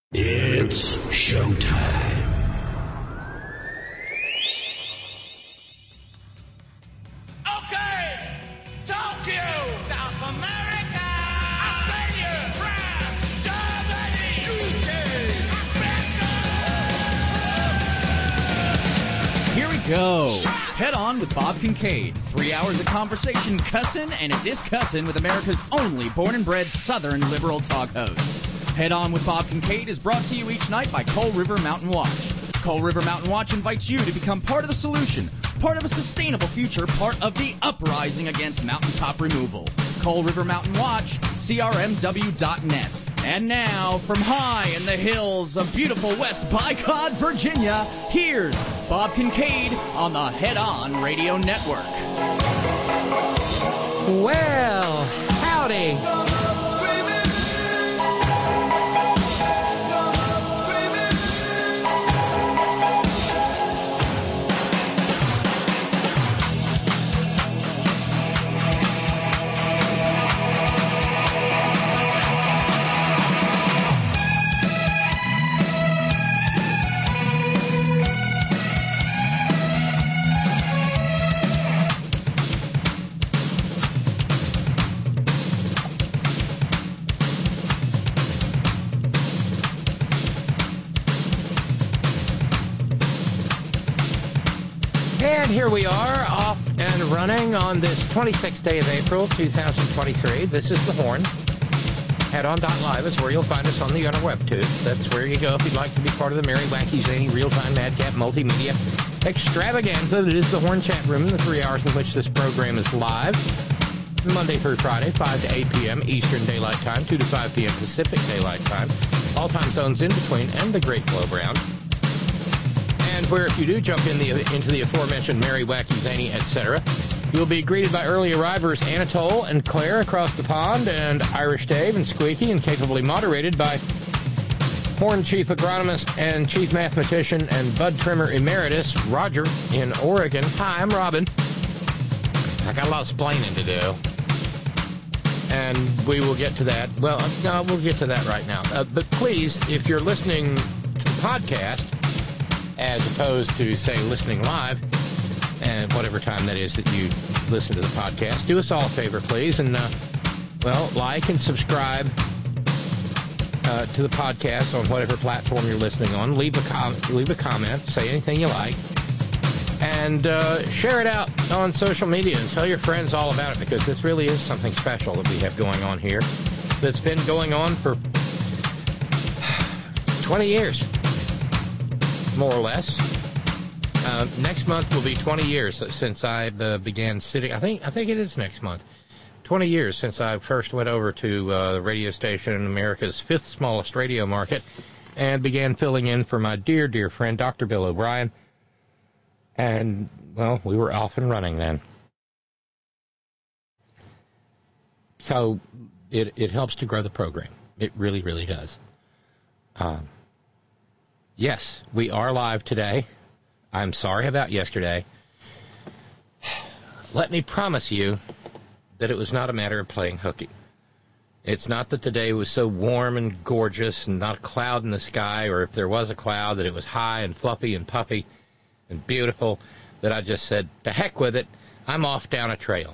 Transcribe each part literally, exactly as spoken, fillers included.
It's showtime. Okay, Tokyo, South America, Australia, France, Germany, U K, America. Here we go. Head On with Bob Kincaid. Three hours of conversation, cussin' and a discussin' with America's only born and bred Southern liberal talk host. Head On with Bob Kincaid is brought to you each night by Coal River Mountain Watch. Coal River Mountain Watch invites you to become part of the solution, part of a sustainable future, part of the uprising against mountaintop removal. Coal River Mountain Watch, C R M W dot net. And now, from high in the hills of beautiful West Bicod, Virginia, here's Bob Kincaid on the Head On Radio Network. Well, howdy. And here we are, off and running on this twenty-sixth day of April, two thousand twenty-three. This is The Horn. Head On dot live is where you'll find us on the interweb tubes. That's where you go if you'd like to be part of the merry, wacky, zany, real-time, madcap, multimedia extravaganza that is The Horn chat room, the three hours in which this program is live, Monday through Friday, five to eight p.m. Eastern Daylight Time, two to five p.m. Pacific Daylight Time, all time zones in between, and the Great Globe Round. And where if you do jump in the, into the aforementioned merry, wacky, zany, et cetera, you'll be greeted by early arrivers Anatole and Claire across the pond, and Irish Dave and Squeaky, and capably moderated by Horn Chief Agronomist and Chief Mathematician and Bud Trimmer Emeritus, Roger, in Oregon. Hi, I'm Robin. I got a lot of splaining to do, and we will get to that. Well, no, we'll get to that right now. Uh, but please, if you're listening to the podcast, as opposed to, say, listening live, and whatever time that is that you listen to the podcast, do us all a favor, please, and, uh, well, like and subscribe uh, to the podcast on whatever platform you're listening on. Leave a, com- leave a comment, say anything you like, and uh, share it out on social media and tell your friends all about it, because this really is something special that we have going on here that's been going on for twenty years. More or less. Uh, next month will be twenty years since I uh, began sitting. I think I think it is next month. twenty years since I first went over to uh, the radio station in America's fifth smallest radio market and began filling in for my dear, dear friend, Doctor Bill O'Brien. And, well, we were off and running then. So it, it helps to grow the program. It really, really does. Um, Yes, we are live today. I'm sorry about yesterday. Let me promise you that it was not a matter of playing hooky. It's not that the day was so warm and gorgeous and not a cloud in the sky, or if there was a cloud, that it was high and fluffy and puffy and beautiful, that I just said, to heck with it, I'm off down a trail.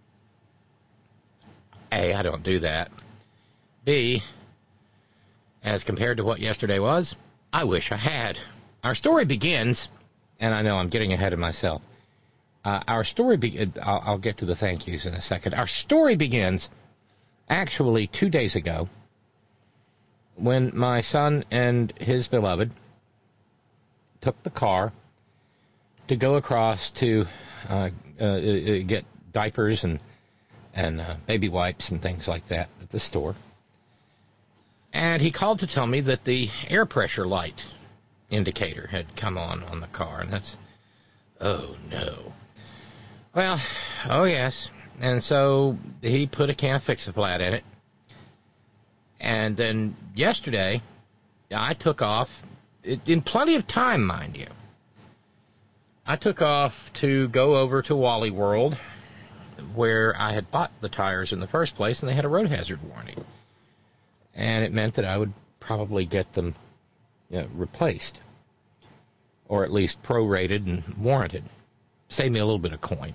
A, I don't do that. B, as compared to what yesterday was, I wish I had. Our story begins, and I know I'm getting ahead of myself. Uh, our story, be- I'll, I'll get to the thank yous in a second. Our story begins actually two days ago when my son and his beloved took the car to go across to uh, uh, get diapers and, and uh, baby wipes and things like that at the store. And he called to tell me that the air pressure light indicator had come on on the car. And that's, oh, no. Well, oh, yes. And so he put a can of Fix-A-Flat in it. And then yesterday, I took off, in plenty of time, mind you. I took off to go over to Wally World, where I had bought the tires in the first place, and they had a road hazard warning. And it meant that I would probably get them uh, replaced, or at least prorated and warranted. Save me a little bit of coin.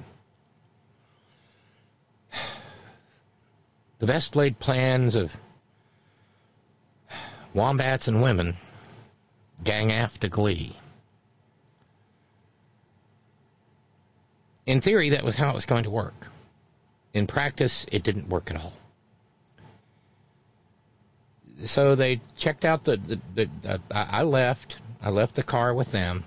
The best laid plans of wombats and women gang aft to glee. In theory, that was how it was going to work. In practice, it didn't work at all. So they checked out the, the, the, the I left, I left the car with them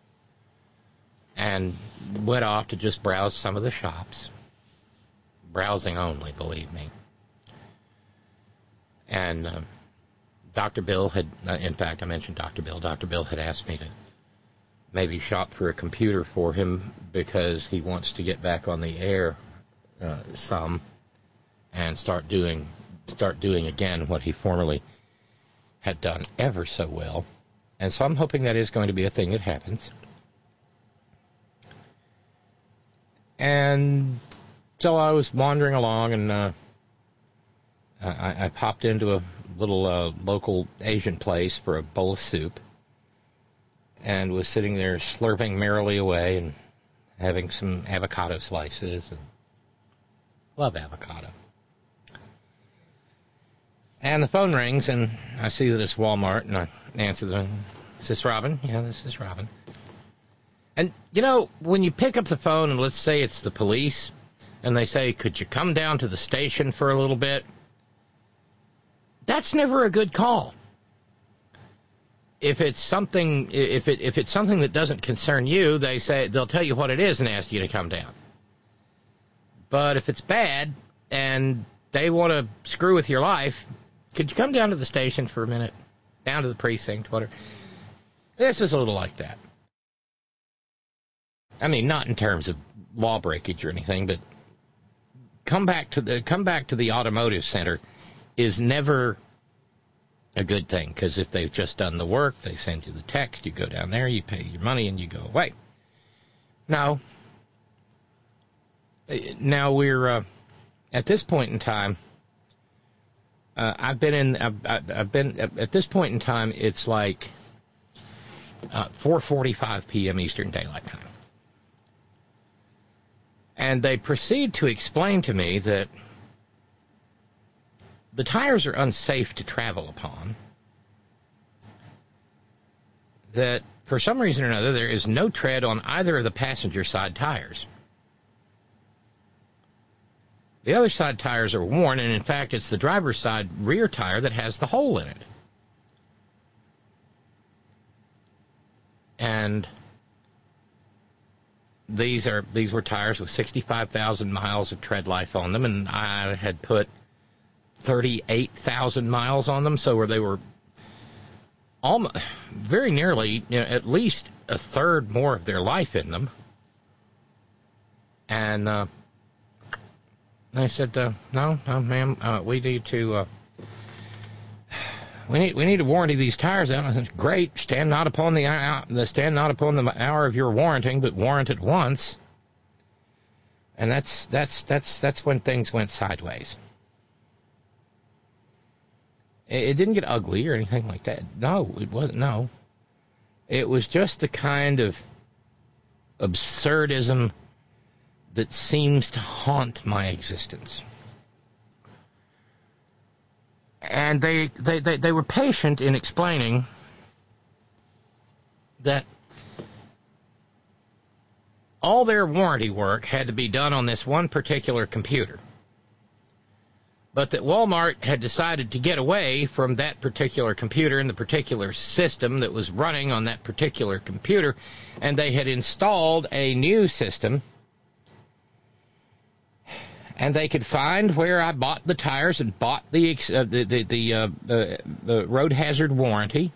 and went off to just browse some of the shops. Browsing only, believe me. And uh, Doctor Bill had, uh, in fact, I mentioned Doctor Bill. Doctor Bill had asked me to maybe shop for a computer for him because he wants to get back on the air uh, some and start doing start doing again what he formerly had done ever so well. And so I'm hoping that is going to be a thing that happens. And so I was wandering along, and uh, I, I popped into a little uh, local Asian place for a bowl of soup, and was sitting there slurping merrily away and having some avocado slices. And love avocado. And the phone rings, and I see that it's Walmart, and I answer the, is this Robin? Yeah, this is Robin. And, you know, when you pick up the phone, and let's say it's the police, and they say, could you come down to the station for a little bit? That's never a good call. If it's something, if it if it's something that doesn't concern you, they say they'll tell you what it is and ask you to come down. But if it's bad and they want to screw with your life, could you come down to the station for a minute, down to the precinct, whatever? This is a little like that. I mean, not in terms of law breakage or anything, but come back to the come back to the automotive center is never a good thing, because if they've just done the work, they send you the text, you go down there, you pay your money, and you go away. Now, now we're uh, at this point in time. Uh, I've been in. I've, I've been at this point in time. It's like uh, four forty-five p.m. Eastern Daylight Time. And they proceed to explain to me that the tires are unsafe to travel upon, that for some reason or another there is no tread on either of the passenger side tires. The other side tires are worn, and in fact it's the driver's side rear tire that has the hole in it. And These are these were tires with sixty-five thousand miles of tread life on them, and I had put thirty-eight thousand miles on them, so where they were almost, very nearly, you know, at least a third more of their life in them. And uh, they said, uh, "No, no, ma'am, uh, we need to uh, we need we need to warranty these tires out." I said, "Great, stand not upon the uh, the stand not upon the hour of your warranting, but warrant it once." And that's that's that's that's when things went sideways. It, it didn't get ugly or anything like that. No, it wasn't. No, it was just the kind of absurdism that seems to haunt my existence. And they, they, they, they were patient in explaining that all their warranty work had to be done on this one particular computer, but that Walmart had decided to get away from that particular computer and the particular system that was running on that particular computer, and they had installed a new system. And they could find where I bought the tires and bought the uh, the the, the, uh, uh, the road hazard warranty,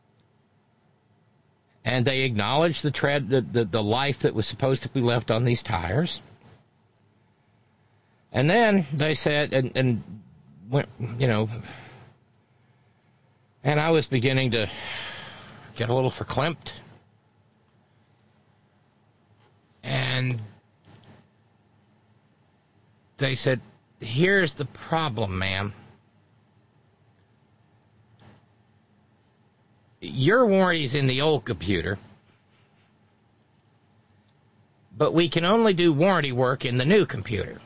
and they acknowledged the tread the, the the life that was supposed to be left on these tires. And then they said, and and went, you know, and I was beginning to get a little verklempt, and they said, "Here's the problem, ma'am. your warranty's in the old computer, but we can only do warranty work in the new computer.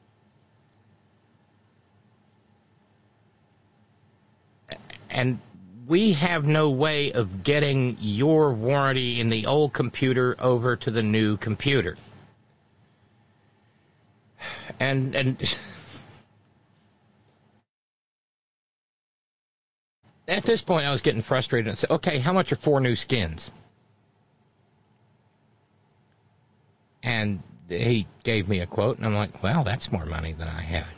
And we have no way of getting your warranty in the old computer over to the new computer. And and at this point, I was getting frustrated and said, okay, how much are four new skins? And he gave me a quote, and I'm like, well, that's more money than I have.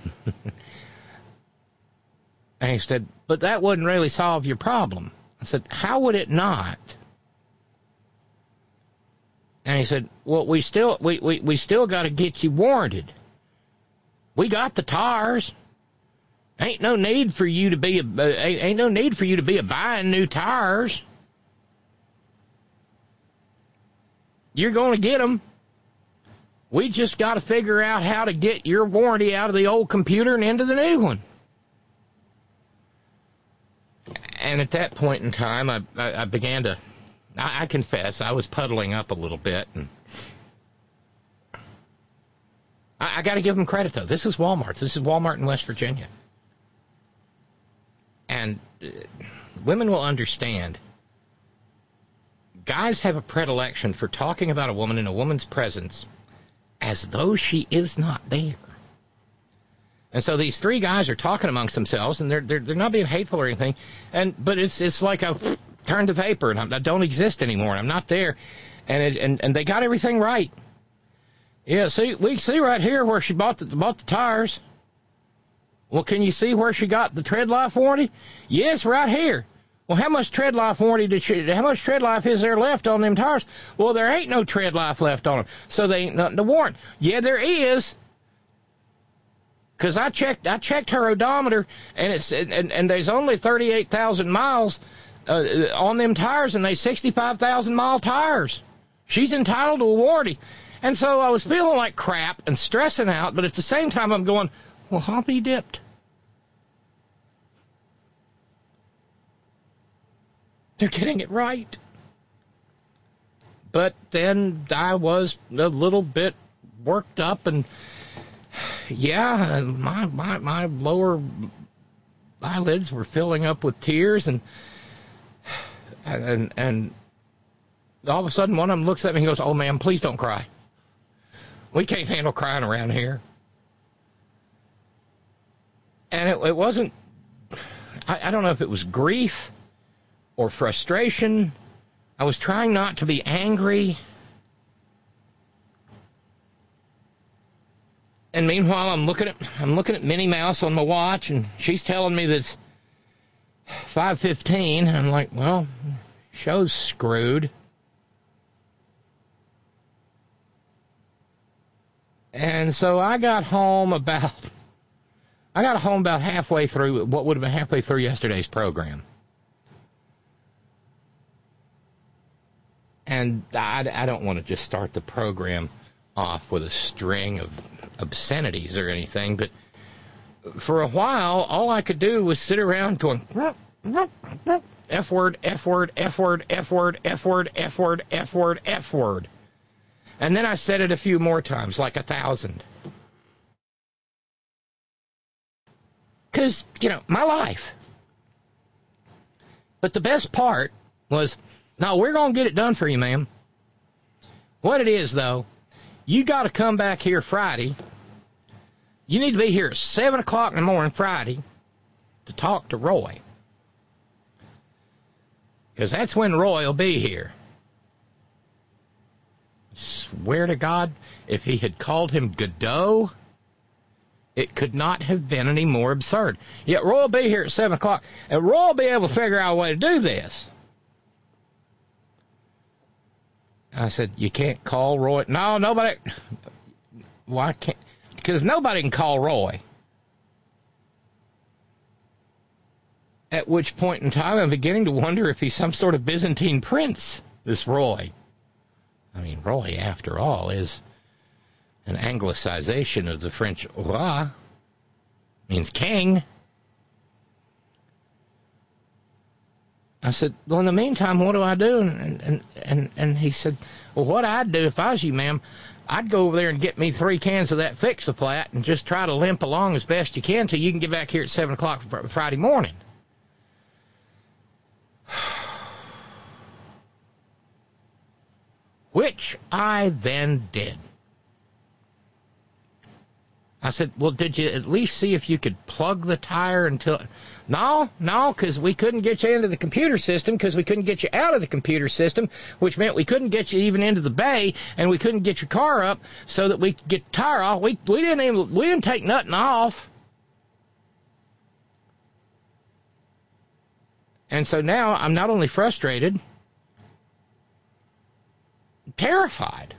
And he said, but that wouldn't really solve your problem. I said, how would it not? And he said, well, we still we, we, we still got to get you warranted. We got the tires. Ain't no need for you to be a, uh, ain't no need for you to be a buying new tires. You're going to get them. We just got to figure out how to get your warranty out of the old computer and into the new one. And at that point in time, I, I, I began to, I, I confess, I was puddling up a little bit. And I, I got to give them credit, though. This is Walmart. This is Walmart in West Virginia. And uh, women will understand. Guys have a predilection for talking about a woman in a woman's presence as though she is not there. And so these three guys are talking amongst themselves, and they're they're, they're not being hateful or anything. And but it's it's like a turn to vapor, and I'm, I don't exist anymore, and I'm not there. And it, and and they got everything right. Yeah, see, we see right here where she bought the bought the tires. Well, can you see where she got the tread life warranty? Yes, right here. Well, how much tread life warranty did she? How much tread life is there left on them tires? Well, there ain't no tread life left on them, so they ain't nothing to warrant. Yeah, there is. Because I checked, I checked her odometer, and it's and, and there's only thirty-eight thousand miles uh, on them tires, and they sixty-five thousand mile tires. She's entitled to a warranty, and so I was feeling like crap and stressing out, but at the same time I'm going, well, I'll be dipped. They're getting it right. But then I was a little bit worked up, and yeah, my, my my lower eyelids were filling up with tears, and and and all of a sudden one of them looks at me and goes, "Oh, ma'am, please don't cry. We can't handle crying around here." And it, it wasn't, I, I don't know if it was grief or frustration. I was trying not to be angry. And meanwhile, I'm looking at I'm looking at Minnie Mouse on my watch, and she's telling me that it's five fifteen. And I'm like, well, show's screwed. And so I got home about I got home about halfway through what would have been halfway through yesterday's program. And I, I don't want to just start the program off with a string of obscenities or anything, but for a while, all I could do was sit around going, F word, F word, F word, F word, F word, F word, F word, F word. And then I said it a few more times, like a thousand. Because, you know, my life. But the best part was, no, we're going to get it done for you, ma'am. What it is, though, you got to come back here Friday. You need to be here at seven o'clock in the morning Friday to talk to Roy. Because that's when Roy will be here. Swear to God, if he had called him Godot, it could not have been any more absurd. Yet Roy will be here at seven o'clock, and Roy will be able to figure out a way to do this. I said, you can't call Roy. No, nobody. Why can't? Because nobody can call Roy. At which point in time, I'm beginning to wonder if he's some sort of Byzantine prince, this Roy. I mean, Roy, after all, is an anglicization of the French roi, means king. I said, well, in the meantime, what do I do? And and and, and he said, well, what I'd do if I was you, ma'am, I'd go over there and get me three cans of that Fix-A-Flat and just try to limp along as best you can till you can get back here at seven o'clock Friday morning. Which I then did. I said, well, did you at least see if you could plug the tire until... No, no, because we couldn't get you into the computer system because we couldn't get you out of the computer system, which meant we couldn't get you even into the bay, and we couldn't get your car up so that we could get the tire off. We, we didn't even, we didn't take nothing off. And so now I'm not only frustrated, terrified.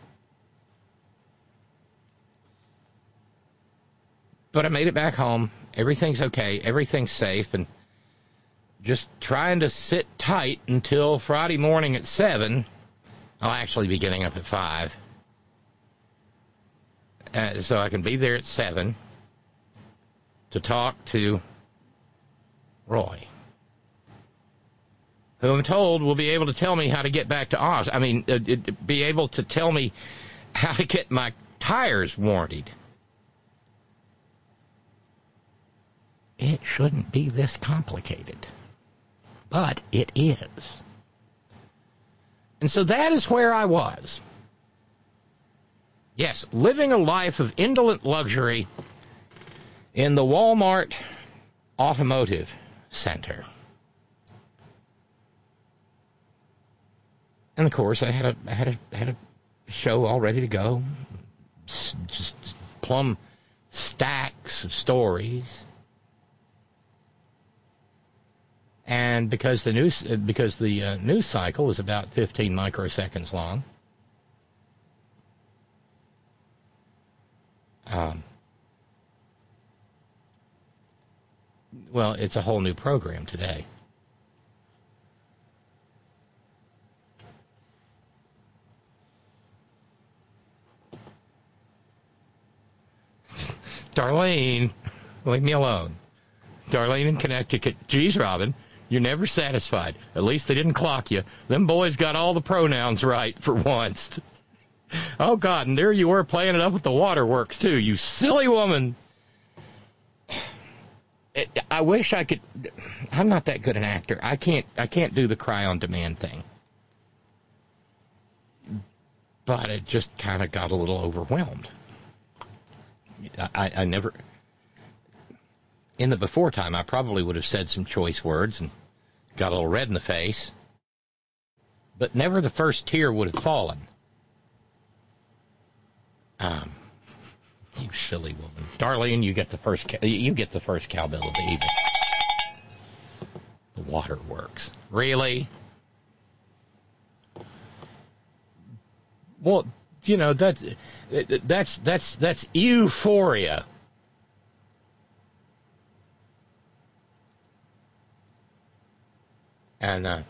But I made it back home. Everything's okay. Everything's safe. And just trying to sit tight until Friday morning at seven. I'll actually be getting up at five. Uh, so I can be there at seven to talk to Roy, who I'm told will be able to tell me how to get back to Oz. I mean, uh, it, be able to tell me how to get my tires warrantied. It shouldn't be this complicated, but it is. And so that is where I was. Yes, living a life of indolent luxury in the Walmart Automotive Center. And of course, I had a I had a had a show all ready to go, just plumb stacks of stories. And because the news because the uh, news cycle is about fifteen microseconds long, um, well, it's a whole new program today. Darlene, leave me alone. Darlene in Connecticut. Geez, Robin, you're never satisfied. At least they didn't clock you. Them boys got all the pronouns right for once. Oh, God, and there you were playing it up with the waterworks, too, you silly woman. It, I wish I could... I'm not that good an actor. I can't I can't do the cry-on-demand thing. But it just kind of got a little overwhelmed. I, I never... In the before time, I probably would have said some choice words and got a little red in the face. But never the first tear would have fallen. Um, you silly woman. Darlene, you get the first you get the first cowbell of the evening. The waterworks. Really? Well, you know, that's that's that's that's euphoria. And uh,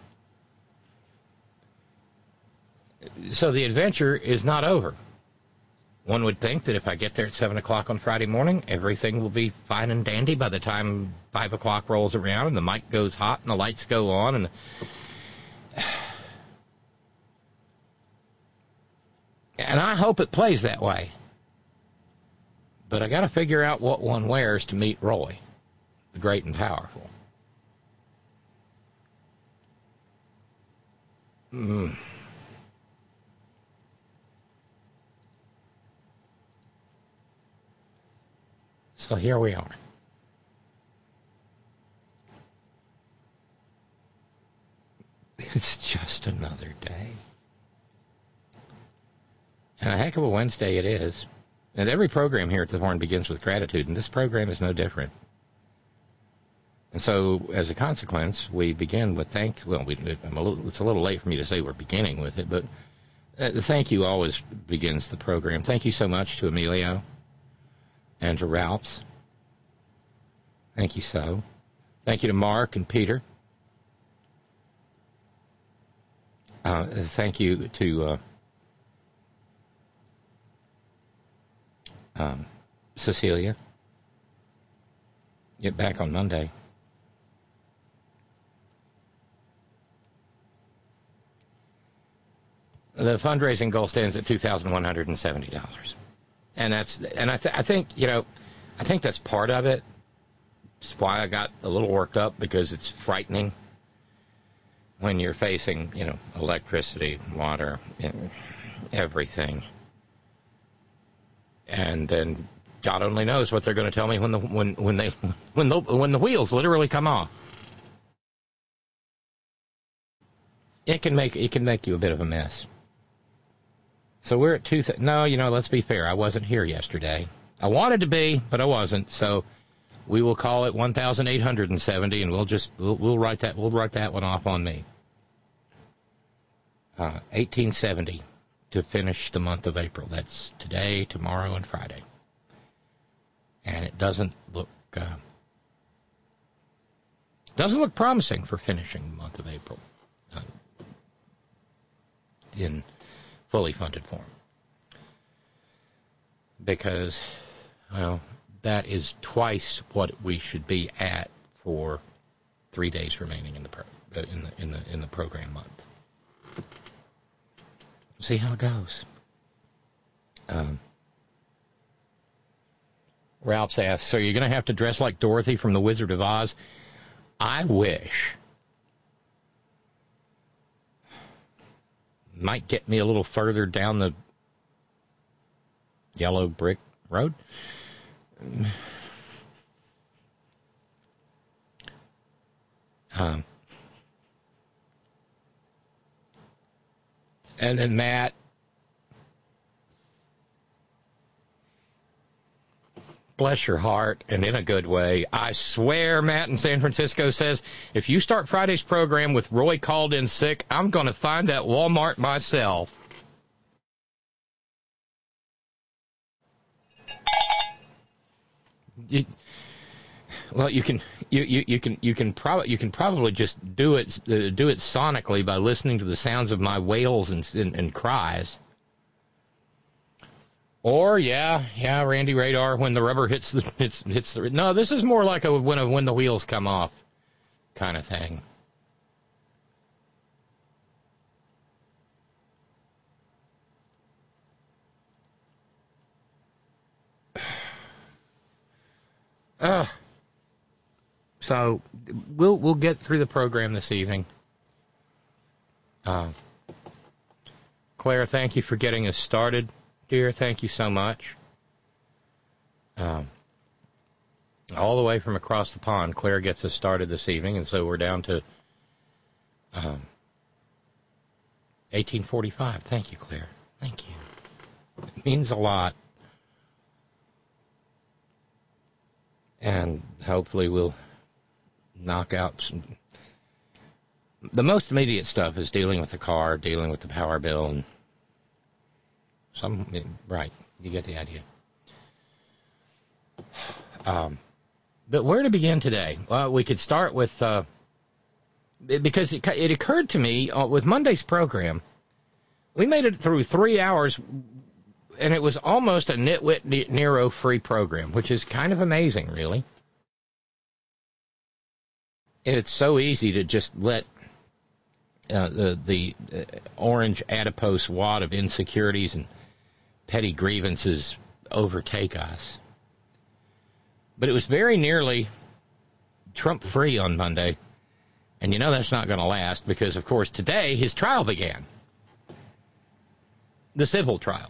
so the adventure is not over. One would think that if I get there at seven o'clock on Friday morning, everything will be fine and dandy by the time five o'clock rolls around and the mic goes hot and the lights go on. And and I hope it plays that way. But I got to figure out what one wears to meet Roy, the great and powerful. Mm. So here we are. It's just another day. And a heck of a Wednesday it is. And every program here at the Horn begins with gratitude, and this program is no different. And so, as a consequence, we begin with thank. Well, we, I'm a little, it's a little late for me to say we're beginning with it, but uh, the thank you always begins the program. Thank you so much to Emilio and to Ralphs. Thank you so. Thank you to Mark and Peter. Uh, thank you to uh, um, Cecilia. Get back on Monday. The fundraising goal stands at two thousand one hundred seventy dollars. And that's, and I, th- I think, you know, I think that's part of it. That's why I got a little worked up, because it's frightening when you're facing, you know, electricity, water, everything. And then God only knows what they're going to tell me when the when when they when the when the wheels literally come off. It can make it can make you a bit of a mess. So we're at two. Th- no, you know, let's be fair. I wasn't here yesterday. I wanted to be, but I wasn't. So we will call it one thousand eight hundred seventy, and we'll just we'll, we'll write that we'll write that one off on me. Uh, eighteen seventy to finish the month of April. That's today, tomorrow, and Friday. And it doesn't look uh, doesn't look promising for finishing the month of April uh, in fully funded form, because, well, that is twice what we should be at for three days remaining in the pro, uh, in the in the in the program month. See how it goes. Um, Ralph's asked, so you're going to have to dress like Dorothy from The Wizard of Oz? I wish. Might get me a little further down the yellow brick road. Um, and then Matt, bless your heart, and in a good way, I swear, Matt in San Francisco says, if you start Friday's program with Roy called in sick, I'm going to find that Walmart myself. You, well, you can you, you, you can you can probably you can probably just do it uh, do it sonically by listening to the sounds of my wails and, and, and cries. Or yeah, yeah, Randy Radar, when the rubber hits the hits hits the no, this is more like a when a, when the wheels come off kind of thing. Uh, so we'll we'll get through the program this evening. Uh, Claire, thank you for getting us started, dear. Thank you so much. Um, all the way from across the pond, Claire gets us started this evening, and so we're down to um, eighteen forty-five. Thank you, Claire. Thank you. It means a lot. And hopefully we'll knock out some. The most immediate stuff is dealing with the car, dealing with the power bill, and some. Right, you get the idea. Um, but where to begin today? Well, we could start with uh, because it, it occurred to me uh, with Monday's program, we made it through three hours. And it was almost a Nitwit Nero free program, which is kind of amazing, really. And it's so easy to just let uh, the the uh, orange adipose wad of insecurities and petty grievances overtake us. But it was very nearly Trump free on Monday. And you know that's not going to last because, of course, today his trial began. The civil trial.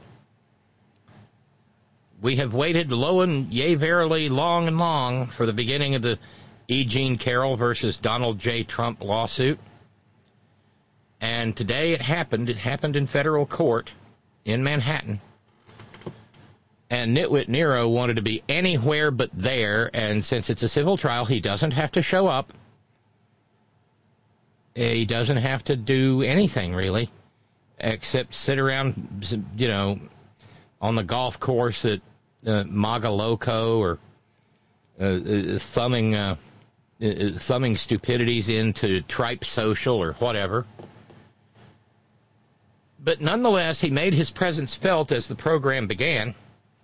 We have waited low and yea verily long and long for the beginning of the E. Jean Carroll versus Donald J. Trump lawsuit. And today it happened. It happened in federal court in Manhattan. And Nitwit Nero wanted to be anywhere but there. And since it's a civil trial, he doesn't have to show up. He doesn't have to do anything, really, except sit around, you know, on the golf course at uh, Magaloco or uh, uh, thumbing uh, uh, thumbing stupidities into Tripe Social or whatever. But nonetheless, he made his presence felt as the program began,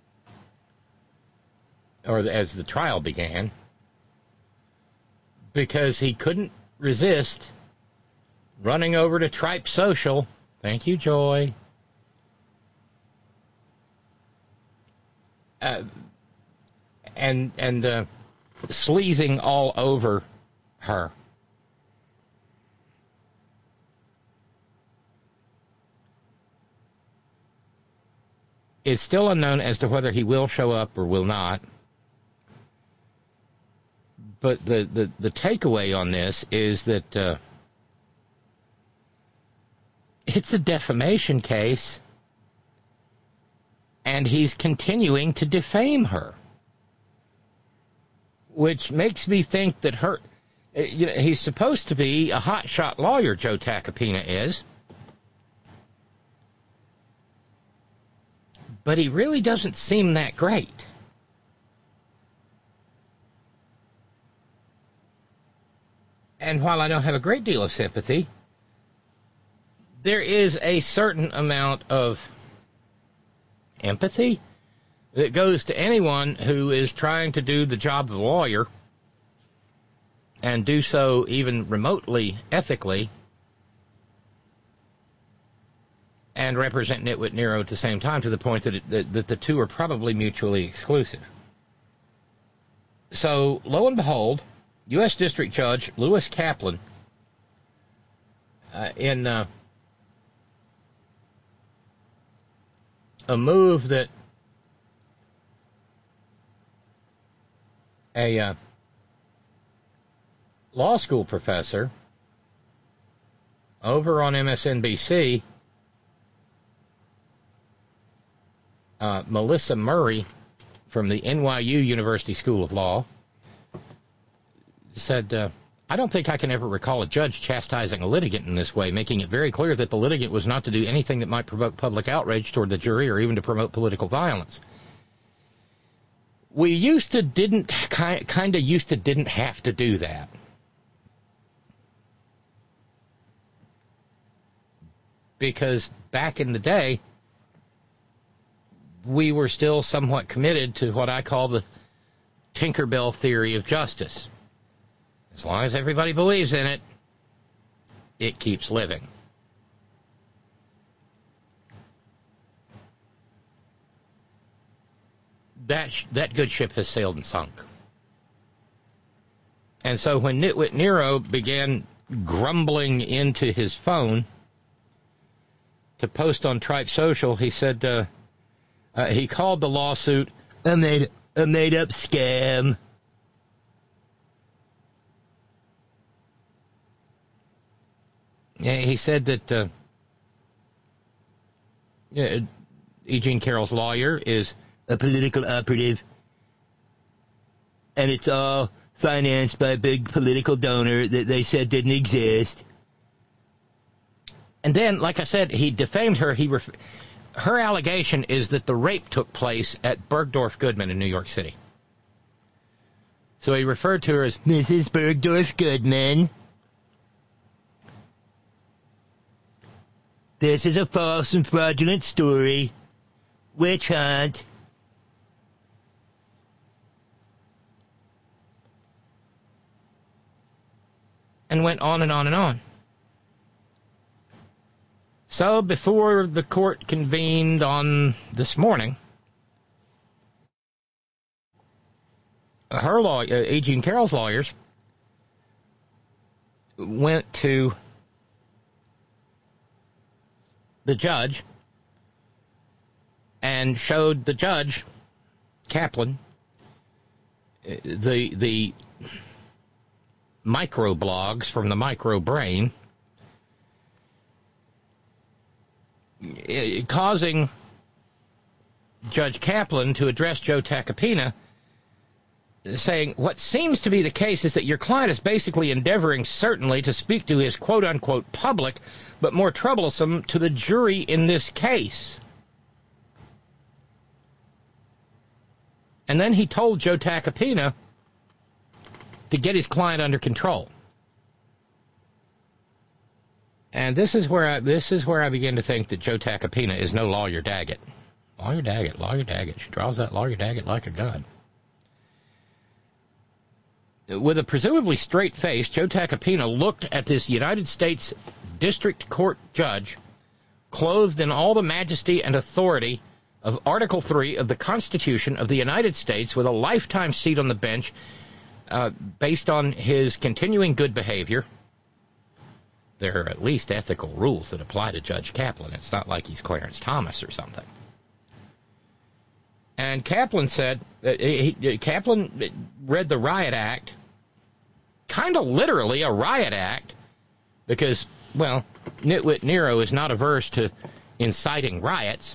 or as the trial began, because he couldn't resist running over to Tripe Social Thank you, Joy. Uh, and and uh, sleazing all over her. It's still unknown as to whether he will show up or will not. But the, the, the takeaway on this is that uh, it's a defamation case, and he's continuing to defame her, which makes me think that her, you know, he's supposed to be a hotshot lawyer, Joe Tacopina is, but he really doesn't seem that great. And while I don't have a great deal of sympathy, there is a certain amount of empathy that goes to anyone who is trying to do the job of a lawyer and do so even remotely ethically and represent Nitwit Nero at the same time, to the point that, it, that, that the two are probably mutually exclusive. So, lo and behold, U S District Judge Lewis Kaplan, uh, in uh, a move that a uh, law school professor over on M S N B C, uh, Melissa Murray from the N Y U University School of Law, said, uh, I don't think I can ever recall a judge chastising a litigant in this way, making it very clear that the litigant was not to do anything that might provoke public outrage toward the jury or even to promote political violence. We used to didn't, kind of used to didn't have to do that. Because back in the day, we were still somewhat committed to what I call the Tinkerbell theory of justice. As long as everybody believes in it, it keeps living. That sh- that good ship has sailed and sunk. And so when Nitwit Nero began grumbling into his phone to post on Tripe Social, he said uh, uh, he called the lawsuit a made a made up scam. Yeah, he said that uh, yeah, E. Jean Carroll's lawyer is a political operative, and it's all financed by a big political donor that they said didn't exist. And then, like I said, he defamed her. He ref- her allegation is that the rape took place at Bergdorf Goodman in New York City. So he referred to her as Missus Bergdorf Goodman. This is a false and fraudulent story. Witch hunt. And went on and on and on. So before the court convened on this morning, her lawyer, E. Jean Carroll's lawyers, went to the judge and showed the judge, Kaplan, the the microblogs from the microbrain, causing Judge Kaplan to address Joe Tacopina, saying, what seems to be the case is that your client is basically endeavoring, certainly, to speak to his quote-unquote public, but more troublesome to the jury in this case. And then he told Joe Tacopina to get his client under control. And this is where I, this is where I begin to think that Joe Tacopina is no Lawyer Daggett. Lawyer Daggett, Lawyer Daggett. She draws that Lawyer Daggett like a gun. With a presumably straight face, Joe Tacopina looked at this United States District Court judge clothed in all the majesty and authority of Article three of the Constitution of the United States, with a lifetime seat on the bench, uh, based on his continuing good behavior. There are at least ethical rules that apply to Judge Kaplan. It's not like he's Clarence Thomas or something. And Kaplan said, uh, he, he, Kaplan read the Riot Act, kind of literally a riot act, because, well, Nitwit Nero is not averse to inciting riots.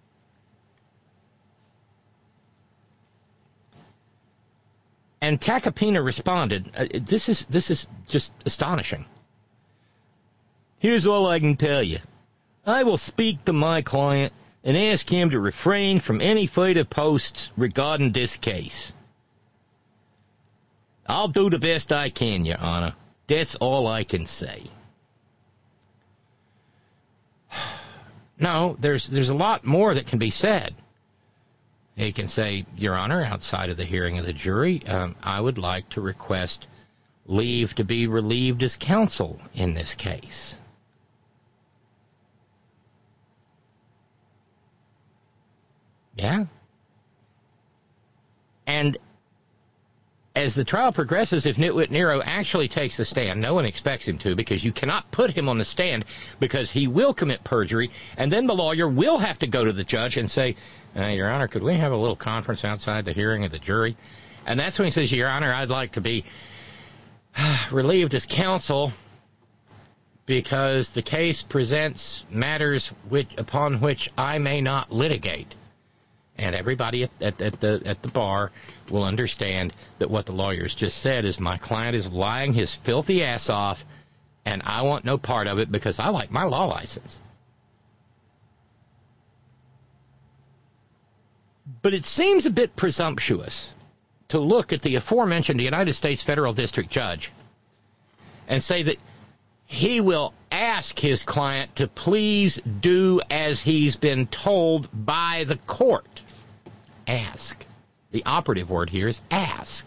And Tacopina responded, uh, this is this is just astonishing. Here's all I can tell you. I will speak to my client and ask him to refrain from any further posts regarding this case. I'll do the best I can, Your Honor. That's all I can say. No, there's there's a lot more that can be said. He can say, Your Honor, outside of the hearing of the jury, um, I would like to request leave to be relieved as counsel in this case. Yeah. And as the trial progresses, if Nitwit Nero actually takes the stand, no one expects him to, because you cannot put him on the stand because he will commit perjury, and then the lawyer will have to go to the judge and say, uh, Your Honor, could we have a little conference outside the hearing of the jury? And that's when he says, Your Honor, I'd like to be relieved as counsel because the case presents matters which, upon which I may not litigate. And everybody at, at, at the at the bar will understand that what the lawyers just said is, my client is lying his filthy ass off, and I want no part of it because I like my law license. But it seems a bit presumptuous to look at the aforementioned United States federal district judge and say that he will ask his client to please do as he's been told by the court. Ask. The operative word here is ask.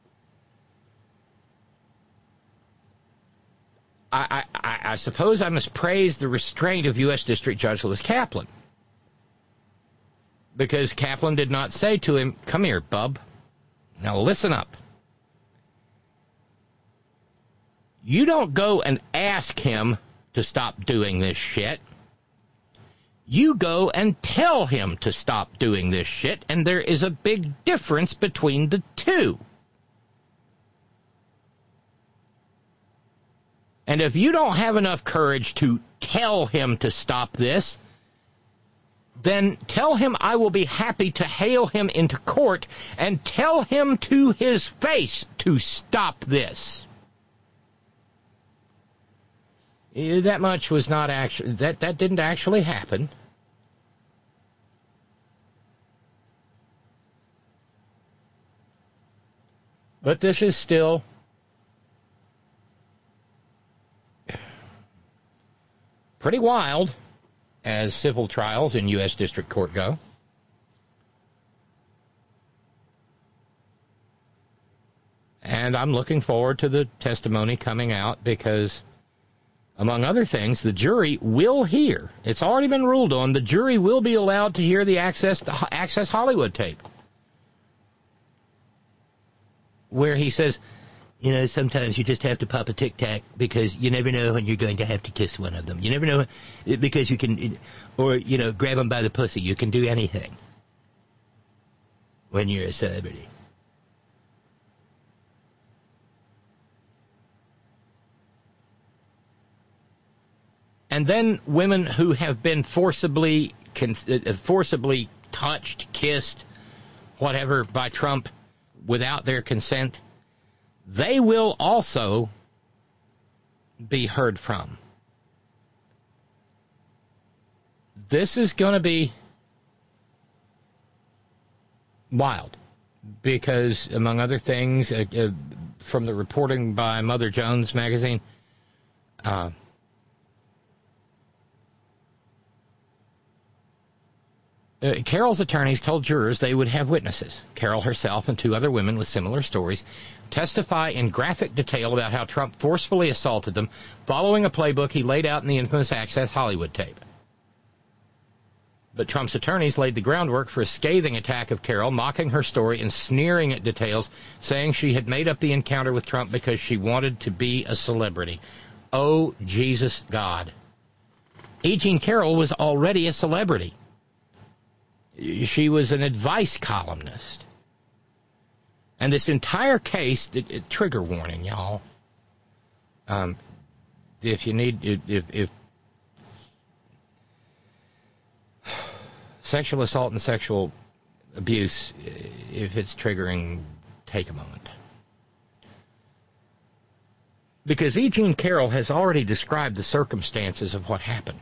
I, I, I suppose I must praise the restraint of U S District Judge Lewis Kaplan, because Kaplan did not say to him, come here, bub. Now listen up. You don't go and ask him to stop doing this shit. You go and tell him to stop doing this shit, and there is a big difference between the two. And if you don't have enough courage to tell him to stop this, then tell him I will be happy to hail him into court and tell him to his face to stop this. That much was not actually, that, that didn't actually happen. But this is still pretty wild as civil trials in U S District Court go. And I'm looking forward to the testimony coming out because, among other things, the jury will hear. It's already been ruled on. The jury will be allowed to hear the Access, Access Hollywood tape, where he says, you know, sometimes you just have to pop a tic-tac because you never know when you're going to have to kiss one of them. You never know because you can, or, you know, grab them by the pussy. You can do anything when you're a celebrity. And then women who have been forcibly, forcibly touched, kissed, whatever, by Trump without their consent, they will also be heard from. This is going to be wild because, among other things, uh, uh, from the reporting by Mother Jones magazine, uh, Uh, Carol's attorneys told jurors they would have witnesses, Carol herself and two other women with similar stories, testify in graphic detail about how Trump forcefully assaulted them following a playbook he laid out in the infamous Access Hollywood tape. But Trump's attorneys laid the groundwork for a scathing attack of Carroll, mocking her story and sneering at details, saying she had made up the encounter with Trump because she wanted to be a celebrity. Oh, Jesus God. E. Jean Carroll was already a celebrity. She was an advice columnist. And this entire case, it, it, trigger warning, y'all. Um, if you need, if, if sexual assault and sexual abuse, if it's triggering, take a moment. Because E. Jean Carroll has already described the circumstances of what happened.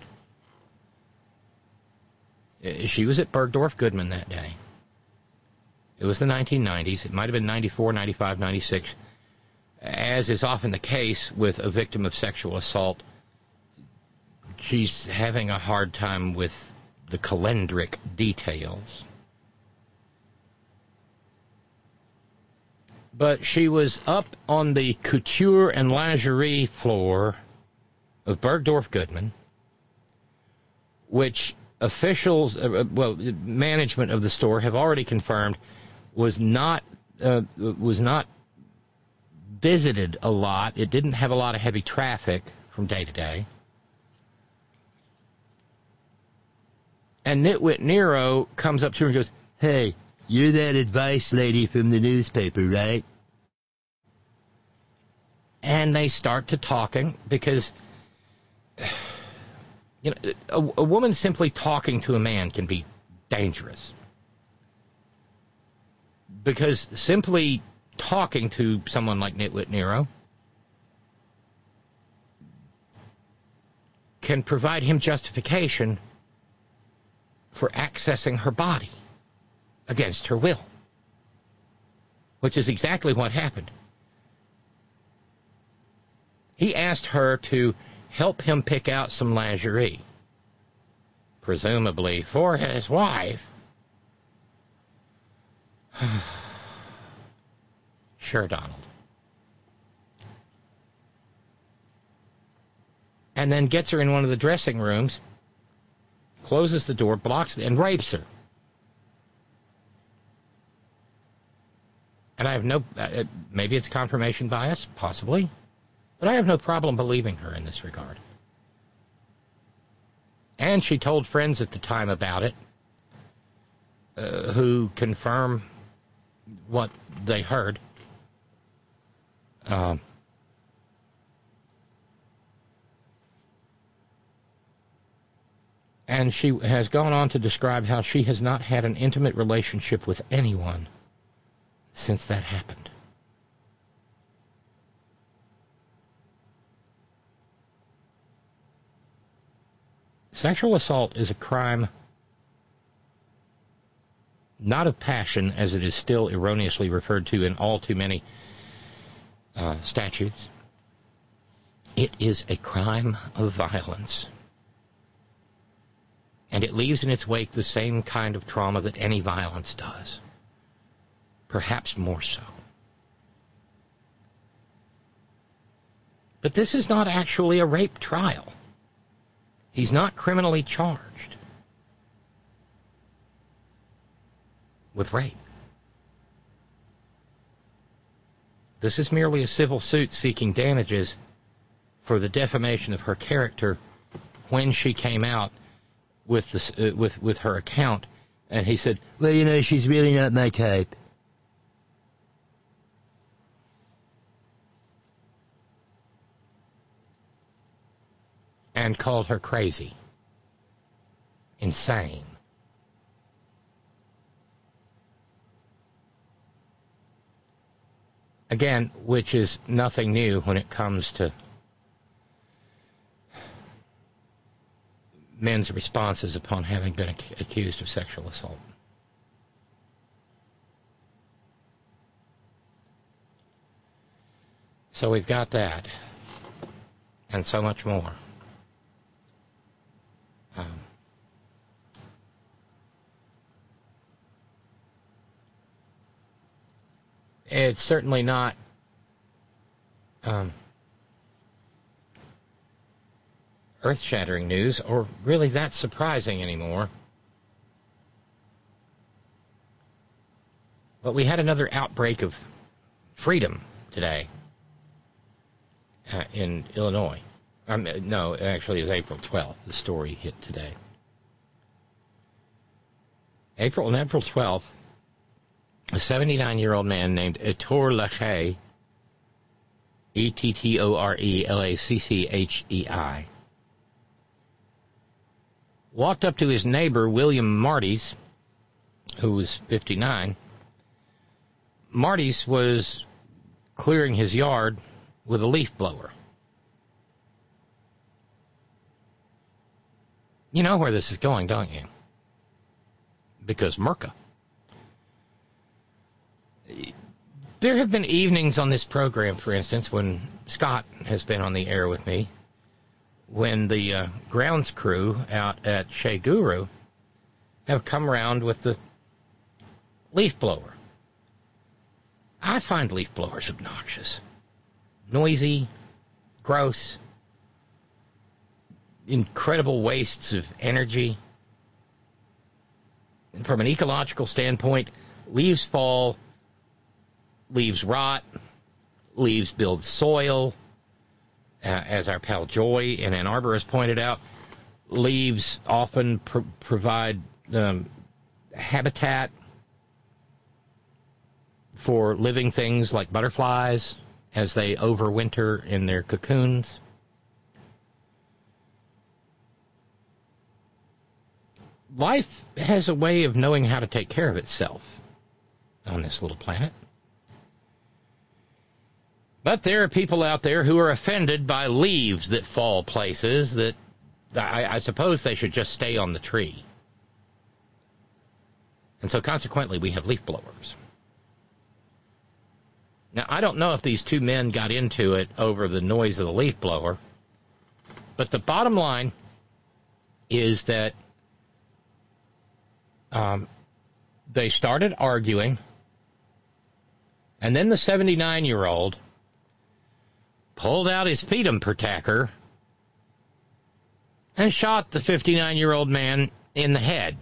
She was at Bergdorf Goodman that day. It was the nineteen nineties. It might have been ninety-four, ninety-five, ninety-six. As is often the case with a victim of sexual assault, she's having a hard time with the calendric details. But she was up on the couture and lingerie floor of Bergdorf Goodman, which officials, uh, well, management of the store have already confirmed was not uh, was not visited a lot. It didn't have a lot of heavy traffic from day to day. And Nitwit Nero comes up to her and goes, "Hey, you're that advice lady from the newspaper, right?" And they start to talking because, you know, a, a woman simply talking to a man can be dangerous. Because simply talking to someone like Nitwit Nero can provide him justification for accessing her body against her will, which is exactly what happened. He asked her to help him pick out some lingerie, presumably for his wife. Sure, Donald. And then gets her in one of the dressing rooms, closes the door, blocks it, and rapes her. And I have no, uh, maybe it's confirmation bias, possibly, but I have no problem believing her in this regard. And she told friends at the time about it, uh, who confirm what they heard. Um, and she has gone on to describe how she has not had an intimate relationship with anyone since that happened. Sexual assault is a crime not of passion, as it is still erroneously referred to in all too many uh, statutes. It is a crime of violence. And it leaves in its wake the same kind of trauma that any violence does. Perhaps more so. But this is not actually a rape trial. He's not criminally charged with rape. This is merely a civil suit seeking damages for the defamation of her character when she came out with this, uh, with with her account, and he said, "Well, you know, she's really not my type." And called her crazy, insane. Again, which is nothing new when it comes to men's responses upon having been ac- accused of sexual assault. So we've got that, and so much more. Um, it's certainly not um, earth-shattering news, or really that surprising anymore, But we had another outbreak of freedom today uh, in Illinois. Um, no, actually, it was April twelfth. The story hit today. April on April twelfth, a seventy-nine-year-old man named Ettore Lachey, E T T O R E L A C C H E I, walked up to his neighbor, William Martys, who was fifty-nine. Martys was clearing his yard with a leaf blower. You know where this is going, don't you? Because Merca. There have been evenings on this program, for instance, when Scott has been on the air with me, when the uh, grounds crew out at Shea Guru have come around with the leaf blower. I find leaf blowers obnoxious. Noisy, gross, incredible wastes of energy. And from an ecological standpoint, leaves fall, leaves rot, leaves build soil. Uh, as our pal Joy in Ann Arbor has pointed out, leaves often pr- provide um, habitat for living things like butterflies as they overwinter in their cocoons. Life has a way of knowing how to take care of itself on this little planet. But there are people out there who are offended by leaves that fall places that I, I suppose they should just stay on the tree. And so consequently, we have leaf blowers. Now, I don't know if these two men got into it over the noise of the leaf blower, but the bottom line is that um, they started arguing, and then the seventy-nine-year-old pulled out his Freedom Protector and shot the fifty-nine-year-old man in the head.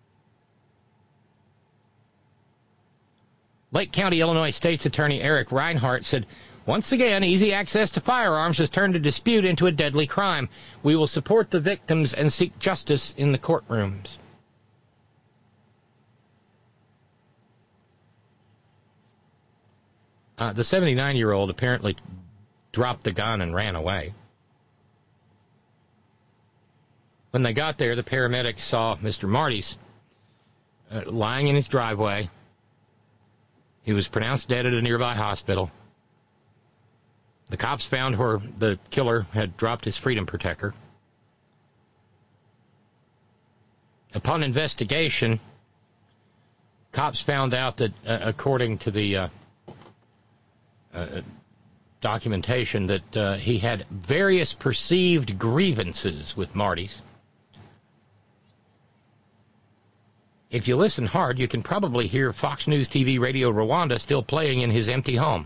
Lake County, Illinois State's Attorney Eric Reinhart said, "Once again, easy access to firearms has turned a dispute into a deadly crime. We will support the victims and seek justice in the courtrooms." Uh, the seventy-nine-year-old apparently dropped the gun and ran away. When they got there, the paramedics saw Mister Martys uh, lying in his driveway. He was pronounced dead at a nearby hospital. The cops found where the killer had dropped his Freedom Protector. Upon investigation, cops found out that, uh, according to the uh, uh, documentation, that uh, he had various perceived grievances with Martys. If you listen hard, you can probably hear Fox News T V Radio Rwanda still playing in his empty home.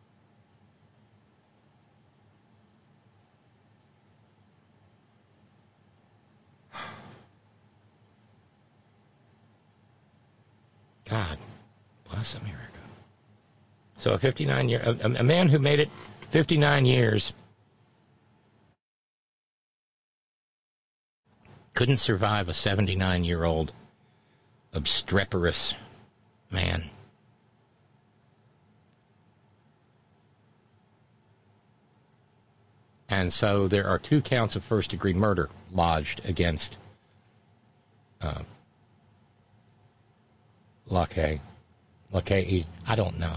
God bless America. So a fifty-nine year, a, a man who made it fifty-nine years couldn't survive a seventy-nine-year-old obstreperous man. And so there are two counts of first-degree murder lodged against uh, Lachey. Lachey, I don't know.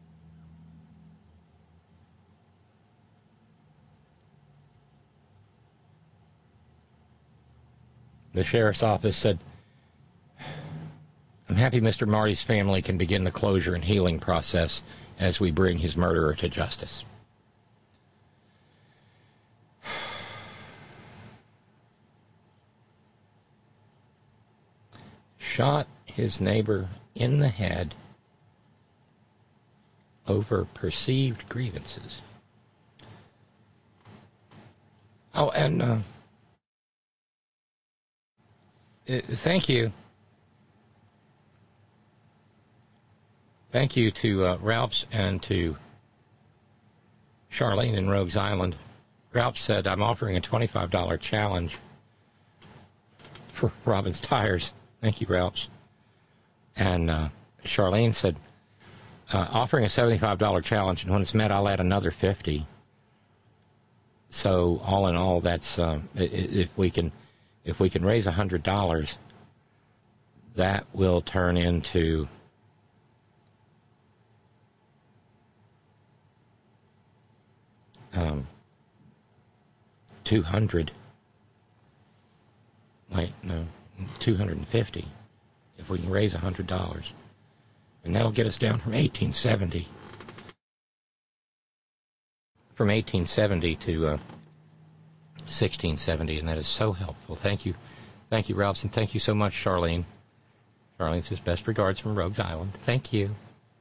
The sheriff's office said, "I'm happy Mister Marty's family can begin the closure and healing process as we bring his murderer to justice." Shot his neighbor in the head over perceived grievances. Oh, and uh, uh, thank you. Thank you to uh, Ralph's and to Charlene in Rogues Island. Ralph said, I'm offering a twenty-five dollars challenge for Robin's Tires. Thank you, Ralph's. And uh, Charlene said, uh, offering a seventy-five dollars challenge, and when it's met, I'll add another fifty dollars. So all in all, that's uh, if we can if we can raise one hundred dollars, that will turn into um, two hundred. Wait, no, two hundred fifty. If we can raise one hundred dollars, and that'll get us down from eighteen seventy. From eighteen seventy to uh, sixteen seventy, and that is so helpful. Thank you. Thank you, Ralph, and thank you so much, Charlene. Charlene says, best regards from Rogues Island. Thank you.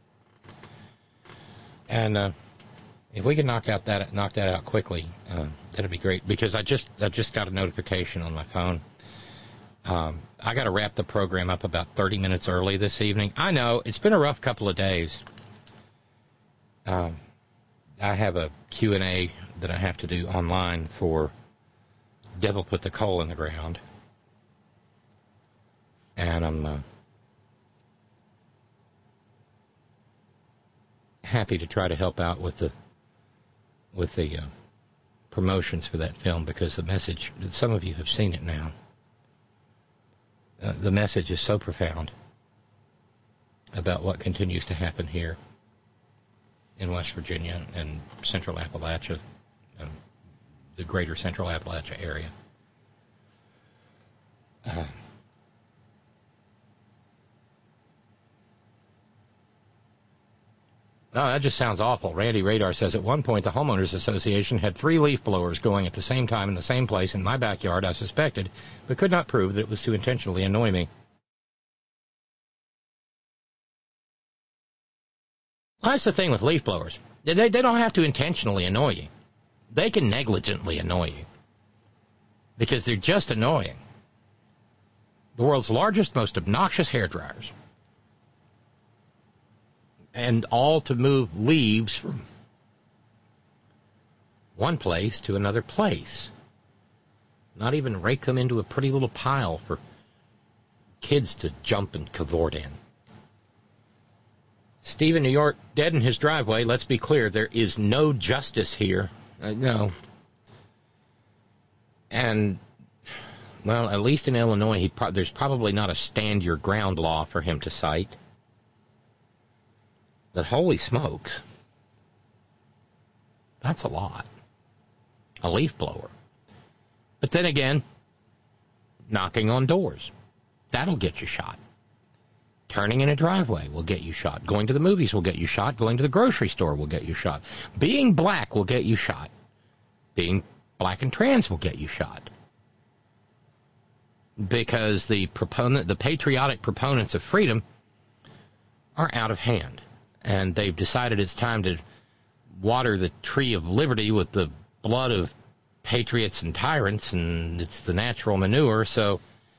And uh, if we can knock out that knock that out quickly, uh, that'd be great, because I just I just got a notification on my phone. Um, I got to wrap the program up about thirty minutes early this evening. I know, it's been a rough couple of days. Um, I have a Q and A that I have to do online for Devil Put the Coal in the Ground. And I'm uh, happy to try to help out with the with the uh, promotions for that film, because the message, some of you have seen it now, uh, the message is so profound about what continues to happen here in West Virginia and Central Appalachia, um, the greater Central Appalachia area. Uh, no, that just sounds awful. Randy Radar says, at one point the Homeowners Association had three leaf blowers going at the same time in the same place in my backyard. I suspected, but could not prove that it was to intentionally annoy me. Well, that's the thing with leaf blowers. They, they don't have to intentionally annoy you. They can negligently annoy you, because they're just annoying. The world's largest, most obnoxious hairdryers. And all to move leaves from one place to another place. Not even rake them into a pretty little pile for kids to jump and cavort in. Steve in New York, dead in his driveway. Let's be clear, there is no justice here. Uh, no. And, well, at least in Illinois, he pro- there's probably not a stand your ground law for him to cite. But holy smokes, that's a lot. A leaf blower. But then again, knocking on doors, that'll get you shot. Turning in a driveway will get you shot. Going to the movies will get you shot. Going to the grocery store will get you shot. Being black will get you shot. Being black and trans will get you shot. Because the proponent, the patriotic proponents of freedom are out of hand. And they've decided it's time to water the tree of liberty with the blood of patriots and tyrants, and it's the natural manure, so...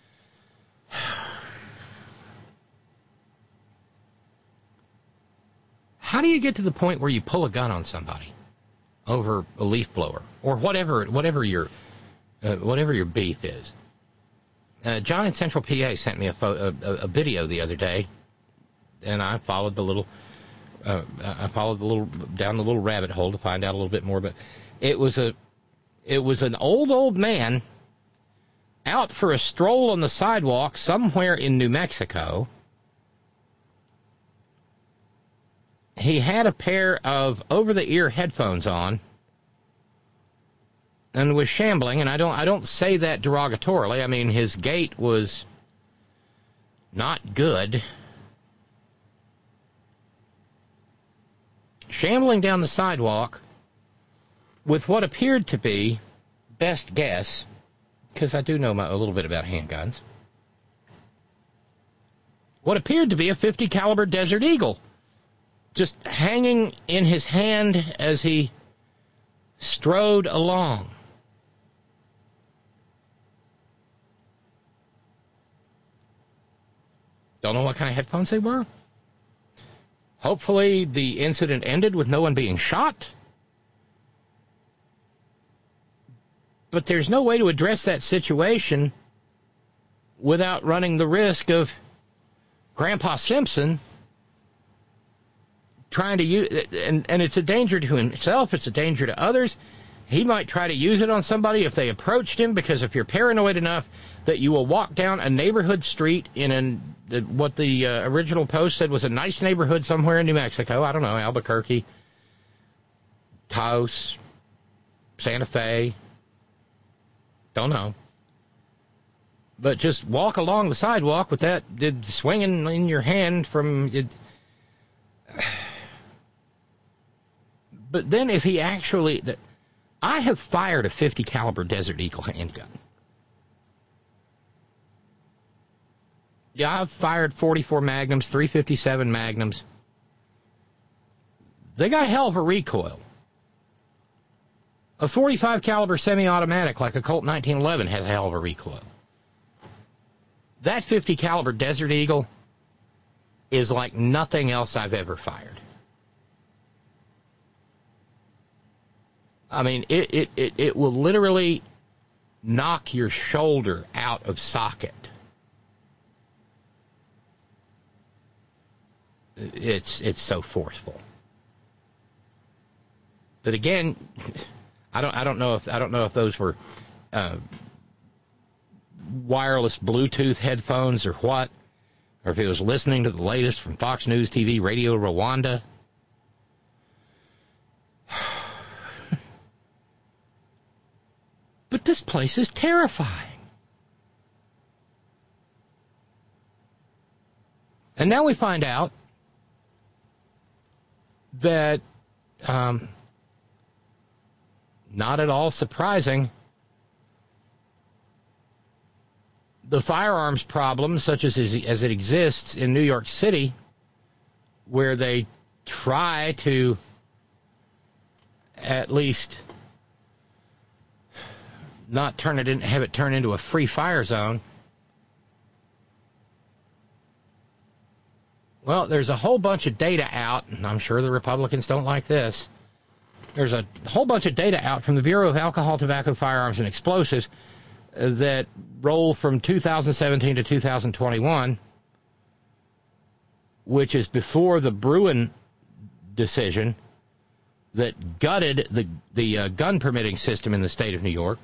How do you get to the point where you pull a gun on somebody over a leaf blower or whatever whatever your uh, whatever your beef is? Uh, John in Central P A sent me a, pho- a, a video the other day, and I followed the little uh, I followed the little down the little rabbit hole to find out a little bit more. But it was a it was an old old man out for a stroll on the sidewalk somewhere in New Mexico. He had a pair of over-the-ear headphones on and was shambling, and I don't I don't say that derogatorily. I mean, his gait was not good. Shambling down the sidewalk with what appeared to be, best guess, because I do know my, a little bit about handguns, what appeared to be a fifty caliber Desert Eagle, just hanging in his hand as he strode along. Don't know what kind of headphones they were. Hopefully the incident ended with no one being shot. But there's no way to address that situation without running the risk of Grandpa Simpson trying to use it. And, and it's a danger to himself. It's a danger to others. He might try to use it on somebody if they approached him, because if you're paranoid enough that you will walk down a neighborhood street in an, what the uh, original post said was a nice neighborhood somewhere in New Mexico, I don't know, Albuquerque, Taos, Santa Fe, don't know. But just walk along the sidewalk with that did swinging in your hand from it. But then if he actually... I have fired a fifty caliber Desert Eagle handgun. Yeah, I've fired forty-four Magnums, three fifty-seven Magnums. They got a hell of a recoil. A forty-five caliber semi-automatic like a Colt nineteen eleven has a hell of a recoil. That fifty caliber Desert Eagle is like nothing else I've ever fired. I mean, it, it, it, it will literally knock your shoulder out of socket. It's it's so forceful. But again, I don't I don't know if I don't know if those were uh, wireless Bluetooth headphones or what, or if it was listening to the latest from Fox News T V, Radio Rwanda. But this place is terrifying. And now we find out that, um, not at all surprising, the firearms problem, such as, as it exists in New York City, where they try to at least not turn it in, have it turn into a free fire zone. Well, there's a whole bunch of data out, and I'm sure the Republicans don't like this. There's a whole bunch of data out from the Bureau of Alcohol, Tobacco, Firearms, and Explosives uh, that roll from two thousand seventeen to two thousand twenty-one, which is before the Bruen decision that gutted the, the uh, gun permitting system in the state of New York.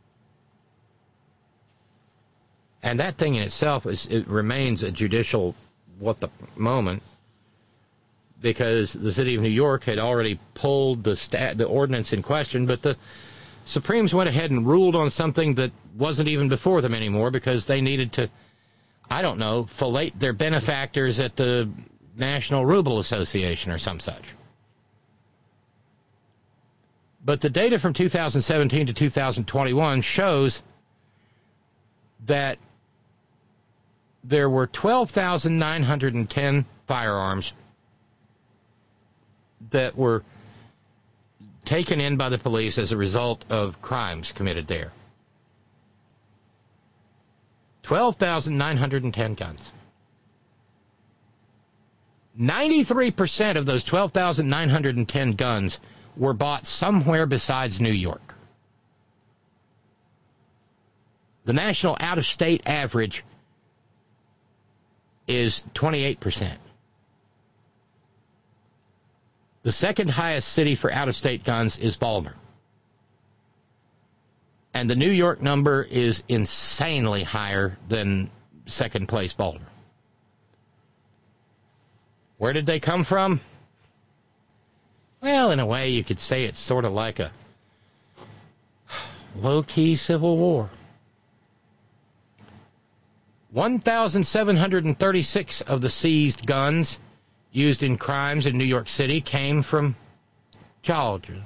And that thing in itself is it remains a judicial what the moment, because the city of New York had already pulled the stat, the ordinance in question, but the Supremes went ahead and ruled on something that wasn't even before them anymore because they needed to, I don't know, fillet their benefactors at the National Ruble Association or some such. But the data from two thousand seventeen to two thousand twenty-one shows that there were twelve thousand nine hundred ten firearms that were taken in by the police as a result of crimes committed there. twelve thousand nine hundred ten guns. ninety-three percent of those twelve thousand nine hundred ten guns were bought somewhere besides New York. The national out-of-state average is twenty-eight percent. The second highest city for out-of-state guns is Baltimore. And the New York number is insanely higher than second place Baltimore. Where did they come from? Well, in a way, you could say it's sort of like a low-key civil war. one thousand seven hundred thirty-six of the seized guns used in crimes in New York City came from Georgia.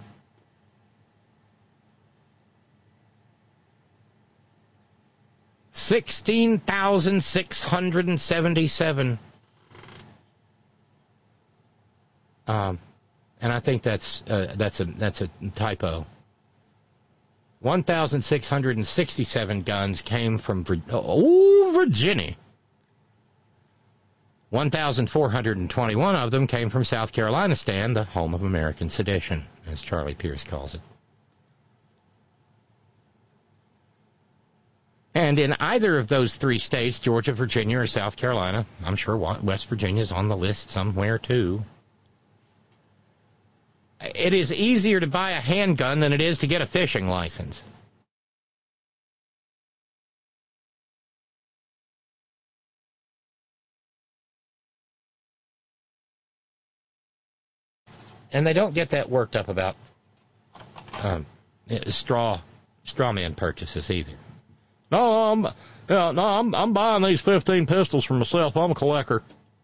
sixteen thousand six hundred seventy-seven. Um, and I think that's uh, that's a that's a typo. one thousand six hundred sixty-seven guns came from oh, Virginia. one thousand four hundred twenty-one of them came from South Carolinistan, the home of American sedition, as Charlie Pierce calls it. And in either of those three states, Georgia, Virginia, or South Carolina, I'm sure West Virginia's on the list somewhere too, it is easier to buy a handgun than it is to get a fishing license. And they don't get that worked up about um, straw straw man purchases either. No, I'm yeah, no, I'm I'm buying these fifteen pistols for myself. I'm a collector.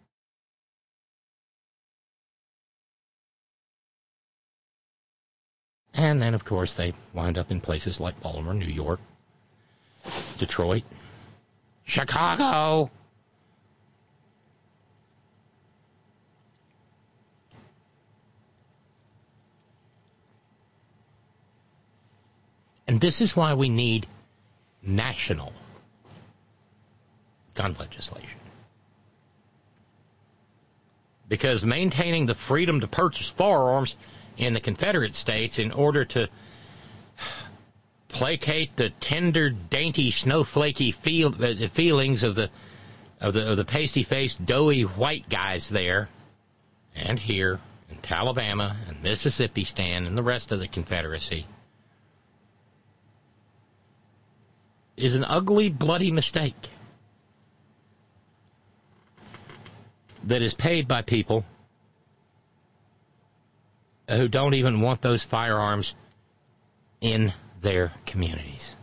And then, of course, they wind up in places like Baltimore, New York, Detroit, Chicago. And this is why we need national gun legislation. Because maintaining the freedom to purchase firearms in the Confederate States in order to placate the tender, dainty, snowflakey feel, uh, feelings of the of the of the pasty-faced, doughy white guys there and here in Alabama and Mississippi stand and the rest of the Confederacy is an ugly, bloody mistake that is paid by people who don't even want those firearms in their communities.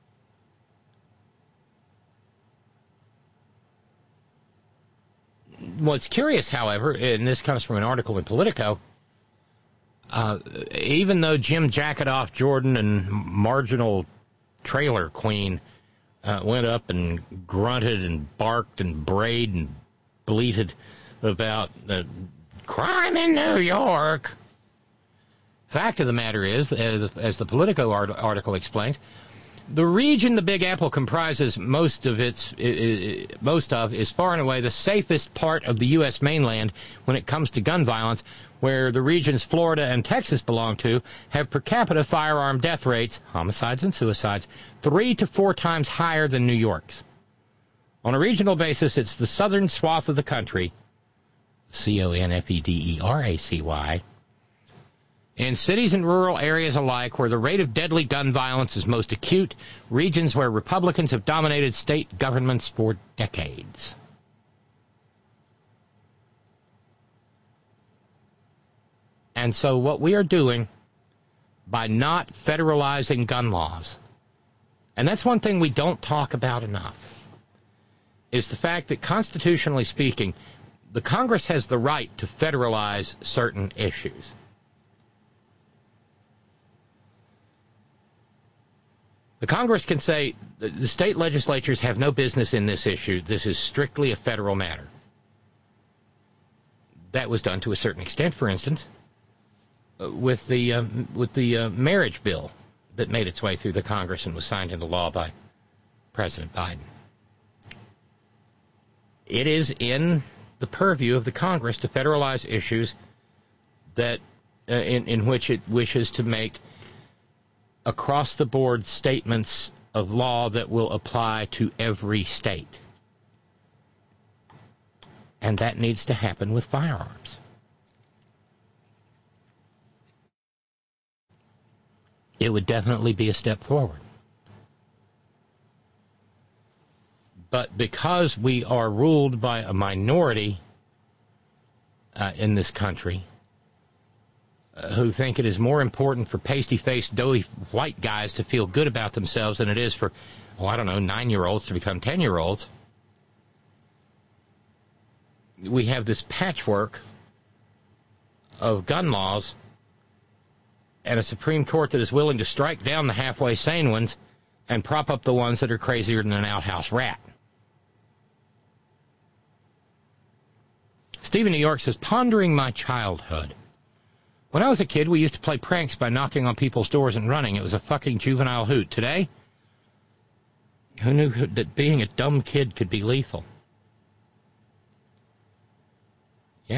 What's curious, however, and this comes from an article in Politico, uh, even though Jim Jacketoff Jordan and marginal trailer queen uh, went up and grunted and barked and brayed and bleated about uh, crime in New York, fact of the matter is, as, as the Politico art- article explains, the region the Big Apple comprises most of its uh, most of is far and away the safest part of the U S mainland when it comes to gun violence, where the regions Florida and Texas belong to have per capita firearm death rates, homicides and suicides, three to four times higher than New York's. On a regional basis, it's the southern swath of the country, C O N F E D E R A C Y, in cities and rural areas alike where the rate of deadly gun violence is most acute, regions where Republicans have dominated state governments for decades. And so what we are doing by not federalizing gun laws, and that's one thing we don't talk about enough, is the fact that constitutionally speaking, the Congress has the right to federalize certain issues. The Congress can say the state legislatures have no business in this issue. This is strictly a federal matter. That was done to a certain extent, for instance, with the uh, with the uh, marriage bill that made its way through the Congress and was signed into law by President Biden. It is in the purview of the Congress to federalize issues that uh, in, in which it wishes to make across-the-board statements of law that will apply to every state. And that needs to happen with firearms. It would definitely be a step forward. But because we are ruled by a minority uh, in this country uh, who think it is more important for pasty-faced, doughy white guys to feel good about themselves than it is for, oh, I don't know, nine-year-olds to become ten-year-olds, we have this patchwork of gun laws and a Supreme Court that is willing to strike down the halfway sane ones and prop up the ones that are crazier than an outhouse rat. Stephen New York says, pondering my childhood. When I was a kid, we used to play pranks by knocking on people's doors and running. It was a fucking juvenile hoot. Today, who knew that being a dumb kid could be lethal?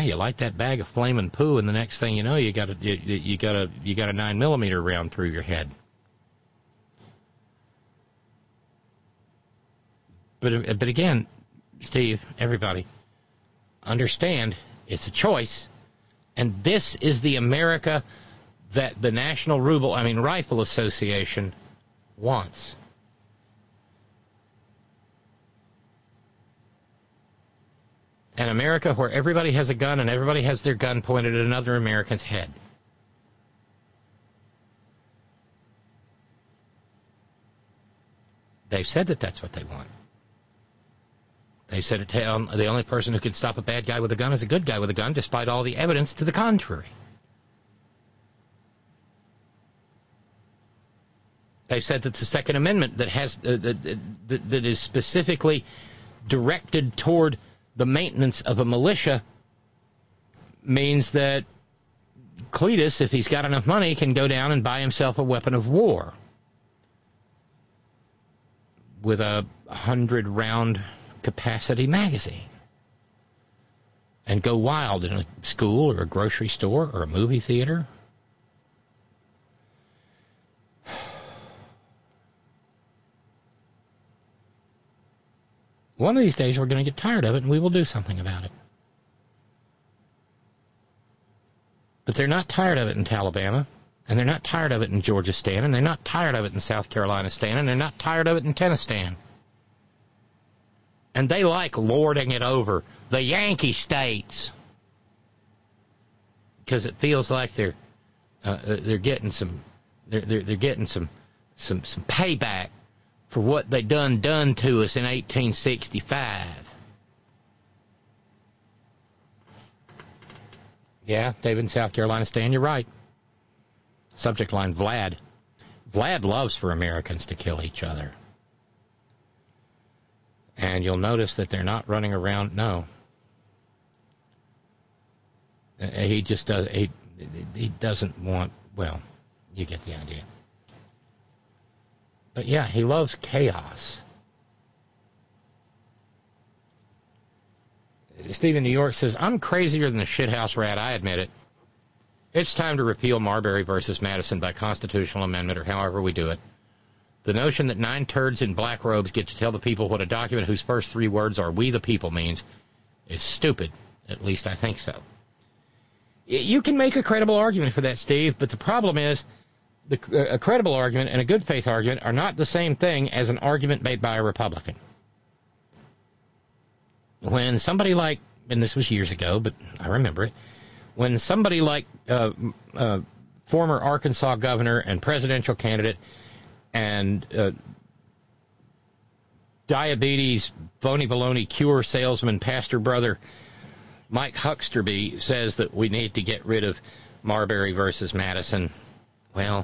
Yeah, you light that bag of flaming poo, and the next thing you know, you got a you, you got a you got a nine millimeter round through your head. But but again, Steve, everybody, understand it's a choice, and this is the America that the National Ruble, I mean Rifle Association, wants. An America where everybody has a gun and everybody has their gun pointed at another American's head. They've said that that's what they want. They've said it, the only person who can stop a bad guy with a gun is a good guy with a gun, despite all the evidence to the contrary. They've said that the Second Amendment that has uh, that, that, that is specifically directed toward the maintenance of a militia means that Cletus, if he's got enough money, can go down and buy himself a weapon of war with a hundred-round capacity magazine and go wild in a school or a grocery store or a movie theater. One of these days we're going to get tired of it, and we will do something about it. But they're not tired of it in Alabama, and they're not tired of it in Georgia-stan, and they're not tired of it in South Carolina-stan, and they're not tired of it in Tennessee-stan. And they like lording it over the Yankee states because it feels like they're uh, they're getting some they're they're, they're getting some some some payback for what they done done to us in eighteen sixty-five. Yeah, David in South Carolina, Stan, you're right. Subject line, Vlad. Vlad loves for Americans to kill each other. And you'll notice that they're not running around, no. He just does, he, he doesn't want, well, you get the idea. But yeah, he loves chaos. Steve in New York says, I'm crazier than a shithouse rat, I admit it. It's time to repeal Marbury versus Madison by constitutional amendment or however we do it. The notion that nine turds in black robes get to tell the people what a document whose first three words are "we the people" means is stupid. At least I think so. You can make a credible argument for that, Steve, but the problem is the, a credible argument and a good faith argument are not the same thing as an argument made by a Republican. When somebody like, and this was years ago, but I remember it, when somebody like uh, uh, former Arkansas governor and presidential candidate and uh, diabetes, phony baloney cure salesman, pastor brother Mike Hucksterby says that we need to get rid of Marbury versus Madison. Well,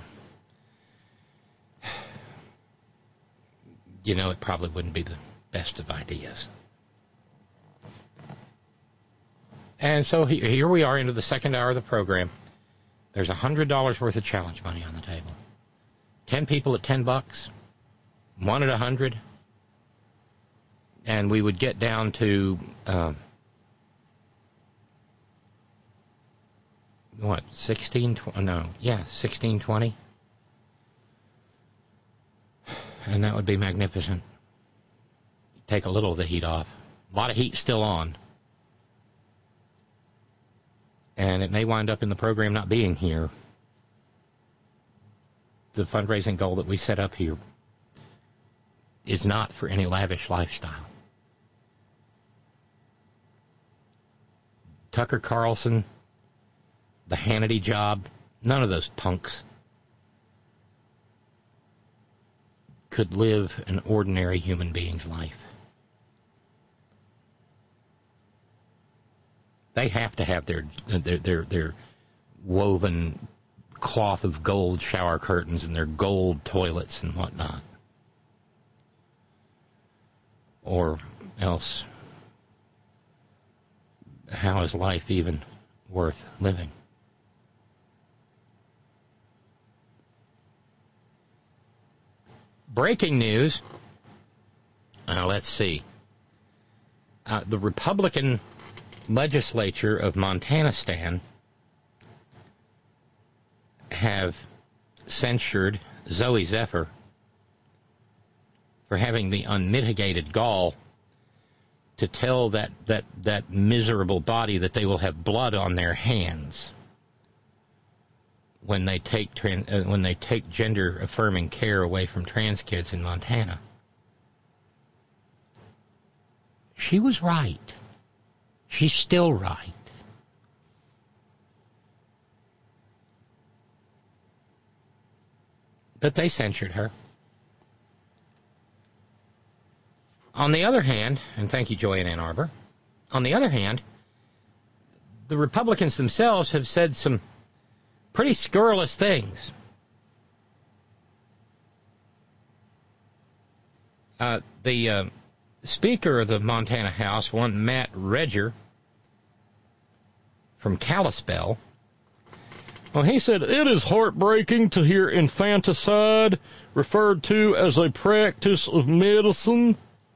you know, it probably wouldn't be the best of ideas. And so here we are into the second hour of the program. There's one hundred dollars worth of challenge money on the table. Ten people at ten bucks, one at a hundred, and we would get down to uh, what sixteen? twenty, no, yeah, sixteen twenty, and that would be magnificent. Take a little of the heat off. A lot of heat still on, and it may wind up in the program not being here. The fundraising goal that we set up here is not for any lavish lifestyle. Tucker Carlson, the Hannity job, none of those punks could live an ordinary human being's life. They have to have their their their, their woven cloth of gold shower curtains and their gold toilets and whatnot. Or else, how is life even worth living? Breaking news. Uh, let's see. Uh, the Republican legislature of Montanistan have censured Zoe Zephyr for having the unmitigated gall to tell that, that, that miserable body that they will have blood on their hands when they take trans, uh, when they take gender-affirming care away from trans kids in Montana. She was right. She's still right. But they censured her. On the other hand, and thank you, Joy in Ann Arbor, on the other hand, the Republicans themselves have said some pretty scurrilous things. Uh, the uh, Speaker of the Montana House, one Matt Redger from Kalispell, well, he said, "It is heartbreaking to hear infanticide referred to as a practice of medicine."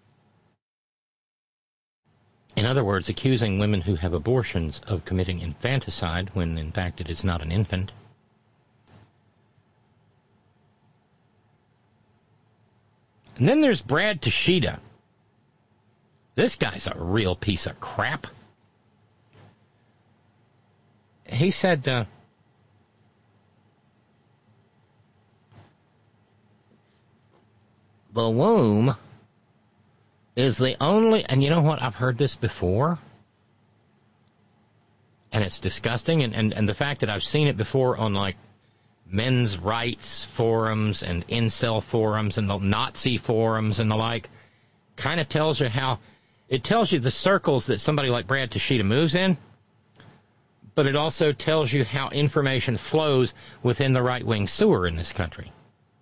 In other words, accusing women who have abortions of committing infanticide when, in fact, it is not an infant. And then there's Brad Teixeira. This guy's a real piece of crap. He said, uh, the womb is the only, and you know what, I've heard this before, and it's disgusting, and, and, and the fact that I've seen it before on, like, men's rights forums and incel forums and the Nazi forums and the like, kind of tells you how, it tells you the circles that somebody like Brad Teixeira moves in, but it also tells you how information flows within the right-wing sewer in this country.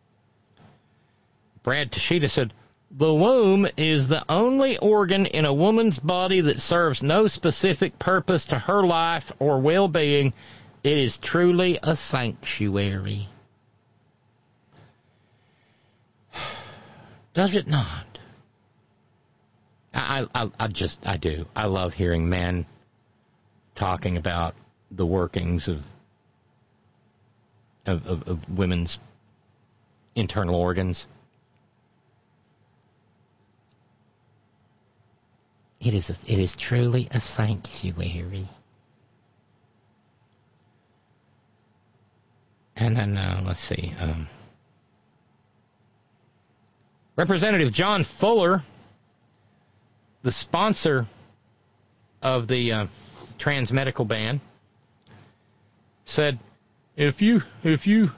Brad Teixeira said, "The womb is the only organ in a woman's body that serves no specific purpose to her life or well-being. It is truly a sanctuary." Does it not? I, I, I just, I do. I love hearing men talking about the workings of, of, of, of women's internal organs. It is, a, it is truly a sanctuary. And then, uh, let's see. Um, Representative John Fuller, the sponsor of the uh, trans medical ban, said, if you if you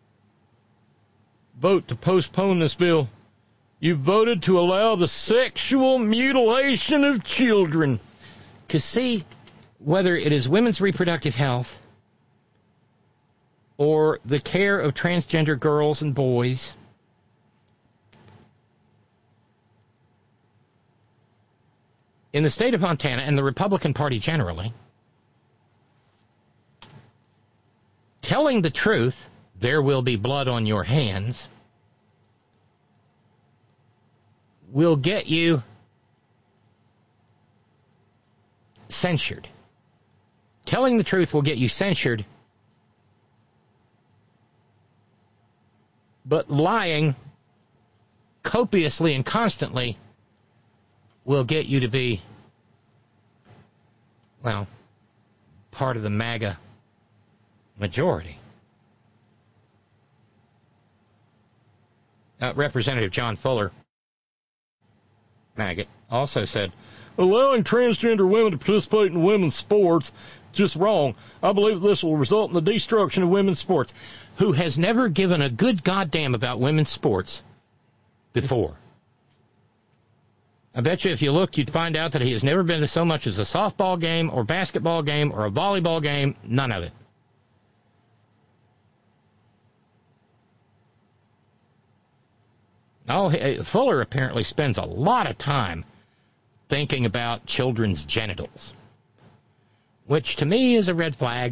vote to postpone this bill, you voted to allow the sexual mutilation of children. Because, see, whether it is women's reproductive health or the care of transgender girls and boys, in the state of Montana and the Republican Party generally, telling the truth, there will be blood on your hands, will get you censured. Telling the truth will get you censured, but lying copiously and constantly will get you to be, well, part of the MAGA majority. Uh, Representative John Fuller, maggot, also said, allowing transgender women to participate in women's sports is just wrong. I believe this will result in the destruction of women's sports. Who has never given a good goddamn about women's sports before? I bet you if you looked, you'd find out that he has never been to so much as a softball game or basketball game or a volleyball game. None of it. Oh, Fuller apparently spends a lot of time thinking about children's genitals, which to me is a red flag.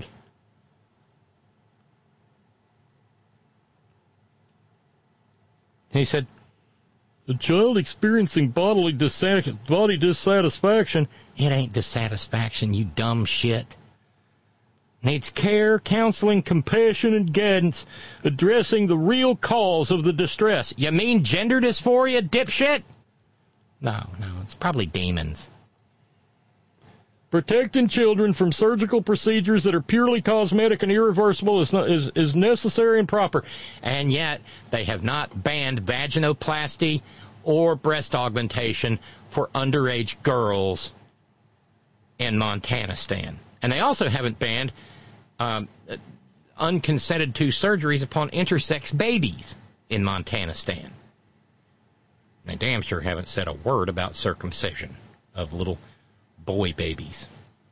He said, A child experiencing bodily dissat- body dissatisfaction. It ain't dissatisfaction, you dumb shit. Needs care, counseling, compassion, and guidance, addressing the real cause of the distress. You mean gender dysphoria, dipshit? No, no, it's probably demons. Protecting children from surgical procedures that are purely cosmetic and irreversible is, not, is, is necessary and proper. And yet, they have not banned vaginoplasty or breast augmentation for underage girls in Montanistan. And they also haven't banned um, unconsented to surgeries upon intersex babies in Montanistan. They damn sure haven't said a word about circumcision of little boy babies.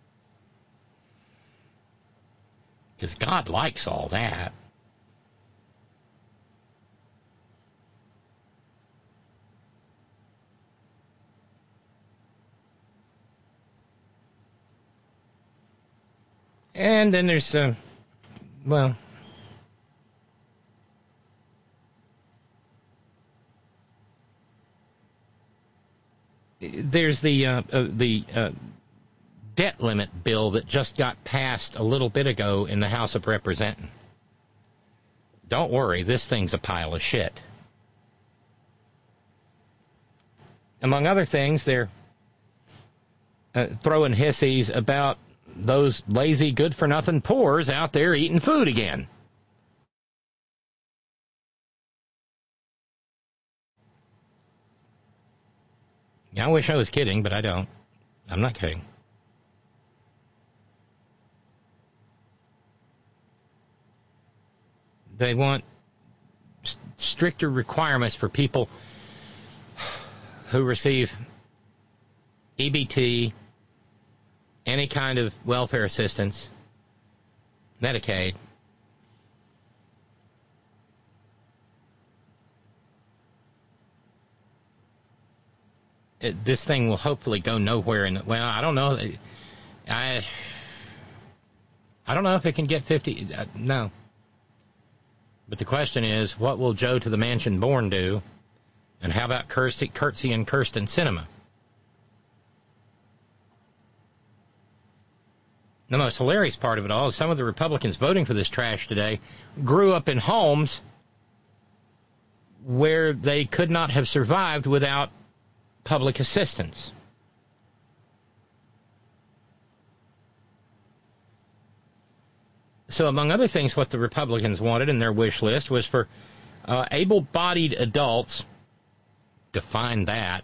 Because God likes all that. And then there's, uh, well, there's the uh, uh, the uh, debt limit bill that just got passed a little bit ago in the House of Representatives. Don't worry, this thing's a pile of shit. Among other things, they're uh, throwing hissies about those lazy, good-for-nothing poors out there eating food again. Yeah, I wish I was kidding, but I don't. I'm not kidding. They want st- stricter requirements for people who receive E B T, any kind of welfare assistance, Medicaid. It, this thing will hopefully go nowhere. In, well, I don't know. I I don't know if it can get fifty. Uh, no. But the question is, what will Joe to the Mansion Born do? And how about Curtsy, Curtsy and Kirsten Sinema? The most hilarious part of it all is some of the Republicans voting for this trash today grew up in homes where they could not have survived without public assistance. So among other things, what the Republicans wanted in their wish list was for uh, able-bodied adults, define that,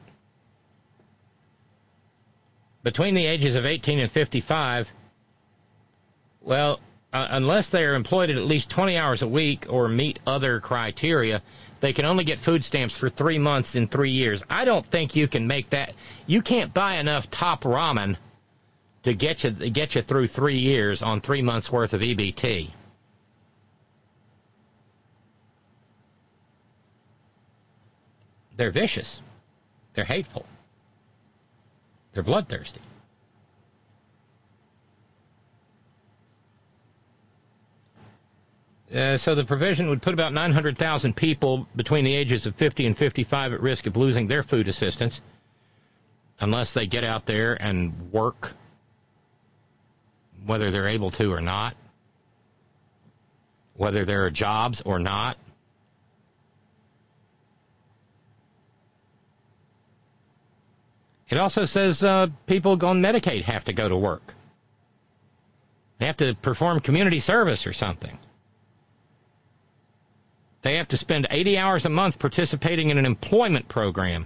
between the ages of eighteen and fifty-five, well, uh, unless they are employed at at least twenty hours a week or meet other criteria, they can only get food stamps for three months in three years. I don't think you can make that. You can't buy enough Top Ramen to get you get you through three years on three months' worth of E B T. They're vicious. They're hateful. They're bloodthirsty. Uh, so the provision would put about nine hundred thousand people between the ages of fifty and fifty-five at risk of losing their food assistance unless they get out there and work, whether they're able to or not, whether there are jobs or not. It also says uh, people on Medicaid have to go to work. They have to perform community service or something. They have to spend eighty hours a month participating in an employment program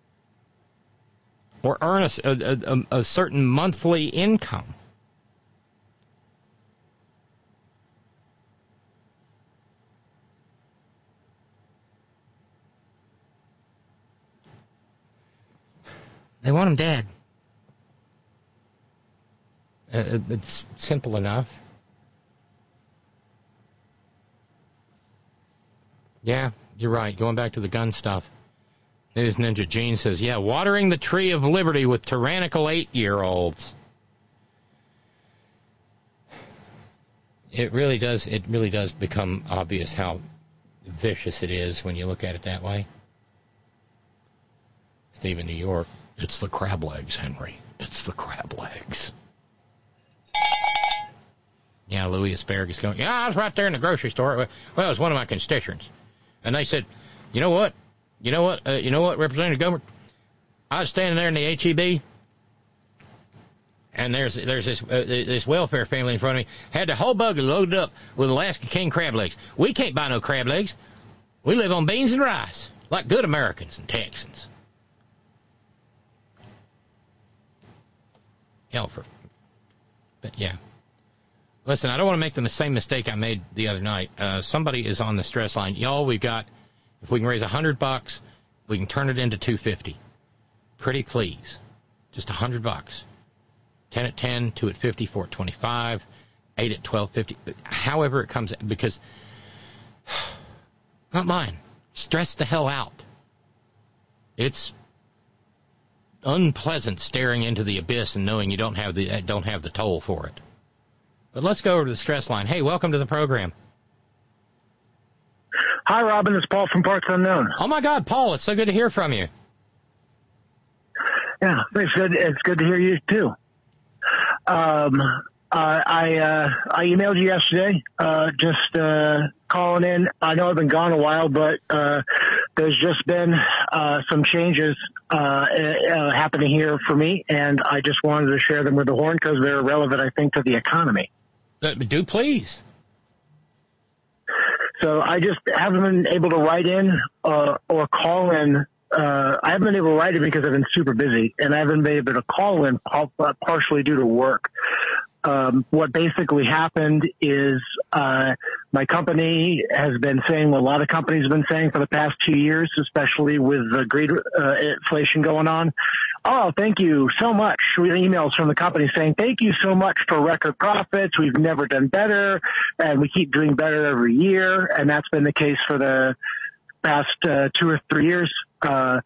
or earn a, a, a, a certain monthly income. They want them dead. Uh, it's simple enough. Yeah, you're right. Going back to the gun stuff. News Ninja Gene says, yeah, watering the tree of liberty with tyrannical eight-year-olds. It really does, it really does become obvious how vicious it is when you look at it that way. Steve in New York. It's the crab legs, Henry. It's the crab legs. Yeah, Louis Asparagus going, yeah, I was right there in the grocery store. Well, it was one of my constituents. And they said, you know what? You know what? Uh, you know what, Representative Gohmert? I was standing there in the H E B, and there's there's this uh, this welfare family in front of me, had the whole buggy loaded up with Alaska King crab legs. We can't buy no crab legs. We live on beans and rice, like good Americans and Texans. Hell for, but yeah. Listen, I don't want to make the same mistake I made the other night. Uh, somebody is on the stress line. Y'all, we've got, if we can raise a hundred bucks, we can turn it into two fifty. Pretty please. Just a hundred bucks. Ten at ten, two at fifty, four at twenty-five, eight at twelve fifty. However it comes, because, not mine. Stress the hell out. It's unpleasant staring into the abyss and knowing you don't have the don't have the toll for it. But let's go over to the stress line. Hey, welcome to the program. Hi, Robin. It's Paul from Parts Unknown. Oh, my God, Paul, it's so good to hear from you. Yeah, it's good. It's good to hear you, too. Um, uh, I uh, I emailed you yesterday, uh, just uh, calling in. I know I've been gone a while, but uh, there's just been uh, some changes uh, uh, happening here for me, and I just wanted to share them with the Horn because they're relevant, I think, to the economy. Do please. So I just haven't been able to write in uh, or call in. Uh, I haven't been able to write it because I've been super busy, and I haven't been able to call in partially due to work. Um, what basically happened is uh, my company has been saying what a lot of companies have been saying for the past two years, especially with the great uh, inflation going on. Oh, thank you so much. We have emails from the company saying, thank you so much for record profits. We've never done better, and we keep doing better every year. And that's been the case for the past uh, two or three years. Uh,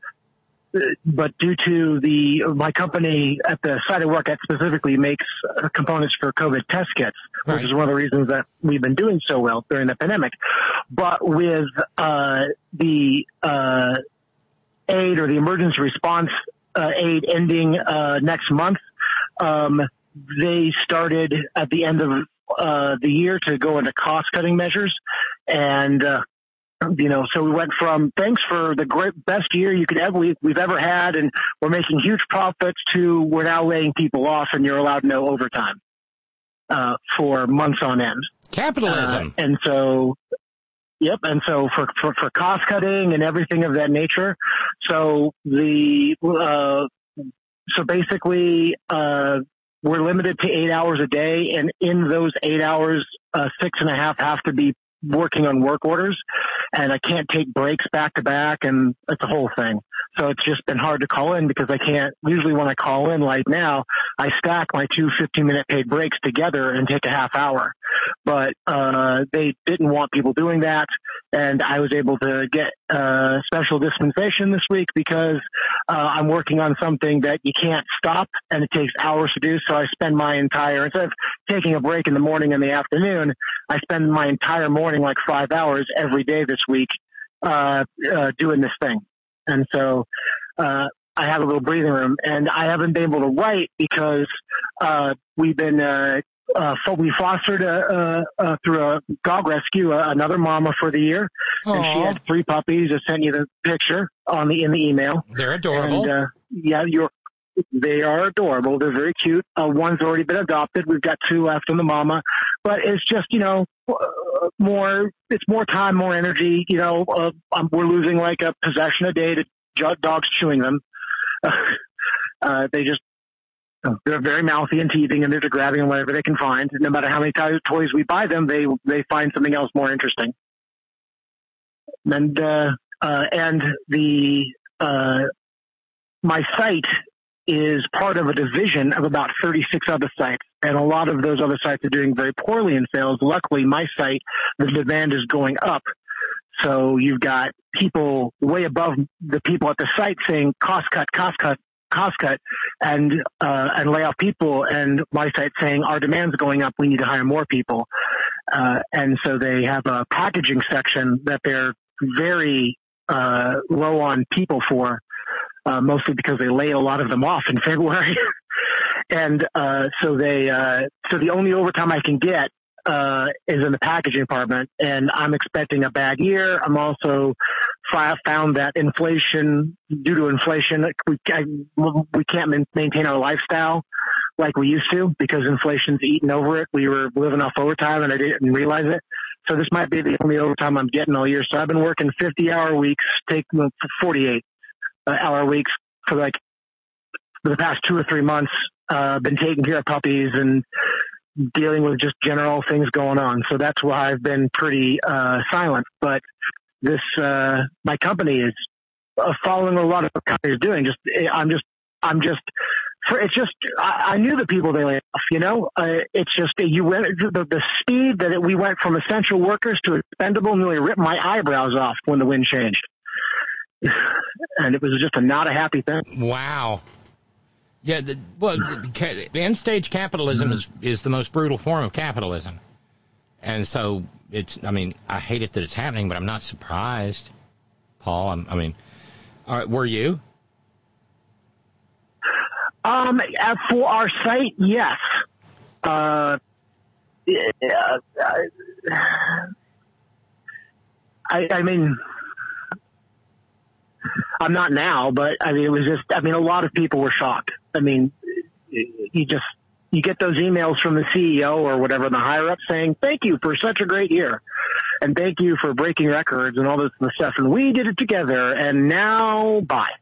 but due to the my company at the site I work at specifically makes uh, components for COVID test kits, right, which is one of the reasons that we've been doing so well during the pandemic. But with uh, the uh, aid or the emergency response uh, aid ending uh, next month, um, they started at the end of uh, the year to go into cost-cutting measures. And uh, You know, so we went from thanks for the great best year you could ever we've ever had, and we're making huge profits, to we're now laying people off, and you're allowed no overtime uh, for months on end. Capitalism. Uh, and so, yep. And so for for, for cost cutting and everything of that nature. So the uh, so basically uh, we're limited to eight hours a day, and in those eight hours, uh, six and a half have to be working on work orders, and I can't take breaks back to back, and it's a whole thing. So it's just been hard to call in because I can't, usually when I call in right now, I stack my two fifteen minute paid breaks together and take a half hour. But, uh, they didn't want people doing that. And I was able to get a special dispensation this week because, uh, I'm working on something that you can't stop and it takes hours to do. So I spend my entire, instead of taking a break in the morning and the afternoon, I spend my entire morning, like five hours every day this week, uh, uh, doing this thing. And so, uh, I have a little breathing room, and I haven't been able to write because, uh, we've been, uh, uh, we fostered, uh, uh, through a dog rescue, uh, another mama for the year. Aww. And she had three puppies. I sent you the picture on the, in the email. They're adorable. And, uh, yeah, you're, they are adorable. They're very cute. Uh, one's already been adopted. We've got two left in the mama, but it's just, you know, uh, more, it's more time, more energy. You know, uh, um, we're losing like a possession a day to j- dogs chewing them. uh, they just, they're very mouthy and teething, and they're just grabbing whatever they can find. No matter how many t- toys we buy them, they, they find something else more interesting. And, uh, uh, and the, uh, my site is part of a division of about thirty-six other sites, and a lot of those other sites are doing very poorly in sales. Luckily, my site, the demand is going up. So you've got people way above the people at the site saying cost cut, cost cut, cost cut, and uh, and lay off people, and my site saying our demand's going up, we need to hire more people. Uh, and so they have a packaging section that they're very uh, low on people for. uh, mostly because they laid a lot of them off in February. And uh, so they, uh, so the only overtime I can get uh, is in the packaging department, and I'm expecting a bad year. I'm also I found that inflation, due to inflation, we, I, we can't maintain our lifestyle like we used to because inflation's eaten over it. We were living off overtime, and I didn't realize it. So this might be the only overtime I'm getting all year. So I've been working fifty-hour weeks, taking forty-eight hour weeks for like for the past two or three months. Uh, been taking care of puppies and dealing with just general things going on. So that's why I've been pretty uh, silent. But this, uh, my company is uh, following a lot of what companies doing. Just, I'm just, I'm just, for, it's just, I, I knew the people they laid off, you know, uh, it's just, you went, the, the speed that it, we went from essential workers to expendable nearly ripped my eyebrows off when the wind changed. And it was just a not a happy thing. Wow. Yeah, the, well, the end-stage capitalism is, is the most brutal form of capitalism. And so it's, I mean, I hate it that it's happening, but I'm not surprised, Paul. I'm, I mean, all right, were you? Um, for our site, yes. Uh, uh, I, I mean... I'm not now, but I mean, it was just, I mean, a lot of people were shocked. I mean, you just, you get those emails from the C E O or whatever, the higher up saying, thank you for such a great year. And thank you for breaking records and all this stuff. And we did it together and now bye.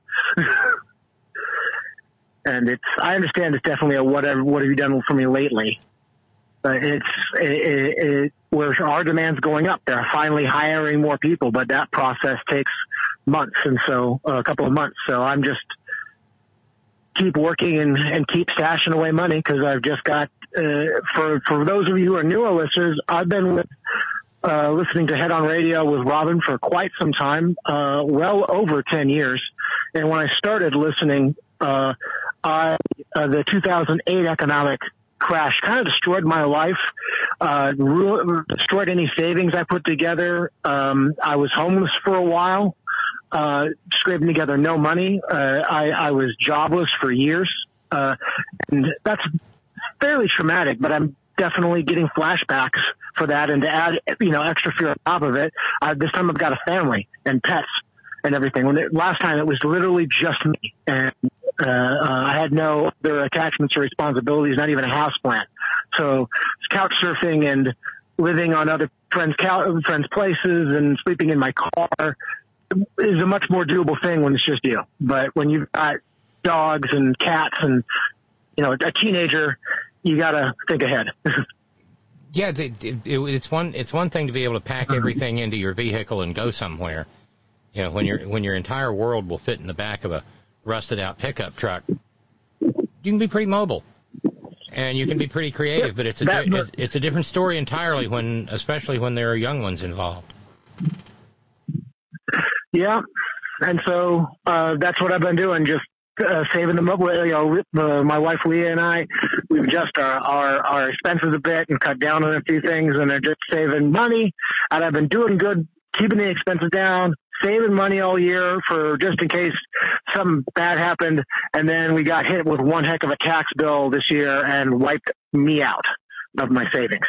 And it's, I understand it's definitely a whatever, what have you done for me lately? But it's, it, it, it, where our demand's going up. They're finally hiring more people, but that process takes months. And so uh, a couple of months. So I'm just keep working and, and keep stashing away money because I've just got, uh, for, for those of you who are newer listeners, I've been with, uh, listening to Head On Radio with Robin for quite some time, uh, well over ten years. And when I started listening, uh, I, uh, the two thousand eight economic crash kind of destroyed my life, uh, ru- destroyed any savings I put together. Um, I was homeless for a while, uh, scraping together no money. Uh, I, I was jobless for years. Uh, and that's fairly traumatic, but I'm definitely getting flashbacks for that. And to add, you know, extra fear on top of it, uh, this time I've got a family and pets and everything. When it, last time it was literally just me, and uh, uh, I had no other attachments or responsibilities, not even a house plant. So couch surfing and living on other friends' couch, friends' places and sleeping in my car is a much more doable thing when it's just you. But when you've got dogs and cats and, you know, a teenager, you got to think ahead. Yeah, it, it, it's one it's one thing to be able to pack everything into your vehicle and go somewhere. You know, when your when your entire world will fit in the back of a rusted out pickup truck, you can be pretty mobile and you can be pretty creative. But it's a that, it's, it's a different story entirely when, especially when there are young ones involved. Yeah, and so uh, that's what I've been doing, just uh, saving them up. You know, uh, my wife Leah and I, we've adjusted our, our our expenses a bit and cut down on a few things, and they're just saving money. And I've been doing good, keeping the expenses down, saving money all year for just in case something bad happened. And then we got hit with one heck of a tax bill this year and wiped me out of my savings.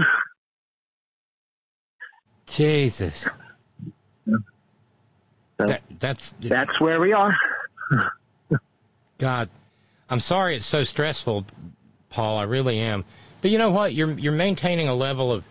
Jesus. So that, that's that's where we are. God, I'm sorry it's so stressful, Paul. I really am. But you know what? You're you're maintaining a level of,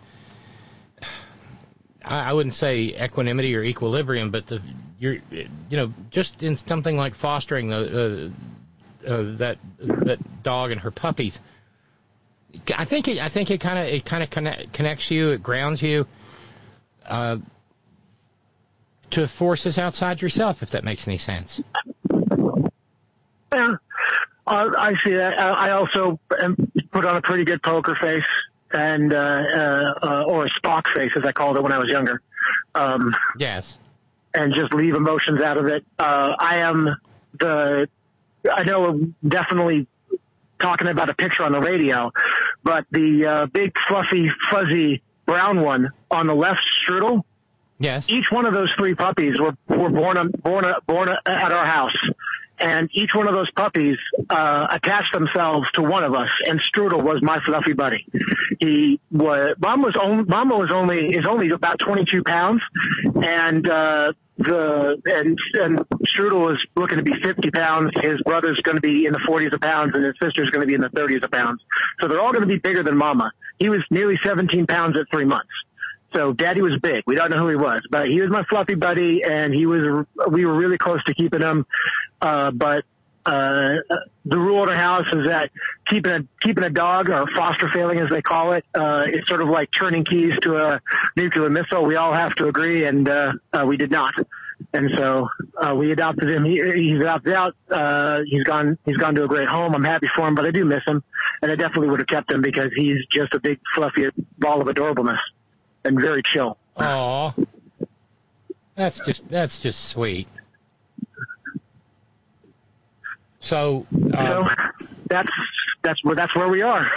I wouldn't say equanimity or equilibrium, but the you're you know just in something like fostering the uh, uh, that that dog and her puppies. I think it, I think it kind of it kind of connect, connects you. It grounds you uh, to forces outside yourself, if that makes any sense. Yeah, uh, I see that. I also put on a pretty good poker face. And, uh, uh, uh, or a Spock face, as I called it when I was younger. Um, yes. And just leave emotions out of it. Uh, I am the, I know definitely talking about a picture on the radio, but the, uh, big fluffy, fuzzy brown one on the left strudel. Yes. Each one of those three puppies were, were born, born, born at our house. and each one of those puppies uh, attached themselves to one of us, and Strudel was my fluffy buddy. He was Mama was only Mama was only is only about twenty-two pounds, and uh, the and and Strudel is looking to be fifty pounds. His brother's going to be in the forties of pounds, and his sister's going to be in the thirties of pounds. So they're all going to be bigger than Mama. He was nearly seventeen pounds at three months. So Daddy was big. We don't know who he was, but he was my fluffy buddy, and he was. We were really close to keeping him. Uh, but uh, the rule in our house is that keeping a keeping a dog, or foster failing as they call it, uh, is sort of like turning keys to a nuclear missile. We all have to agree, and uh, uh, we did not. And so uh, we adopted him. He, he's adopted out. Uh, he's gone. He's gone to a great home. I'm happy for him, but I do miss him, and I definitely would have kept him because he's just a big fluffy ball of adorableness. And very chill. Aw, that's just that's just sweet. So, uh, so that's that's where that's where we are.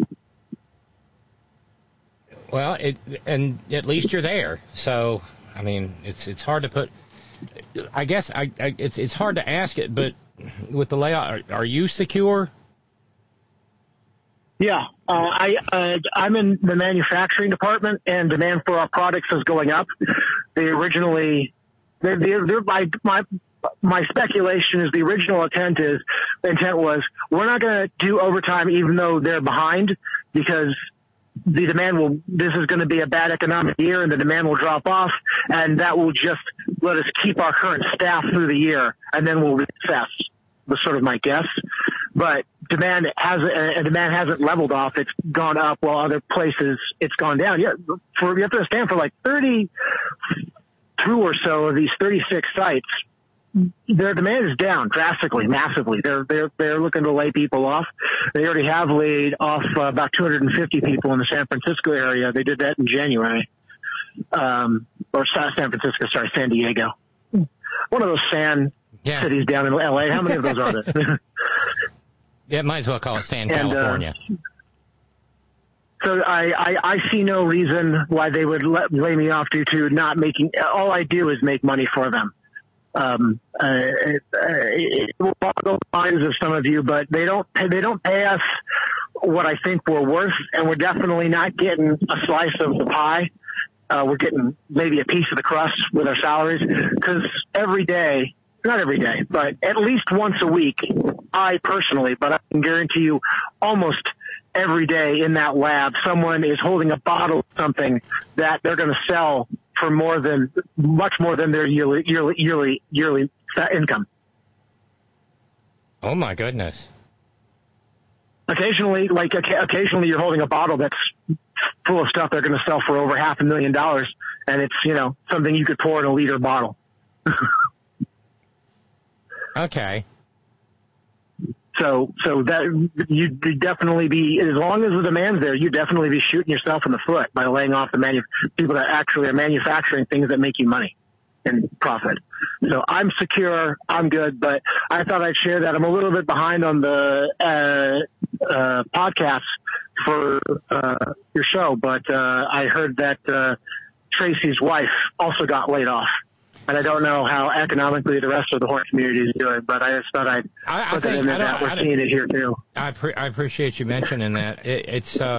Well, it and at least you're there. So, I mean, it's it's hard to put. I guess I, I it's it's hard to ask it, but with the layout, are, are you secure? Yeah, uh, I, uh, I'm in the manufacturing department, and demand for our products is going up. They originally, they, they, they're, my, my, my speculation is the original intent is, intent was, we're not going to do overtime even though they're behind, because the demand will, this is going to be a bad economic year, and the demand will drop off, and that will just let us keep our current staff through the year, and then we'll reassess. Was sort of my guess, but demand has uh, demand hasn't leveled off. It's gone up while other places it's gone down. Yeah, for you have to understand, for like thirty-two or so of these thirty-six sites, their demand is down drastically, massively. They're they're they're looking to lay people off. They already have laid off uh, about two hundred fifty people in the San Francisco area. They did that in January, um, or San Francisco, sorry, San Diego. One of those San. Yeah. Cities down in L A. How many of those are there? Yeah, might as well call it San and, California. Uh, so I, I, I see no reason why they would let, lay me off due to not making. All I do is make money for them. Um, uh, it, it will boggle the minds of some of you, but they don't. They don't pay us what I think we're worth, and we're definitely not getting a slice of the pie. Uh, we're getting maybe a piece of the crust with our salaries, because every day. Not every day, but at least once a week, I personally, but I can guarantee you almost every day in that lab, someone is holding a bottle of something that they're going to sell for more than, much more than their yearly, yearly, yearly, yearly income. Oh my goodness. Occasionally, like occasionally you're holding a bottle that's full of stuff they're going to sell for over half a million dollars. And it's, you know, something you could pour in a liter bottle. Okay. So, so that you'd definitely be, as long as the demand's there, you'd definitely be shooting yourself in the foot by laying off the manu- people that actually are manufacturing things that make you money and profit. So I'm secure, I'm good, but I thought I'd share that. I'm a little bit behind on the uh, uh, podcast for uh, your show, but uh, I heard that uh, Tracy's wife also got laid off. And I don't know how economically the rest of the horse community is doing, but I just thought I'd I, I put think, it in I that we're I seeing it here too. I, pre- I appreciate you mentioning that. It, it's uh,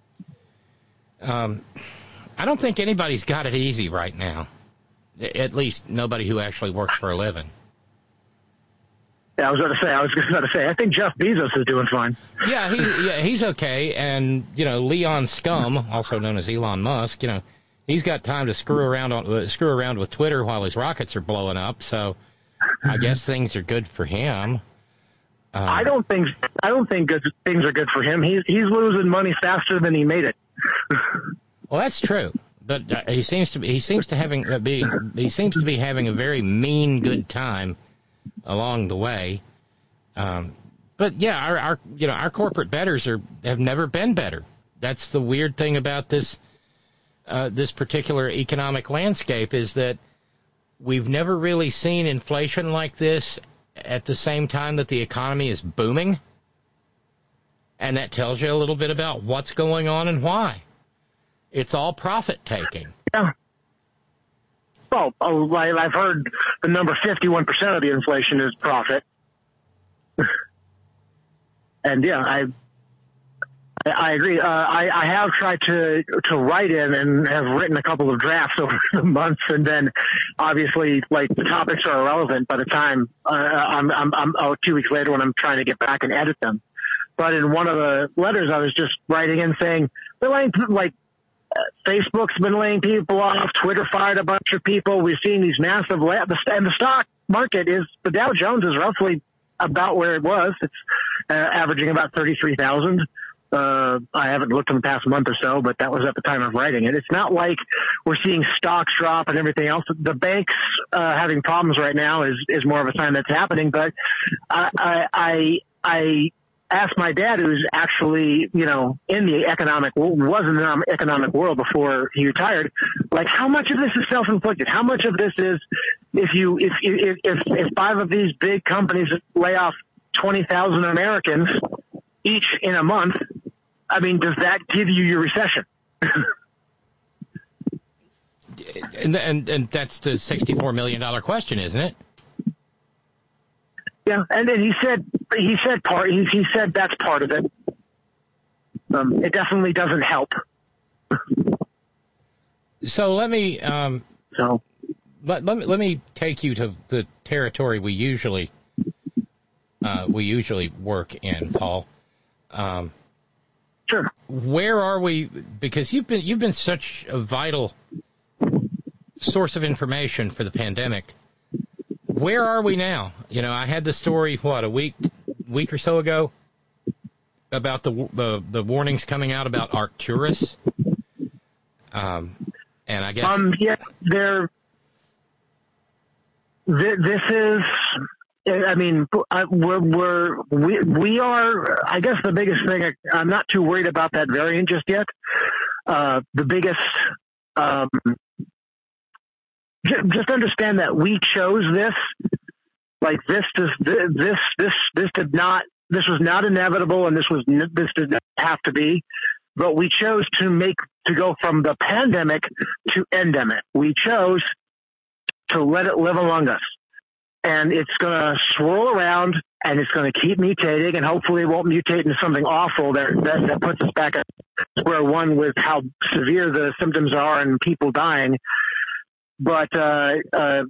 um, I don't think anybody's got it easy right now. At least nobody who actually works for a living. Yeah, I was going to say. I was going to say. I think Jeff Bezos is doing fine. Yeah, he yeah he's okay, and you know Leon Scum, also known as Elon Musk, you know. He's got time to screw around on uh, screw around with Twitter while his rockets are blowing up. So, I guess things are good for him. Um, I don't think I don't think good things are good for him. He's he's losing money faster than he made it. Well, that's true, but uh, he seems to be he seems to having uh, be he seems to be having a very mean good time along the way. Um, but yeah, our, our you know our corporate betters are have never been better. That's the weird thing about this. Uh, this particular economic landscape is that we've never really seen inflation like this at the same time that the economy is booming. And that tells you a little bit about what's going on and why. It's all profit taking. Yeah. Well, I've heard the number fifty-one percent of the inflation is profit. and yeah, I I agree. Uh, I, I have tried to to write in and have written a couple of drafts over the months, and then obviously, like, the topics are irrelevant by the time uh, I'm, I'm, I'm oh, two weeks later when I'm trying to get back and edit them. But in one of the letters, I was just writing in saying, they're laying, like, uh, Facebook's been laying people off, Twitter fired a bunch of people. We've seen these massive, la- and the stock market is, the Dow Jones is roughly about where it was. It's uh, averaging about thirty-three thousand. Uh, I haven't looked in the past month or so, but that was at the time of writing it. It's not like we're seeing stocks drop and everything else. The banks uh, having problems right now is, is more of a sign that's happening. But I, I, I, I asked my dad, who's actually, you know, in the economic, was in the economic world before he retired, like, how much of this is self-inflicted? How much of this is if you, if, if, if, if five of these big companies lay off twenty thousand Americans each in a month, I mean, does that give you your recession? and, and and that's the sixty-four million dollars question, isn't it? Yeah, and then he said he said part he, he said that's part of it. Um, it definitely doesn't help. So let me um, so let, let me let me take you to the territory we usually uh, we usually work in, Paul. Um, sure. Where are we? Because you've been you've been such a vital source of information for the pandemic. Where are we now? You know, I had the story what a week week or so ago about the the, the warnings coming out about Arcturus. Um, and I guess um yeah, there. Th- this is. I mean, we're, we're, we, we are, I guess the biggest thing, I'm not too worried about that variant just yet. Uh, the biggest, um, just understand that we chose this, like this, this, this, this, this did not, this was not inevitable, and this was, this did not have to be, but we chose to make, to go from the pandemic to endemic. We chose to let it live among us. And it's going to swirl around, and it's going to keep mutating, and hopefully it won't mutate into something awful that, that, that puts us back at square one with how severe the symptoms are and people dying. But, uh, uh,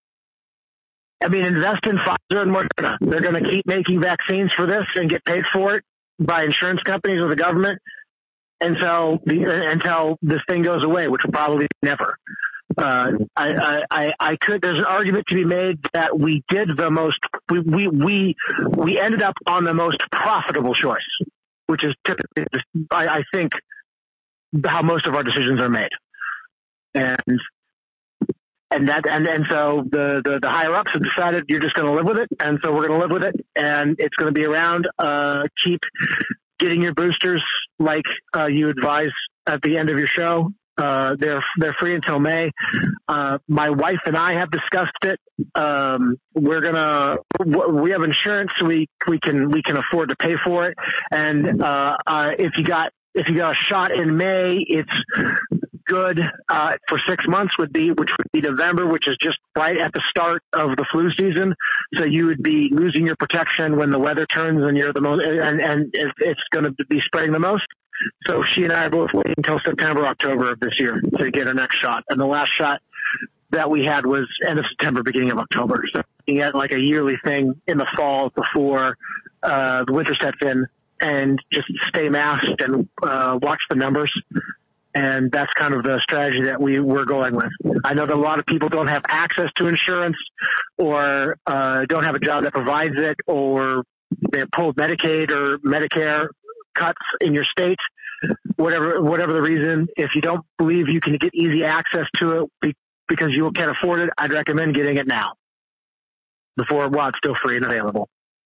I mean, invest in Pfizer and Moderna. They're going to keep making vaccines for this and get paid for it by insurance companies or the government until, until this thing goes away, which will probably never. Uh, I, I, I could, there's an argument to be made that we did the most, we, we, we, we ended up on the most profitable choice, which is typically, I, I think, how most of our decisions are made. And, and that, and, and so the, the, the higher ups have decided you're just going to live with it. And so we're going to live with it, and it's going to be around. Uh, keep getting your boosters like, uh, you advise at the end of your show. Uh, they're, they're free until May. Uh, my wife and I have discussed it. Um, we're gonna, we have insurance, so we, we can, we can afford to pay for it. And, uh, uh, if you got, if you got a shot in May, it's good, uh, for six months would be, which would be November, which is just right at the start of the flu season. So you would be losing your protection when the weather turns and you're the most, and, and it's going to be spreading the most. So she and I are both waiting until September, October of this year to get our next shot. And the last shot that we had was end of September, beginning of October. So we had like a yearly thing in the fall before uh, the winter sets in, and just stay masked and uh, watch the numbers. And that's kind of the strategy that we were going with. I know that a lot of people don't have access to insurance, or uh, don't have a job that provides it, or they pulled Medicaid or Medicare cuts in your state, whatever whatever the reason. If you don't believe you can get easy access to it because you can't afford it, I'd recommend getting it now before while it's still free and available.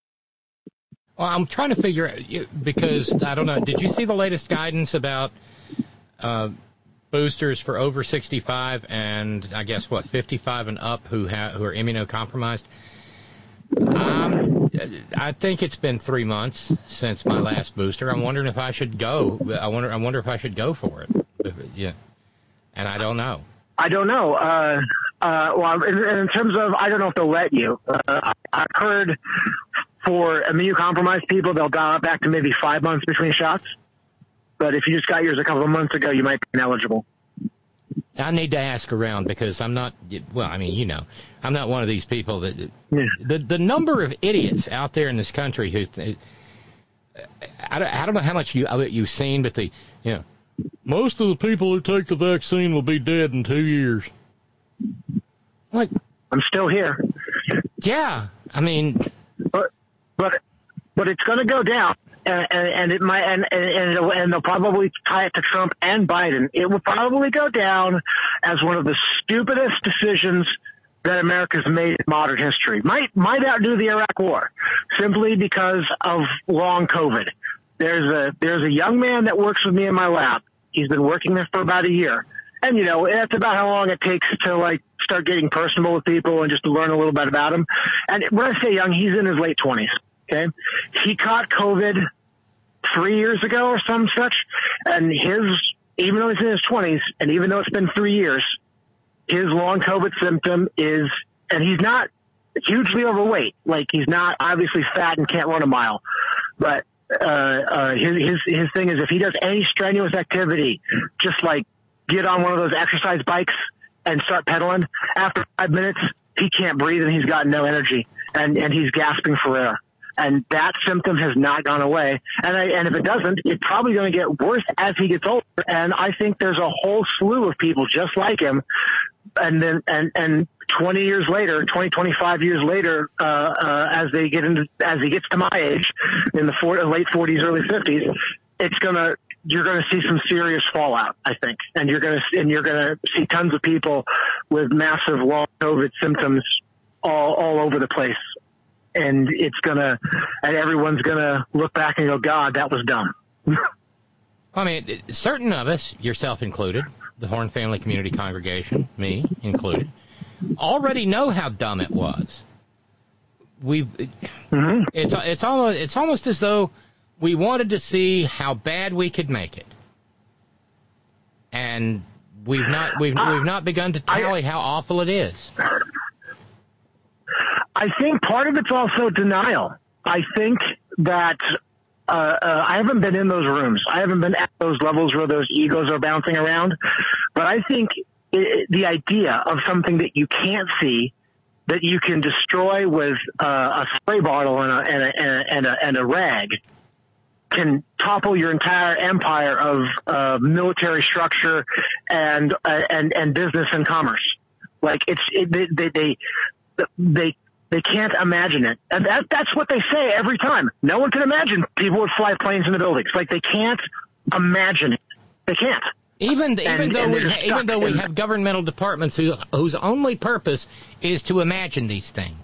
Well, I'm trying to figure out, because I don't know, did you see the latest guidance about uh, boosters for over sixty-five and I guess what fifty-five and up who ha- who are immunocompromised? Um, I think it's been three months since my last booster. I'm wondering if I should go. I wonder. I wonder if I should go for it. Yeah, and I don't know. I don't know. Uh, uh, well, in, in terms of, I don't know if they'll let you. Uh, I've heard For immunocompromised people, they'll dial it back to maybe five months between shots. But if you just got yours a couple of months ago, you might be ineligible. I need to ask around because I'm not, well, I mean, you know, I'm not one of these people that, Yeah. the the number of idiots out there in this country who, th- I don't, I don't know how much you, you've seen, but the, you know, Most of the people who take the vaccine will be dead in two years. like, I'm still here. yeah, I mean, But but but it's going to go down, and, and, and it might, and and, it'll, and they'll probably tie it to Trump and Biden. It will probably go down as one of the stupidest decisions that America's made in modern history. Might might outdo the Iraq War, simply because of long COVID. There's a there's a young man that works with me in my lab. He's been working there for about a year. And, you know, that's about how long it takes to, like, start getting personable with people and just to learn a little bit about them. And when I say young, he's in his late twenties, okay? He caught COVID three years ago or some such, and his, even though he's in his twenties, and even though it's been three years, his long COVID symptom is, and he's not hugely overweight. Like, he's not obviously fat and can't run a mile. But uh, uh, his, his, his thing is if he does any strenuous activity, just like, get on one of those exercise bikes and start pedaling. After five minutes, he can't breathe and he's got no energy and, and he's gasping for air. And that symptom has not gone away. And I, and if it doesn't, it's probably going to get worse as he gets older. And I think there's a whole slew of people just like him. And then, and, and twenty years later, twenty, twenty-five years later, uh, uh, as they get into, as he gets to my age in the four, late forties, early fifties, it's going to, you're going to see some serious fallout, I think, and you're going to and you're going to see tons of people with massive long COVID symptoms all all over the place, and it's going to and everyone's going to look back and go, God, that was dumb. I mean, certain of us, yourself included, the Horn Family Community Congregation, me included, already know how dumb it was. We, mm-hmm. it's it's almost it's almost as though we wanted to see how bad we could make it, and we've not we've uh, we've not begun to tally I, how awful it is. I think part of it's also denial. I think that uh, uh, I haven't been in those rooms. I haven't been at those levels where those egos are bouncing around. But I think it, the idea of something that you can't see, that you can destroy with uh, a spray bottle and a and a, and a, and a, and a rag, can topple your entire empire of uh, military structure and uh, and and business and commerce. Like it's it, they they they they can't imagine it, and that that's what they say every time. No one can imagine people would fly planes into buildings. Like they can't imagine it. They can't. Even even and, though and we ha- even though we have governmental departments who, whose only purpose is to imagine these things.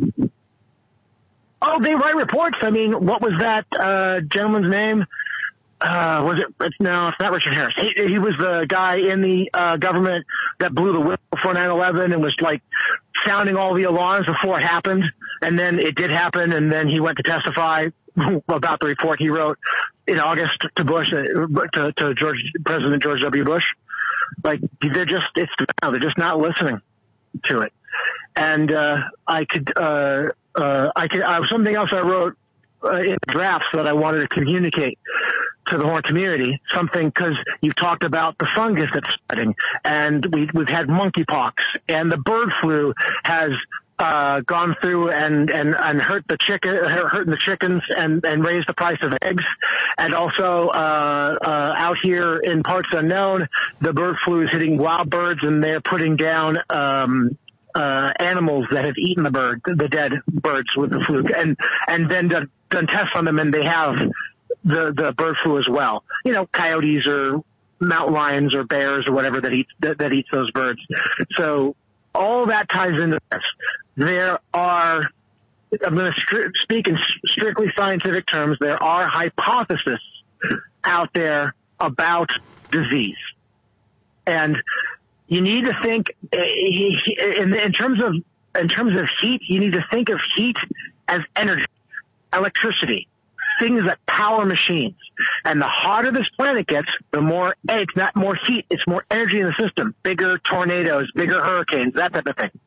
Oh, they write reports. I mean, what was that uh, gentleman's name? Uh, was it? It's, no, it's not Richard Harris. He, he was the guy in the uh, government that blew the whistle for nine eleven and was like sounding all the alarms before it happened. And then it did happen. And then he went to testify about the report he wrote in August to Bush, to, to George, President George W. Bush. Like they're just, it's, they're just not listening to it. And uh, I could, uh, uh, I could, uh, something else I wrote uh, in drafts that I wanted to communicate to the Horn community, something because you've talked about the fungus that's spreading, and we, we've had monkeypox, and the bird flu has uh, gone through and, and, and hurt the chicken, hurting the chickens, and, and raised the price of eggs, and also uh, uh, out here in parts unknown, the bird flu is hitting wild birds, and they're putting down um, uh, animals that have eaten the bird, the dead birds with the flu, and and then done, done tests on them, and they have the the bird flu as well. You know, coyotes or mountain lions or bears or whatever that eats that, that eats those birds. So all that ties into this. There are, I'm going to stri- speak in strictly scientific terms, there are hypotheses out there about disease. And you need to think in, in terms of in terms of heat, you need to think of heat as energy, electricity, things that power machines. And the hotter this planet gets, the more, it's not more heat, it's more energy in the system, bigger tornadoes, bigger hurricanes, that type of thing.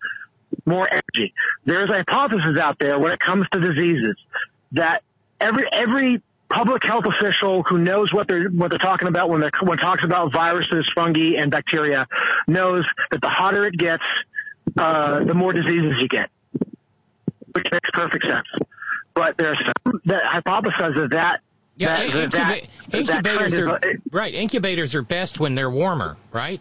more energy. There's a hypothesis out there when it comes to diseases that every every public health official who knows what they're what they're talking about when they're when talks about viruses, fungi, and bacteria knows that the hotter it gets, uh, the more diseases you get, which makes perfect sense. But there's some that hypothesize that. Yeah, that, incuba- that, incubators that are is, right. Incubators are best when they're warmer, right?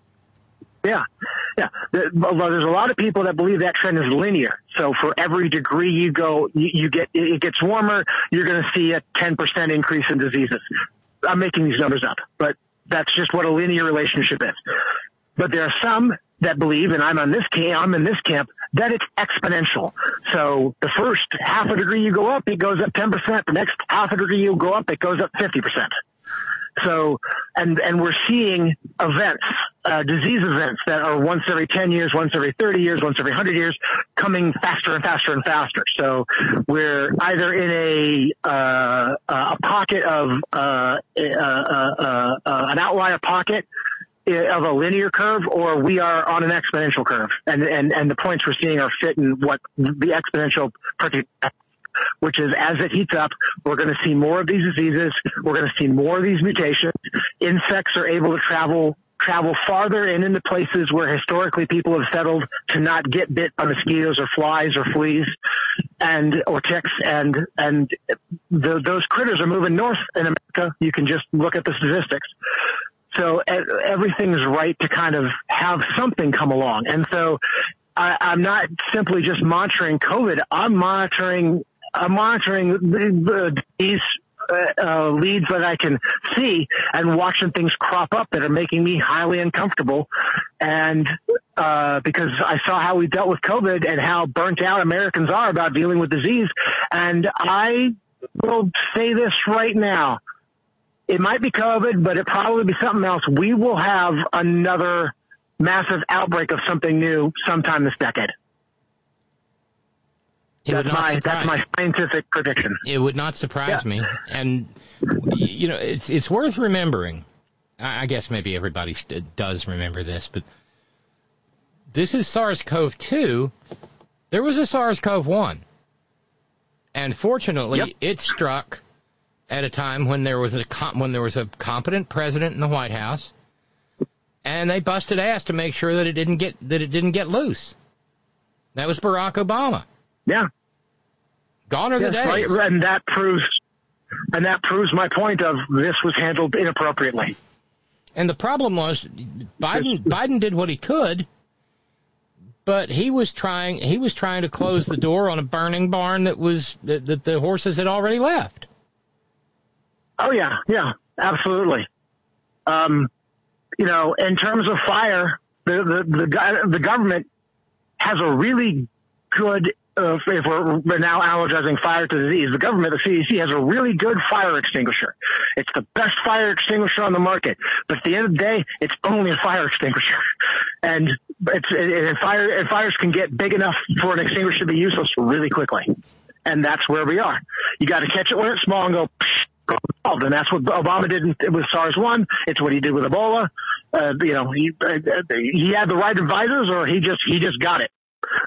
Yeah, yeah. There's a lot of people that believe that trend is linear. So for every degree you go, you, you get it gets warmer, you're going to see a ten percent increase in diseases. I'm making these numbers up, but that's just what a linear relationship is. But there are some that believe, and I'm on this camp, I'm in this camp, that it's exponential. So the first half a degree you go up, it goes up ten percent. The next half a degree you go up, it goes up fifty percent. So, and, and we're seeing events, uh, disease events that are once every ten years, once every thirty years, once every one hundred years, coming faster and faster and faster. So we're either in a, uh, a pocket of, uh, uh, uh, uh, an outlier pocket of a linear curve, or we are on an exponential curve. And, and, and the points we're seeing are fit in what the exponential predicts, which is as it heats up, we're going to see more of these diseases. We're going to see more of these mutations. Insects are able to travel travel farther and into places where historically people have settled to not get bit by mosquitoes or flies or fleas and or ticks. And and the, those critters are moving north in America. You can just look at the statistics. So everything's right to kind of have something come along. And so I, I'm not simply just monitoring COVID. I'm monitoring I'm monitoring the, these uh, leads that I can see and watching things crop up that are making me highly uncomfortable. And uh, because I saw how we dealt with COVID and how burnt out Americans are about dealing with disease. And I will say this right now. It might be COVID, but it probably be something else. We will have another massive outbreak of something new sometime this decade. It that's would not my surprise, that's my scientific prediction. It would not surprise yeah. me, and you know it's it's worth remembering. I guess maybe everybody does remember this, but this is SARS-C o V two. There was a SARS-C o V one, and fortunately, yep. it struck at a time when there was a when there was a competent president in the White House, and they busted ass to make sure that it didn't get that it didn't get loose. That was Barack Obama. Yeah. Gone are the yes, days. Right. And that proves and that proves my point of this was handled inappropriately. And the problem was Biden Biden did what he could, but he was trying he was trying to close the door on a burning barn that was that, that the horses had already left. Oh yeah, yeah, absolutely. Um, you know, in terms of fire, the the the, the government has a really good. Uh, if we're, we're now analogizing fire to disease, the government, the C D C, has a really good fire extinguisher. It's the best fire extinguisher on the market. But at the end of the day, it's only a fire extinguisher. And it's, it, and fire, and fires can get big enough for an extinguisher to be useless really quickly. And that's where we are. You got to catch it when it's small and go, psh, go. And that's what Obama did with SARS one. It's what he did with Ebola. Uh, you know, he, uh, he had the right advisors, or he just, he just got it.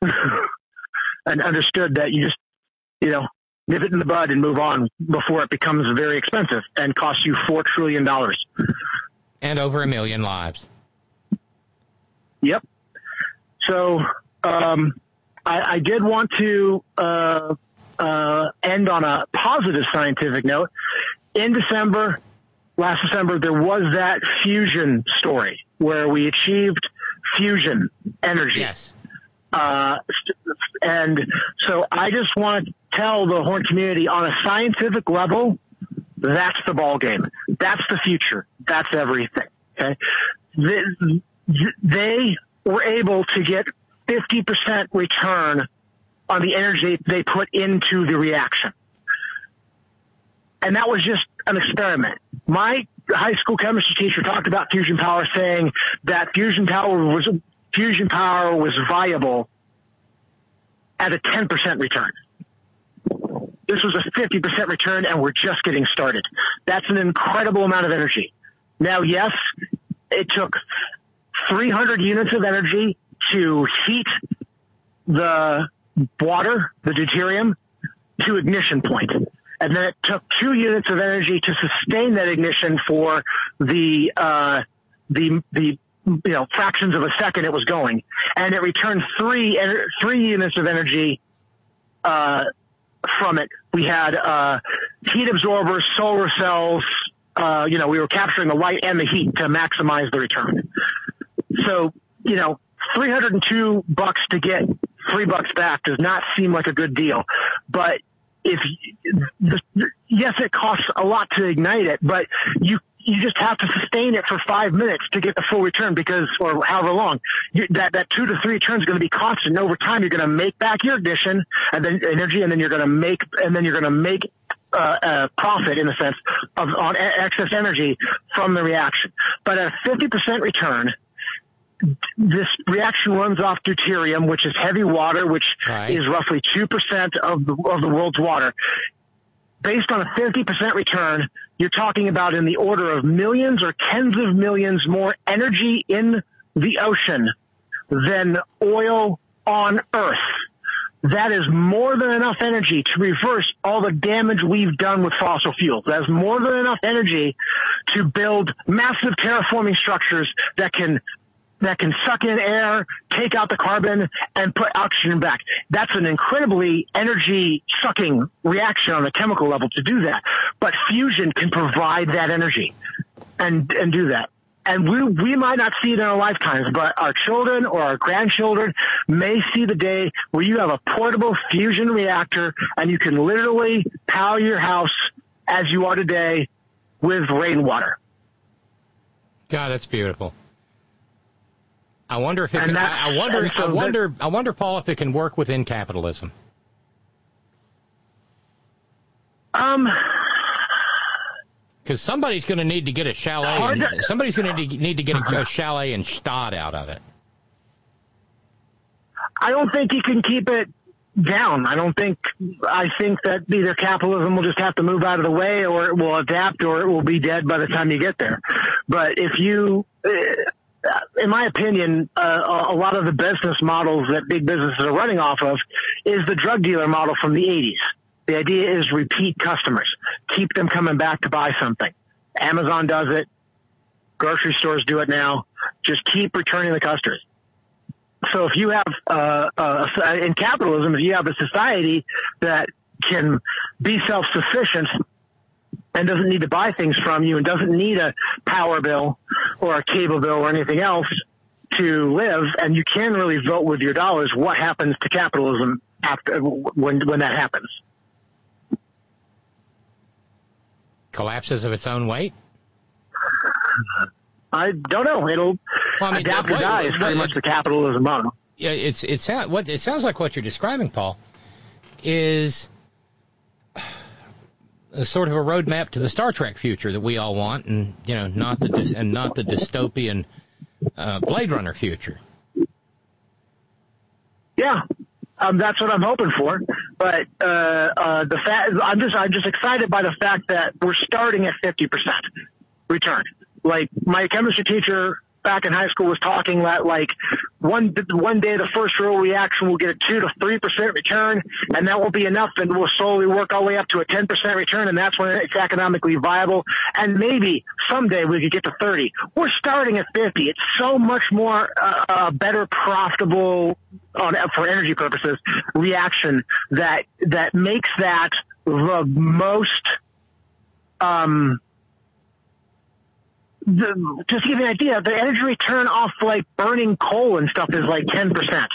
And understood that you just, you know, nip it in the bud and move on before it becomes very expensive and costs you four trillion dollars. And over a million lives. Yep. So um, I, I did want to uh, uh, end on a positive scientific note. In December, last December, there was that fusion story where we achieved fusion energy. Yes. Uh, and so I just want to tell the Horn community on a scientific level, that's the ball game. That's the future. That's everything. Okay. They, they were able to get fifty percent return on the energy they put into the reaction. And that was just an experiment. My high school chemistry teacher talked about fusion power, saying that fusion power was fusion power was viable at a ten percent return. This was a fifty percent return, and we're just getting started. That's an incredible amount of energy. Now, yes, it took three hundred units of energy to heat the water, the deuterium, to ignition point. And then it took two units of energy to sustain that ignition for the, uh, the, the, you know, fractions of a second it was going. And it returned three, three units of energy, uh, from it. We had, uh, heat absorbers, solar cells, uh, you know, we were capturing the light and the heat to maximize the return. So, you know, three hundred two bucks to get three bucks back does not seem like a good deal. But if, the, yes, it costs a lot to ignite it, but you, you just have to sustain it for five minutes to get the full return because, or however long, you, that, that two to three turns is going to be constant. Over time, you're going to make back your ignition and then energy, and then you're going to make, and then you're going to make uh, a profit in a sense of on excess energy from the reaction. But at a fifty percent return, this reaction runs off deuterium, which is heavy water, which right. is roughly two percent of the, of the world's water. Based on a fifty percent return, you're talking about in the order of millions or tens of millions more energy in the ocean than oil on Earth. That is more than enough energy to reverse all the damage we've done with fossil fuels. That is more than enough energy to build massive terraforming structures that can that can suck in air, take out the carbon, and put oxygen back. That's an incredibly energy-sucking reaction on the chemical level to do that. But fusion can provide that energy and and do that. And we we might not see it in our lifetimes, but our children or our grandchildren may see the day where you have a portable fusion reactor and you can literally power your house as you are today with rainwater. God, that's beautiful. I wonder if it can, I, I wonder, so I wonder, that, I wonder, Paul, if it can work within capitalism. Um, because somebody's going to need to get a chalet. And, somebody's going to need to get a, a chalet and Stad out of it. I don't think you can keep it down. I don't think. I think that either capitalism will just have to move out of the way, or it will adapt, or it will be dead by the time you get there. But if you. Uh, In my opinion, uh, a lot of the business models that big businesses are running off of is the drug dealer model from the eighties. The idea is repeat customers. Keep them coming back to buy something. Amazon does it. Grocery stores do it now. Just keep returning the customers. So if you have, uh, uh, in capitalism, if you have a society that can be self-sufficient and doesn't need to buy things from you and doesn't need a power bill or a cable bill or anything else to live, and you can really vote with your dollars, what happens to capitalism after when when that happens? Collapses of its own weight? I don't know. It'll well, I mean, adapt or die is pretty much the capitalism model. Yeah, it's it's what it sounds like. What you're describing, Paul, is a sort of a roadmap to the Star Trek future that we all want, and you know, not the and not the dystopian uh, Blade Runner future. Yeah, um, that's what I'm hoping for. But uh, uh, the fact I'm just I'm just excited by the fact that we're starting at fifty percent return. Like my chemistry teacher back in high school was talking that like one one day the first real reaction will get a two to three percent return, and that won't be enough, and we'll slowly work our way up to a ten percent return, and that's when it's economically viable. And maybe someday we could get to thirty. We're starting at fifty. It's so much more uh, uh, better, profitable on for energy purposes reaction that that makes that the most um. The, just to give you an idea, the energy return off like burning coal and stuff is like ten percent.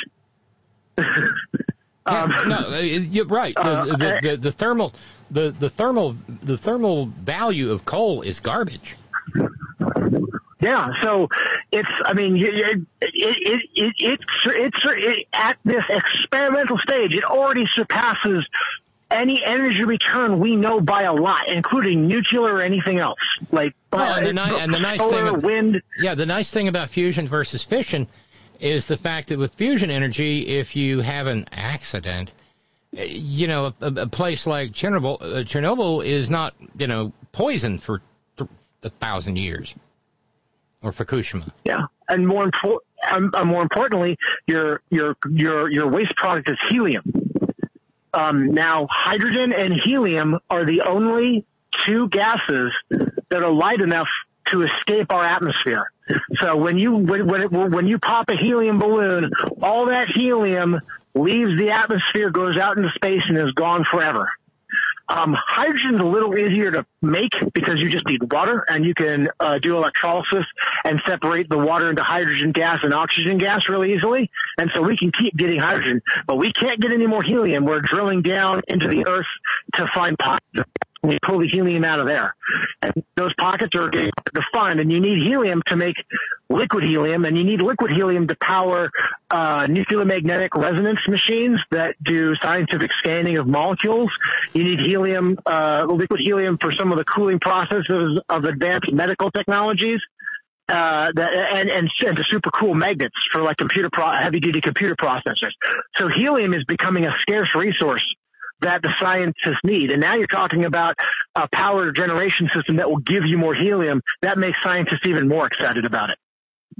um, yeah, no, you're right. Uh, the, the, the, the thermal, the, the thermal, the thermal value of coal is garbage. Yeah, so it's. I mean, it it it, it, it it's it, at this experimental stage, it already surpasses any energy return we know by a lot, including nuclear or anything else. Like, well, and the, ni- and the nice solar, thing, about, wind. Yeah, the nice thing about fusion versus fission is the fact that with fusion energy, if you have an accident, you know, a, a place like Chernobyl, uh, Chernobyl is not, you know, poisoned for th- a thousand years. or Fukushima. Yeah, and more important, um, uh, more importantly, your your your your waste product is helium. Um, now, hydrogen and helium are the only two gases that are light enough to escape our atmosphere. So when you when when, it, when you pop a helium balloon, all that helium leaves the atmosphere, goes out into space, and is gone forever. Um, hydrogen's a little easier to make because you just need water, and you can uh, do electrolysis and separate the water into hydrogen gas and oxygen gas really easily. And so we can keep getting hydrogen, but we can't get any more helium. We're drilling down into the earth to find pockets. We pull the helium out of there. And those pockets are getting hard to find, and you need helium to make liquid helium, and you need liquid helium to power uh, nuclear magnetic resonance machines that do scientific scanning of molecules. You need helium, uh, liquid helium for some of the cooling processes of advanced medical technologies. Uh, that, and, and, and to super cool magnets for like computer pro- heavy duty computer processors. So helium is becoming a scarce resource that the scientists need. And now you're talking about a power generation system that will give you more helium. That makes scientists even more excited about it.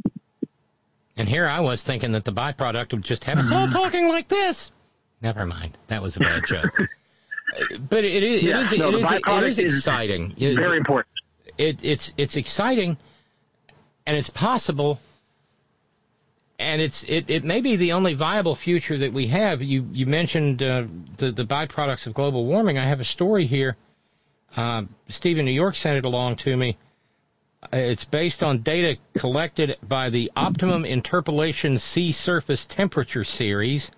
And here I was thinking that the byproduct would just have us all talking like this. Never mind. That was a bad joke. But it is, yeah, it is, no, it is, it is exciting. Is very important. It, it's, it's exciting, and it's possible. And it's it, it may be the only viable future that we have. You you mentioned uh, the the byproducts of global warming. I have a story here. Uh, Steve in New York sent it along to me. It's based on data collected by the Optimum Interpolation Sea Surface Temperature Series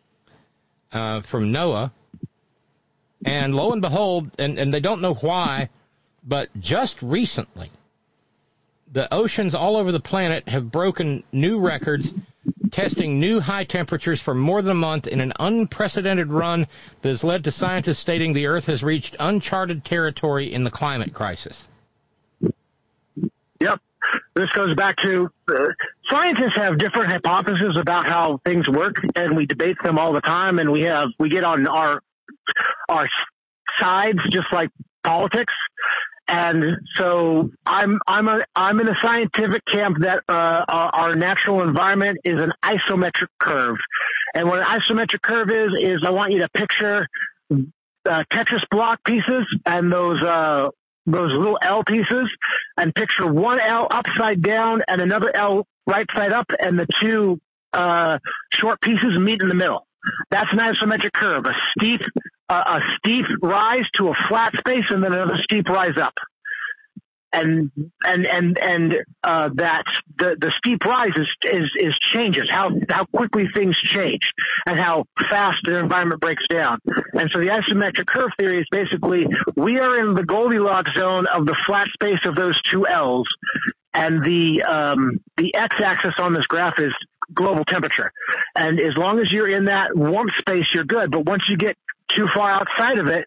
uh, from NOAA. And lo and behold, and, and they don't know why, but just recently, the oceans all over the planet have broken new records, testing new high temperatures for more than a month in an unprecedented run that has led to scientists stating the Earth has reached uncharted territory in the climate crisis. Yep. This goes back to uh, scientists have different hypotheses about how things work, and we debate them all the time, and we have we get on our our sides just like politics. And so I'm I'm a I'm in a scientific camp that uh, our, our natural environment is an isometric curve, and what an isometric curve is is I want you to picture uh, Tetris block pieces and those uh, those little L pieces, and picture one L upside down and another L right side up, and the two uh, short pieces meet in the middle. That's an isometric curve, a steep uh, a steep rise to a flat space, and then another steep rise up. And and and and uh, that the the steep rise is, is is changes how how quickly things change and how fast the environment breaks down. And so the isometric curve theory is basically we are in the Goldilocks zone of the flat space of those two L's, and the um, the x-axis on this graph is global temperature. And as long as you're in that warm space, you're good. But once you get too far outside of it,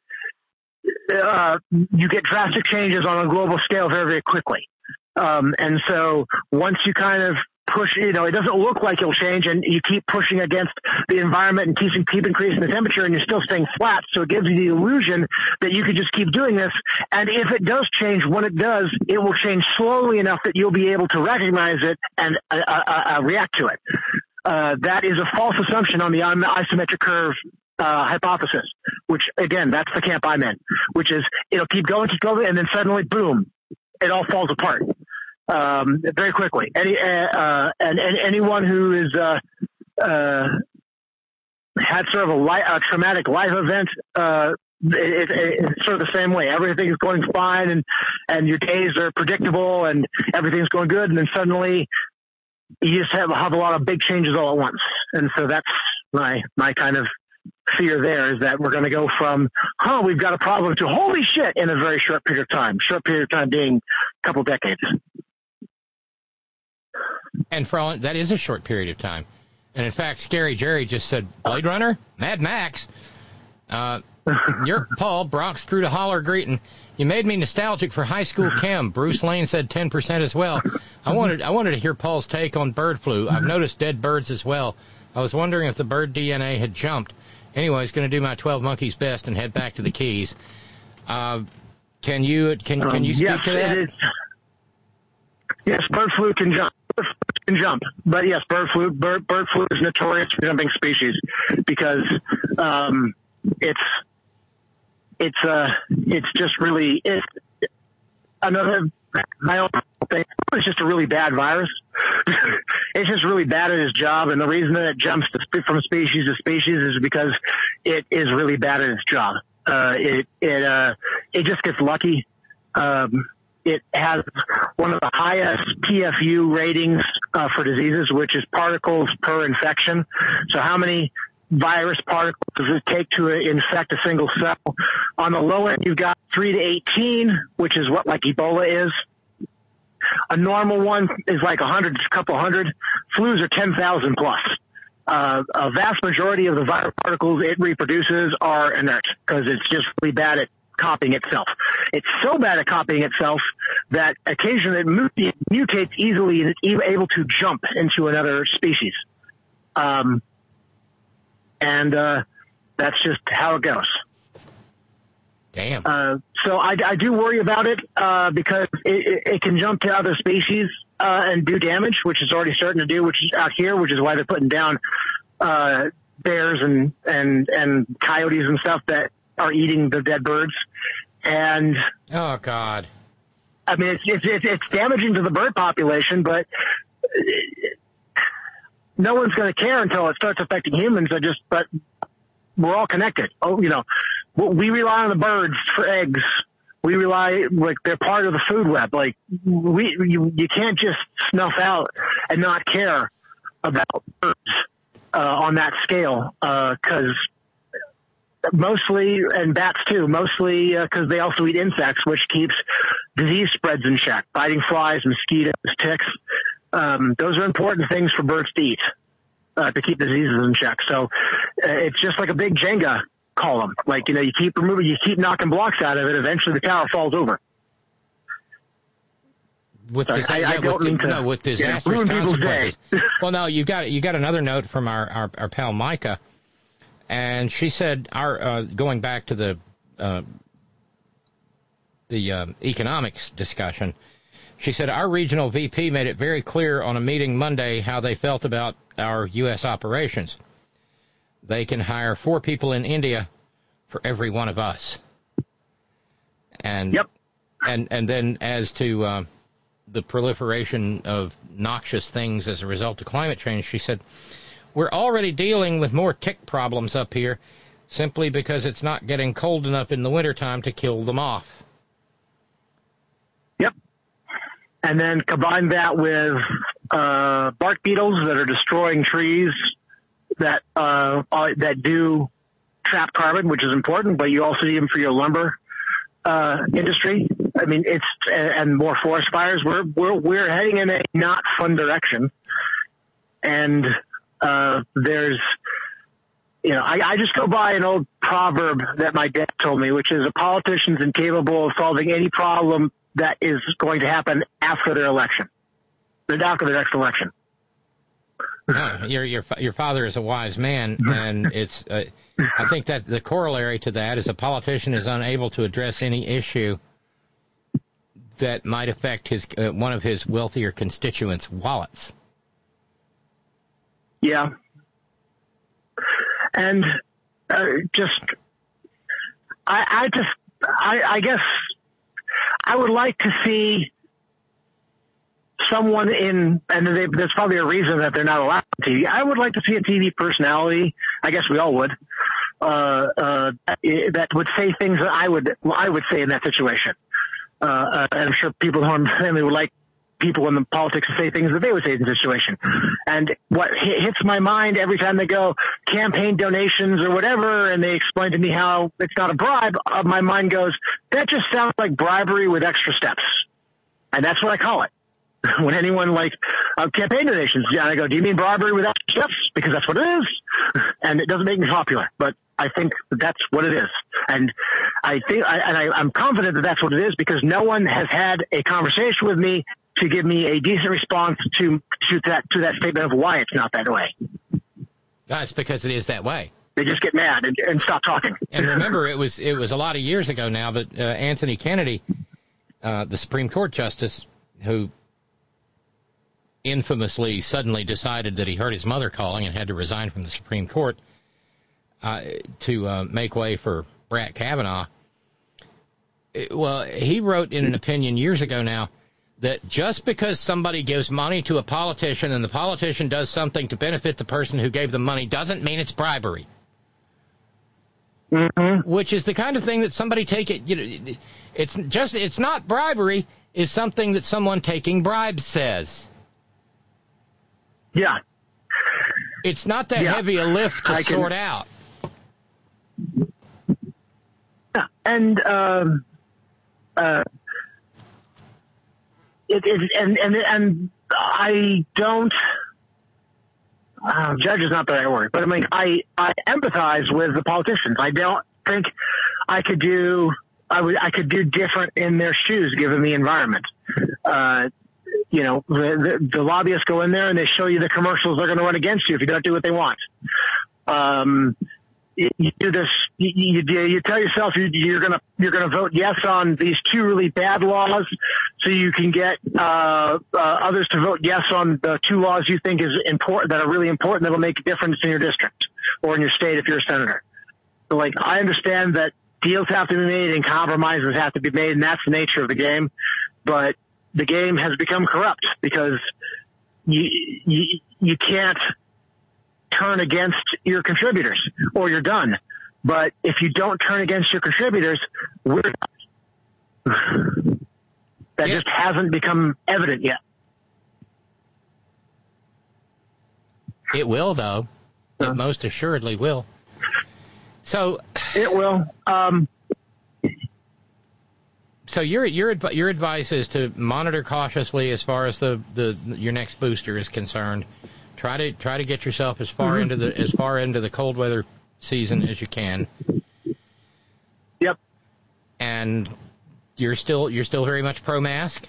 uh, you get drastic changes on a global scale very, very quickly. Um, and so once you kind of push, you know, it doesn't look like it'll change, and you keep pushing against the environment and keep, keep increasing the temperature, and you're still staying flat. So it gives you the illusion that you could just keep doing this. And if it does change, when it does, it will change slowly enough that you'll be able to recognize it and uh, uh, uh, react to it. Uh, that is a false assumption on the isometric curve uh, hypothesis, which, again, that's the camp I'm in, which is it'll keep going, keep going, and then suddenly, boom, it all falls apart. Um, very quickly. Any, uh, and, and anyone who is, uh, uh, had sort of a, li- a traumatic life event, uh, it, it, it's sort of the same way. Everything is going fine, and, and your days are predictable, and everything's going good, and then suddenly you just have, have a lot of big changes all at once. And so that's my, my kind of fear there, is that we're going to go from, huh, we've got a problem, to holy shit in a very short period of time. Short period of time being a couple decades. And for all, that is a short period of time. And in fact, Scary Jerry just said, Blade Runner, Mad Max. Uh, you're Paul, Bronx through to holler greeting. You made me nostalgic for high school chem. Bruce Lane said ten percent as well. I wanted, I wanted to hear Paul's take on bird flu. I've noticed dead birds as well. I was wondering if the bird D N A had jumped. Anyways, going to do my twelve monkeys best and head back to the Keys. Uh, can you, can, can you speak um, yes, to that? It is. Yes, bird flu can jump. Bird flu can jump, but yes, bird flu. Bird bird flu is notorious for jumping species because um, it's it's uh it's just really it's another my own thing. It's just a really bad virus. It's just really bad at its job, and the reason that it jumps to, from species to species is because it is really bad at its job. Uh, it it uh it just gets lucky. Um, It has one of the highest P F U ratings uh, for diseases, which is particles per infection. So how many virus particles does it take to infect a single cell? On the low end, you've got three to eighteen, which is what like Ebola is. A normal one is like one hundred, a couple hundred. Flus are ten thousand plus. Uh, a vast majority of the viral particles it reproduces are inert because it's just really bad at copying itself. It's so bad at copying itself that occasionally it mutates easily and it's able to jump into another species. Um, and uh, that's just how it goes. Damn. Uh, so I, I do worry about it uh, because it, it, it can jump to other species uh, and do damage, which is already starting to do, which is out here, which is why they're putting down uh, bears and, and, and coyotes and stuff that are eating the dead birds. And oh God, I mean, it's, it's, it's, it's damaging to the bird population, but no one's going to care until it starts affecting humans. I just, but we're all connected. Oh, you know, we rely on the birds for eggs. We rely, like, they're part of the food web. Like, we, you, you can't just snuff out and not care about birds, uh, on that scale, uh, cause mostly, and bats too, mostly because uh, they also eat insects, which keeps disease spreads in check. Biting flies, mosquitoes, ticks. Um, those are important things for birds to eat uh, to keep diseases in check. So uh, it's just like a big Jenga column. Like, you know, you keep removing, you keep knocking blocks out of it. Eventually, the tower falls over. With, Sorry, disa- I, yeah, I don't with, mean to, no, with disastrous yeah, ruin people's consequences. day. Well, no, you got you got another note from our, our, our pal Micah. And she said, "Our uh, going back to the uh, the uh, economics discussion, she said our regional V P made it very clear on a meeting Monday how they felt about our U S operations. They can hire four people in India for every one of us. And yep. and and then as to uh, the proliferation of noxious things as a result of climate change, she said." We're already dealing with more tick problems up here simply because it's not getting cold enough in the wintertime to kill them off. Yep. And then combine that with uh, bark beetles that are destroying trees that uh, are, that do trap carbon, which is important, but you also need them for your lumber uh, industry. I mean, it's and more forest fires. We're we're we're heading in a not fun direction, and Uh, there's, you know, I, I just go by an old proverb that my dad told me, which is a politician's incapable of solving any problem that is going to happen after their election, after the next election. No, your your your father is a wise man, and it's. Uh, I think that the corollary to that is a politician is unable to address any issue that might affect his uh, one of his wealthier constituents' wallets. Yeah. And uh, just, I, I just, I, I guess I would like to see someone in, and they, there's probably a reason that they're not allowed on T V. I would like to see a T V personality, I guess we all would, uh, uh, that would say things that I would, I would say in that situation. Uh, uh, and I'm sure people who are in my family would like people in the politics to say things that they would say in the situation. And what hits my mind every time they go campaign donations or whatever, and they explain to me how it's not a bribe, uh, my mind goes, that just sounds like bribery with extra steps. And that's what I call it. When anyone like uh, campaign donations, yeah, I go, do you mean bribery with extra steps? Because that's what it is. And it doesn't make me popular, but I think that's what it is. And I think, I, and I, I'm confident that that's what it is because no one has had a conversation with me to give me a decent response to, to that, to that statement of why it's not that way. That's because it is that way. They just get mad and, and stop talking. And remember, it was, it was a lot of years ago now, but uh, Anthony Kennedy, uh, the Supreme Court justice, who infamously suddenly decided that he heard his mother calling and had to resign from the Supreme Court uh, to uh, make way for Brett Kavanaugh. Well, he wrote in an opinion years ago now that just because somebody gives money to a politician and the politician does something to benefit the person who gave them money doesn't mean it's bribery. Mm-hmm. Which is the kind of thing that somebody take it, you know, it's just, it's not bribery, is something that someone taking bribes says. Yeah. It's not that yeah. heavy a lift to I can, sort out. Yeah, and, um, uh, it, it, and, and, and I don't, uh, judge is not the right word, but I mean, I, I empathize with the politicians. I don't think I could do, I would, I could do different in their shoes given the environment. Uh, you know, the, the, the lobbyists go in there and they show you the commercials they're going to run against you if you don't do what they want. Um, you do this, you, you, you tell yourself you, you're going to, you're going to vote yes on these two really bad laws so you can get, uh, uh, others to vote yes on the two laws you think is important, that are really important, that will make a difference in your district or in your state if you're a senator. So, like, I understand that deals have to be made and compromises have to be made, and that's the nature of the game. But the game has become corrupt because you, you, you can't turn against your contributors or you're done. But if you don't turn against your contributors, we're done. That yeah. just hasn't become evident yet. It will, though. It uh, most assuredly will. So it will. Um, so your your your advice is to monitor cautiously as far as the, the your next booster is concerned. Try to try to get yourself as far mm-hmm. into the as far into the cold weather season as you can. Yep. And you're still you're still very much pro mask.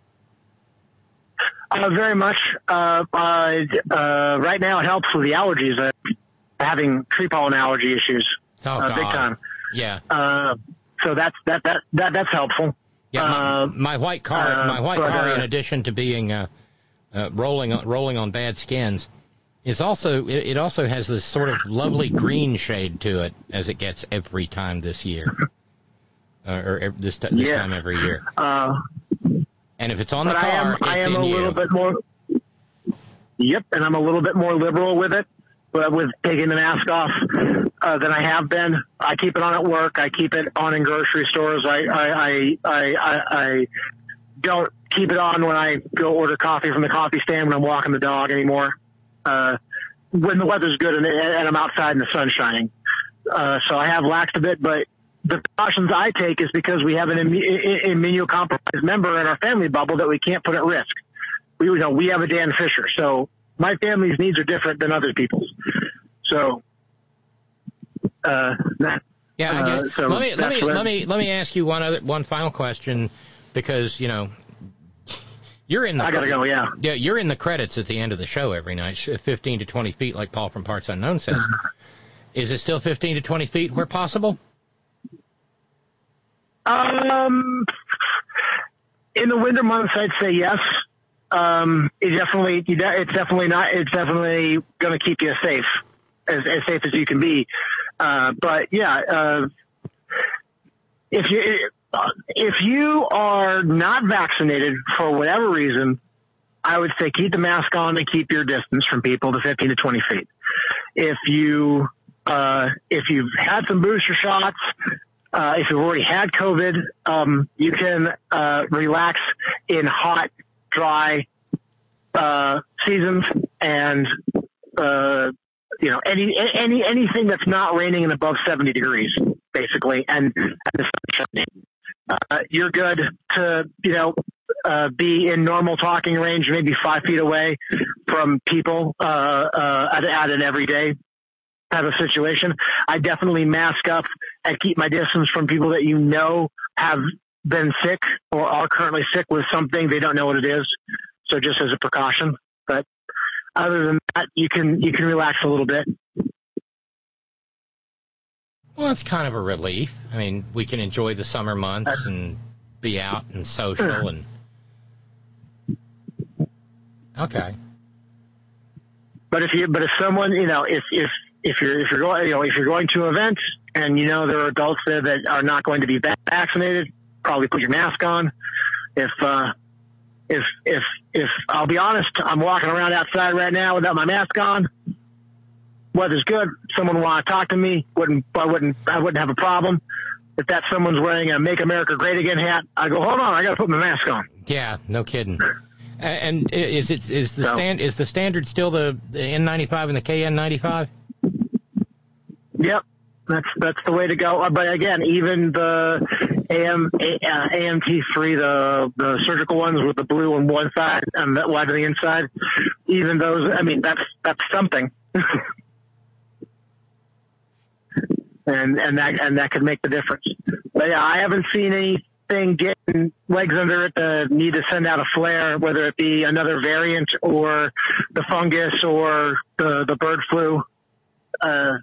Uh, very much. Uh, uh, uh, right now, it helps with the allergies. Uh, having tree pollen allergy issues. Oh, uh, God. big time. Yeah. Uh, so that's that that that that's helpful. Yeah. My, uh, my white car, uh, my white but, car, uh, in addition to being uh, uh, rolling on, rolling on bad skins, is also it, it also has this sort of lovely green shade to it as it gets every time this year, uh, or every, this this yeah. time every year. Uh, and if it's on the but car, I am, it's I am in a you. little bit more. Yep, and I'm a little bit more liberal with it. But with taking the mask off uh, than I have been. I keep it on at work. I keep it on in grocery stores. I I, I, I, I, I don't keep it on when I go order coffee from the coffee stand when I'm walking the dog anymore. Uh, when the weather's good and, and I'm outside and the sun's shining. Uh, so I have laxed a bit, but the precautions I take is because we have an immu- immunocompromised member in our family bubble that we can't put at risk. We, you know, we have a Dan Fisher, so my family's needs are different than other people's. So, uh, that, yeah, I get it. Uh, so let me let me what, let me let me ask you one other one final question, because you know you're in the I gotta go. Yeah, yeah, you're in the credits at the end of the show every night, fifteen to twenty feet, like Paul from Parts Unknown says. Is it still fifteen to twenty feet where possible? Um, in the winter months, I'd say yes. Um, it definitely, it's definitely not, it's definitely going to keep you safe, as, as safe as you can be. Uh, but yeah, uh, if you, if you are not vaccinated for whatever reason, I would say keep the mask on and keep your distance from people to fifteen to twenty feet. If you, uh, if you've had some booster shots, uh, if you've already had COVID, um, you can, uh, relax in hot, dry uh seasons, and uh you know any any anything that's not raining and above seventy degrees basically, and, and the sun shining, uh you're good to you know uh be in normal talking range, maybe five feet away from people uh uh at, at an everyday type of situation. I definitely mask up and keep my distance from people that you know have been sick or are currently sick with something. They don't know what it is. So just as a precaution, but other than that, you can, you can relax a little bit. Well, it's kind of a relief. I mean, we can enjoy the summer months and be out and social and Okay. But if you, but if someone, you know, if if if you're if you're going, you know, if you're going to an event and you know there are adults there that are not going to be vaccinated, probably put your mask on. If uh, if if if I'll be honest, I'm walking around outside right now without my mask on. Weather's good. Someone want to talk to me? Wouldn't I wouldn't I wouldn't have a problem. If that someone's wearing a "Make America Great Again" hat, I go, hold on, I got to put my mask on. Yeah, no kidding. And is it is the stand is the standard still the, the N ninety-five and the K N ninety-five? Yep, that's that's the way to go. But again, even the A M A M T three, the the surgical ones with the blue on one side and that white on the inside, even those, I mean, that's that's something. and and that and that could make the difference. But yeah, I haven't seen anything getting legs under it to need to send out a flare, whether it be another variant or the fungus or the the bird flu. Uh,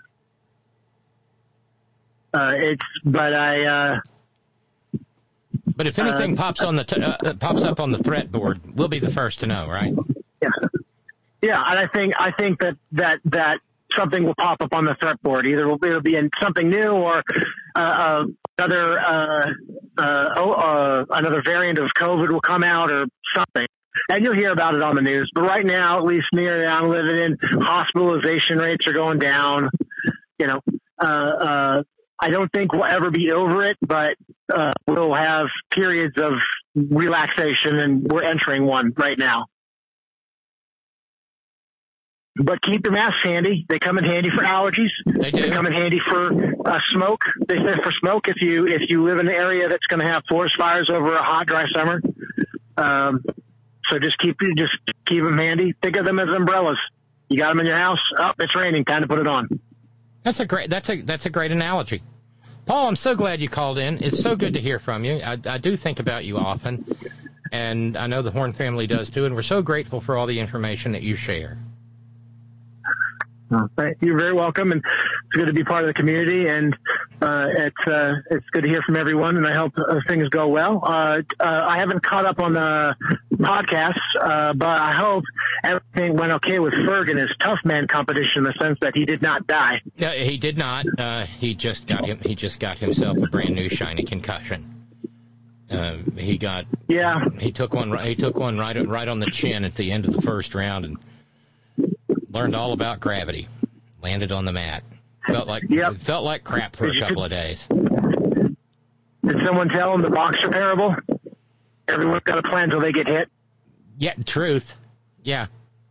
uh, it's but I. Uh, but if anything uh, pops on the t- uh, pops up on the threat board, we'll be the first to know, right? Yeah, yeah, and I think I think that that that. something will pop up on the threat board. Either it'll, it'll be in something new or uh, uh, another uh, uh, oh, uh, another variant of COVID will come out or something. And you'll hear about it on the news. But right now, at least near I'm living in, hospitalization rates are going down. You know, uh, uh, I don't think we'll ever be over it, but uh, we'll have periods of relaxation, and we're entering one right now. But keep your masks handy. They come in handy for allergies. They do. They come in handy for uh, smoke. They say for smoke if you if you live in an area that's going to have forest fires over a hot, dry summer. Um, so just keep just keep them handy. Think of them as umbrellas. You got them in your house. Oh, it's raining. Time to put it on. That's a great. That's a that's a great analogy, Paul. I'm so glad you called in. It's so good to hear from you. I, I do think about you often, and I know the Horn family does too. And we're so grateful for all the information that you share. Well, you're very welcome, and it's good to be part of the community, and uh, it's uh, it's good to hear from everyone, and I hope uh, things go well. Uh, uh, I haven't caught up on the podcasts, uh, but I hope everything went okay with Ferg in his Tough Man competition in the sense that he did not die. Yeah, he did not. Uh, he just got him. He just got himself a brand new shiny concussion. Uh, he got. Yeah. He took one. He took one right right on the chin at the end of the first round, and learned all about gravity. Landed on the mat. Felt like yep. felt like crap for a couple of days. Did someone tell him the boxer parable? Everyone's got a plan until they get hit. Yeah, truth. Yeah.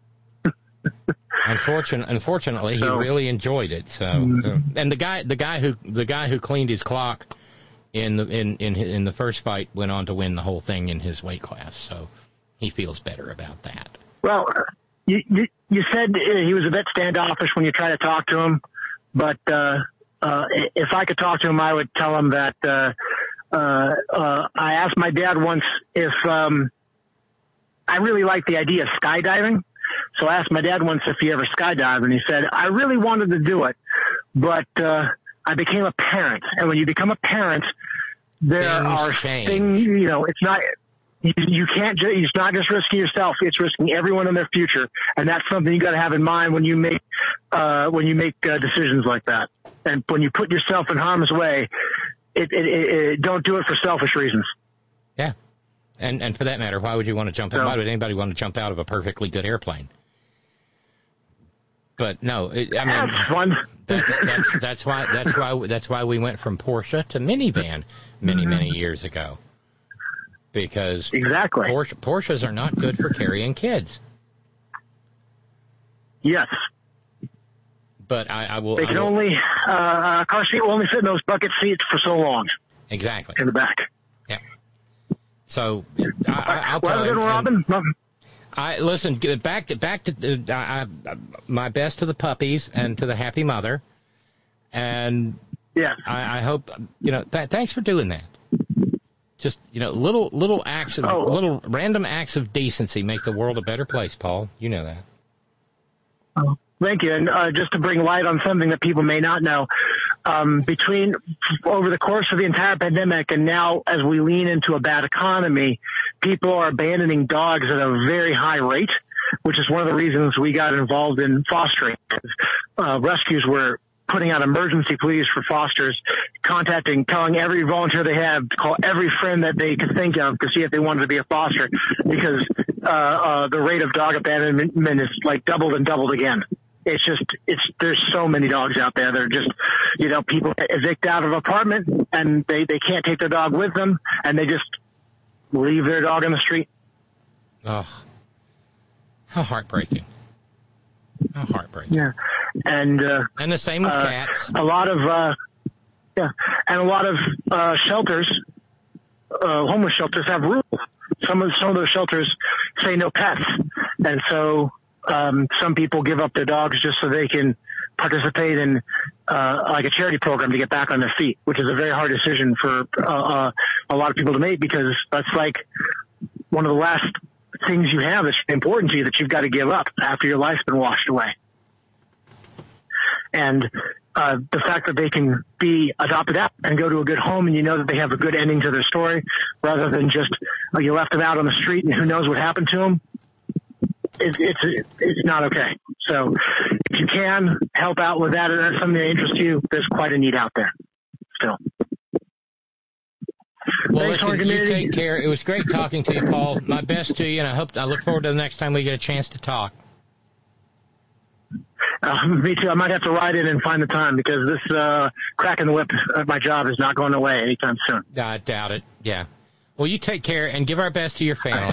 Unfortunately, unfortunately, he so, really enjoyed it. So, mm-hmm. and the guy, the guy who the guy who cleaned his clock in the in in in the first fight went on to win the whole thing in his weight class. So, he feels better about that. Well. You, you, you said he was a bit standoffish when you try to talk to him, but uh, uh, if I could talk to him, I would tell him that uh, uh, uh, I asked my dad once if um, I really liked the idea of skydiving. So I asked my dad once if he ever skydived, and he said, I really wanted to do it, but uh, I became a parent. And when you become a parent, there Things are change. things, you know, it's not... You, you can't. Ju- it's not just risking yourself; it's risking everyone in their future, and that's something you got to have in mind when you make uh, when you make uh, decisions like that. And when you put yourself in harm's way, it, it, it, it, don't do it for selfish reasons. Yeah, and and for that matter, why would you want to jump? So, why would anybody want to jump out of a perfectly good airplane? But no, it, I mean, that's fun. that's that's that's why that's why that's why we went from Porsche to minivan many mm-hmm. many years ago. Because exactly. Porsche, Porsches are not good for carrying kids. Yes. But I, I will... They can will, only... Uh, a car seat will only fit in those bucket seats for so long. Exactly. In the back. Yeah. So, I, I, I'll well, tell you... Robin. And, I, listen, back to... back to uh, I, I, my best to the puppies and to the happy mother. And yeah. I, I hope... You know, th- thanks for doing that. Just, you know, little little acts of oh. little random acts of decency make the world a better place, Paul. You know that. Oh, thank you. And uh, just to bring light on something that people may not know, um, between over the course of the entire pandemic and now as we lean into a bad economy, people are abandoning dogs at a very high rate. which is one of the reasons we got involved in fostering. Uh, rescues were putting out emergency pleas for fosters, contacting, telling every volunteer they have to call every friend that they could think of to see if they wanted to be a foster, because uh, uh, the rate of dog abandonment is like doubled and doubled again. It's just, it's, there's so many dogs out there. They're just, you know, people evict out of an apartment and they, they can't take their dog with them and they just leave their dog on the street. Oh, how heartbreaking. How heartbreaking. Yeah. And, uh, and the same with uh, cats. A lot of, uh, yeah. And a lot of, uh, shelters, uh, homeless shelters have rules. Some of, some of those shelters say no pets. And so, um, some people give up their dogs just so they can participate in, uh, like a charity program to get back on their feet, which is a very hard decision for, uh, uh a lot of people to make, because that's like one of the last things you have that's important to you that you've got to give up after your life's been washed away. And uh, the fact that they can be adopted out and go to a good home, and you know that they have a good ending to their story, rather than just uh, you left them out on the street and who knows what happened to them, it, it's it's not okay. So if you can help out with that, and that's something that interests you, there's quite a need out there still. Well, Thanks, listen, you take care. It was great talking to you, Paul. My best to you, and I hope I look forward to the next time we get a chance to talk. Uh, me too. I might have to ride in and find the time, because this uh, crack in the whip at my job is not going away anytime soon. I doubt it. Yeah. Well, you take care and give our best to your family.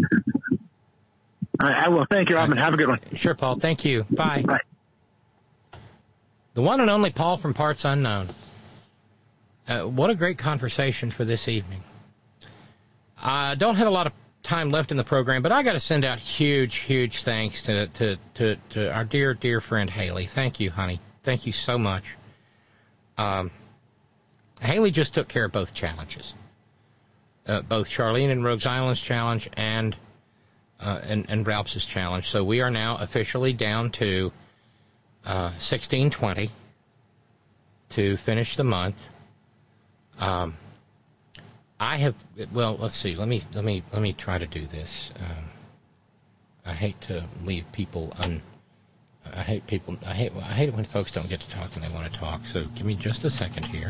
I, I will. Thank you, Robin. Have a good one. Sure, Paul. Thank you. Bye. Bye. The one and only Paul from Parts Unknown. Uh, what a great conversation for this evening. I don't have a lot of time left in the program, but I got to send out huge, huge thanks to, to, to, to our dear, dear friend Haley. Thank you, honey. Thank you so much. Um, Haley just took care of both challenges, uh, both Charlene and Rogues Island's challenge and, uh, and and Ralph's challenge. So we are now officially down to uh, sixteen twenty to finish the month. Um, I have, well, let's see, let me, let me, let me try to do this. Um, I hate to leave people un, I hate people, I hate, I hate it when folks don't get to talk and they want to talk, so give me just a second here.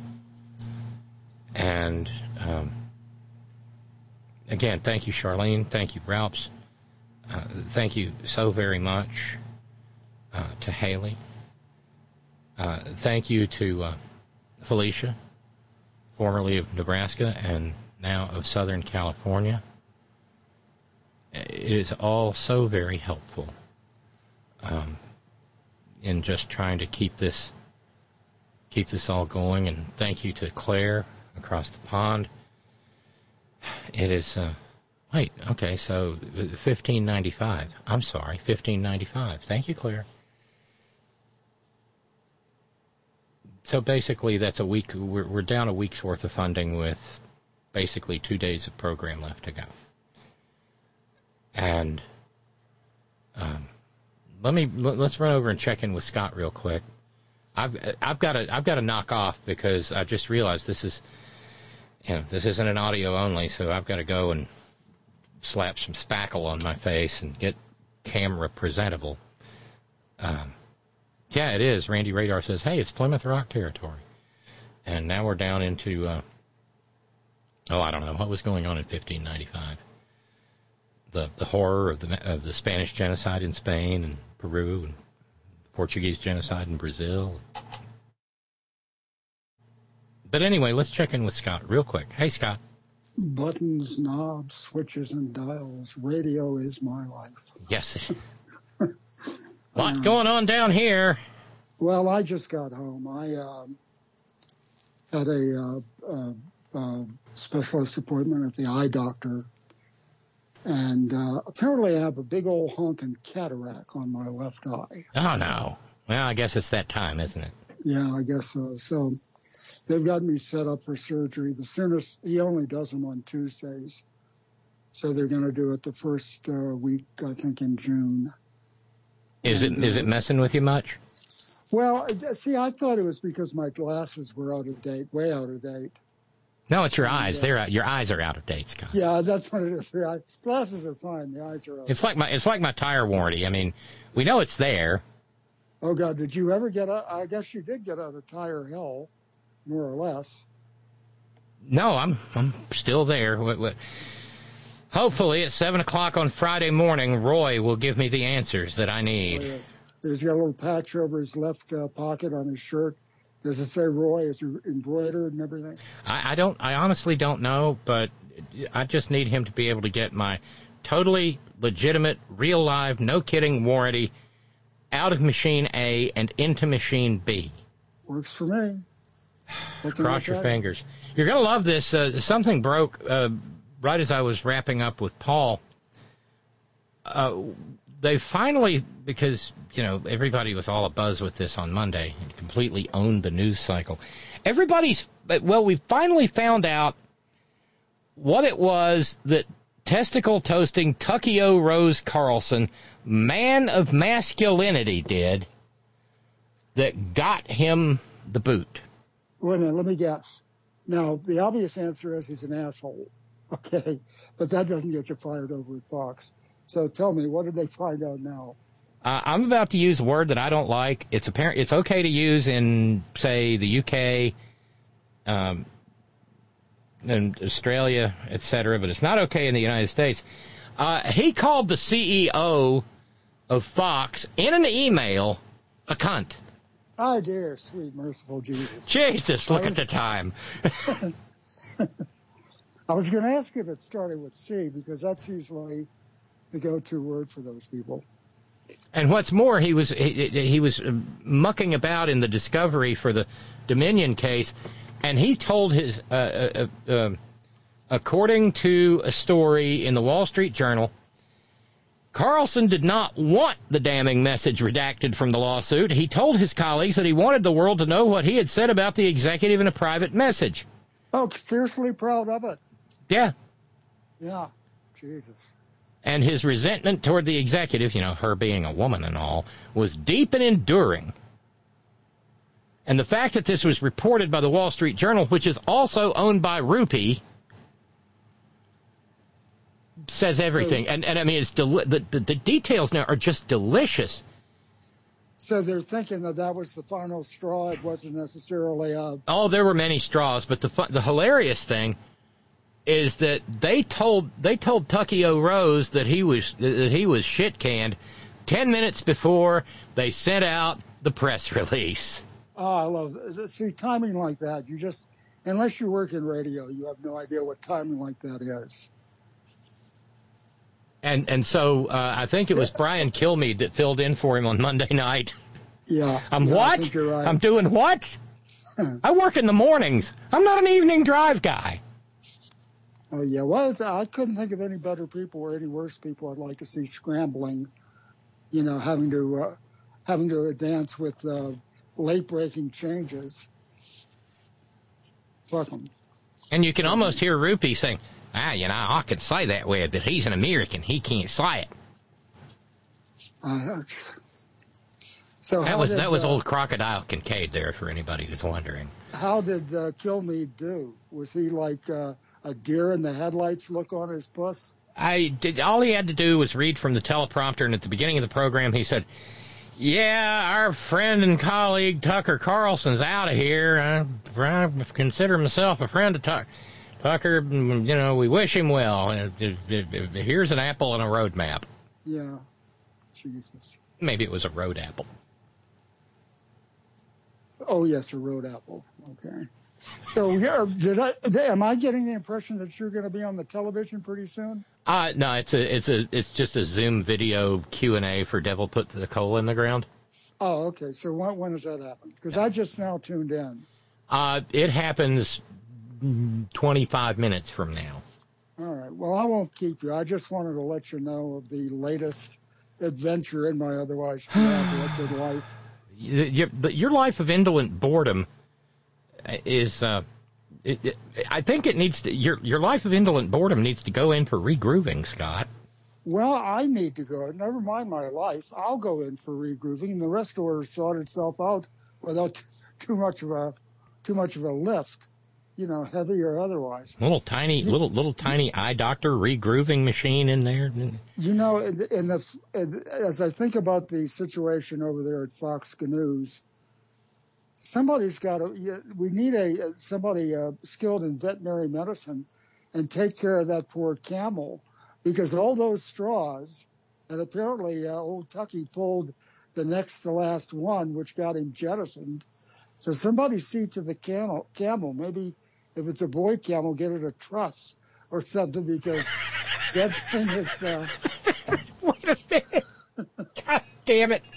And, um, again, thank you, Charlene, thank you, Ralphs, uh, thank you so very much, uh, to Haley, uh, thank you to, uh, Felicia, formerly of Nebraska and now of Southern California. It is all so very helpful um, in just trying to keep this keep this all going. And thank you to Claire across the pond. It is uh, wait okay so fifteen ninety-five. I'm sorry, fifteen ninety-five. Thank you, Claire. So basically, that's a week. We're, we're down a week's worth of funding with basically two days of program left to go. And um, let me let's run over and check in with Scott real quick. I've I've got to I've got to knock off because I just realized this is you know this isn't an audio only, so I've got to go and slap some spackle on my face and get camera presentable. Um, Yeah, it is. Randy Radar says, hey, it's Plymouth Rock territory. And now we're down into, uh, oh, I don't know, what was going on in fifteen ninety-five? The the horror of the of the Spanish genocide in Spain and Peru and the Portuguese genocide in Brazil. But anyway, let's check in with Scott real quick. Hey, Scott. Buttons, knobs, switches, and dials. Radio is my life. Yes. Lot going on down here. Well, I just got home. I uh, had a uh, uh, uh, specialist appointment at the eye doctor, and uh, apparently I have a big old honking cataract on my left eye. Oh, no. Well, I guess it's that time, isn't it? Yeah, I guess so. So they've got me set up for surgery. The soonest, he only does them on Tuesdays, so they're going to do it the first uh, week, I think, in June. Is it is it messing with you much? Well, see, I thought it was because my glasses were out of date, way out of date. No, it's your eyes. Yeah. They're out, your eyes are out of date, Scott. Yeah, that's what it is. The eye- glasses are fine. The eyes are out. It's like my it's like my tire warranty. I mean, we know it's there. Oh, God, did you ever get out? I guess you did get out of tire hell, more or less. No, I'm I'm still there. What, what, hopefully, at seven o'clock on Friday morning, Roy will give me the answers that I Oh, need. yes. He's got a little patch over his left uh, pocket on his shirt. Does it say Roy? Is it embroidered and everything? I, I don't. I honestly don't know, but I just need him to be able to get my totally legitimate, real live, no kidding warranty out of machine A and into machine B. Works for me. Looking Cross like your that. fingers. You're gonna love this. Uh, something broke uh, right as I was wrapping up with Paul. Uh, they finally, because, you know, everybody was all abuzz with this on Monday and completely owned the news cycle. Everybody's, well, we finally found out what it was that testicle toasting Tuckio Rose Carlson, man of masculinity, did that got him the boot. Wait a minute, let me guess. Now, the obvious answer is he's an asshole. Okay, but that doesn't get you fired over at Fox. So tell me, what did they find out now? Uh, I'm about to use a word that I don't like. It's apparent. It's okay to use in, say, the U K, um, and Australia, et cetera, but it's not okay in the United States. Uh, he called the C E O of Fox in an email a cunt. Oh, dear, sweet, merciful Jesus. Jesus, look I at the time. I was going to ask if it started with C, because that's usually the go-to word for those people. And what's more, he was he, he was mucking about in the discovery for the Dominion case, and he told his, uh, uh, uh, according to a story in the Wall Street Journal, Carlson did not want the damning message redacted from the lawsuit. He told his colleagues that he wanted the world to know what he had said about the executive in a private message. Oh, fiercely proud of it. Yeah. Yeah, Jesus. And his resentment toward the executive, you know, her being a woman and all, was deep and enduring. And the fact that this was reported by the Wall Street Journal, which is also owned by Rupee, says everything. So, and, and I mean, it's deli- the, the, the details now are just delicious. So they're thinking that that was the final straw. It wasn't necessarily a... Oh, there were many straws, but the fun, the hilarious thing is that they told they told Tuckio Rose that he was that he was shit canned ten minutes before they sent out the press release. Oh, I love it. See, timing like that, you just, unless you work in radio, you have no idea what timing like that is. And and so uh, I think it was Brian Kilmeade that filled in for him on Monday night. Yeah. I'm yeah, what? I think you're right. I'm doing what? I work in the mornings. I'm not an evening drive guy. Oh, yeah. Well, I couldn't think of any better people or any worse people I'd like to see scrambling, you know, having to uh, having to advance with uh, late-breaking changes. Fuck them. And you can almost hear Rupee saying, ah, you know, I can say that way, but he's an American. He can't say it. Uh, so that was did, that was uh, old Crocodile Kincaid there, for anybody who's wondering. How did uh, Kilmeade do? Was he like uh, a deer in the headlights look on his puss? I did. All he had to do was read from the teleprompter, and at the beginning of the program, he said, "Yeah, our friend and colleague Tucker Carlson's out of here. I, I consider myself a friend of Tucker. Tucker, you know, we wish him well. Uh, uh, uh, Here's an apple and a road map." Yeah. Jesus. Maybe it was a road apple. Oh, yes, a road apple. Okay. So, yeah, did I? Am I getting the impression that you're going to be on the television pretty soon? Uh, no, it's a, it's a, it's just a Zoom video Q and A for Devil Put the Coal in the Ground. Oh, okay. So when, when does that happen? Because I just now tuned in. Uh, it happens twenty-five minutes from now. All right. Well, I won't keep you. I just wanted to let you know of the latest adventure in my otherwise wretched life. Your, your life of indolent boredom is, uh, it, it, I think it needs to, your, your life of indolent boredom needs to go in for regrooving, Scott. Well, I need to go. Never mind my life. I'll go in for regrooving, and the rest will sort itself out without too much of a, too much of a lift. you know, heavy or otherwise. Little tiny, little little tiny eye doctor regrooving machine in there. You know, in, in the in, as I think about the situation over there at Fox Canoes, somebody's got to. We need a somebody uh, skilled in veterinary medicine, and take care of that poor camel, because all those straws, and apparently uh, old Tucky pulled the next to last one, which got him jettisoned. So somebody see to the camel. Camel, maybe if it's a boy camel, get it a truss or something, because that thing is. Uh, Wait a minute! God damn it!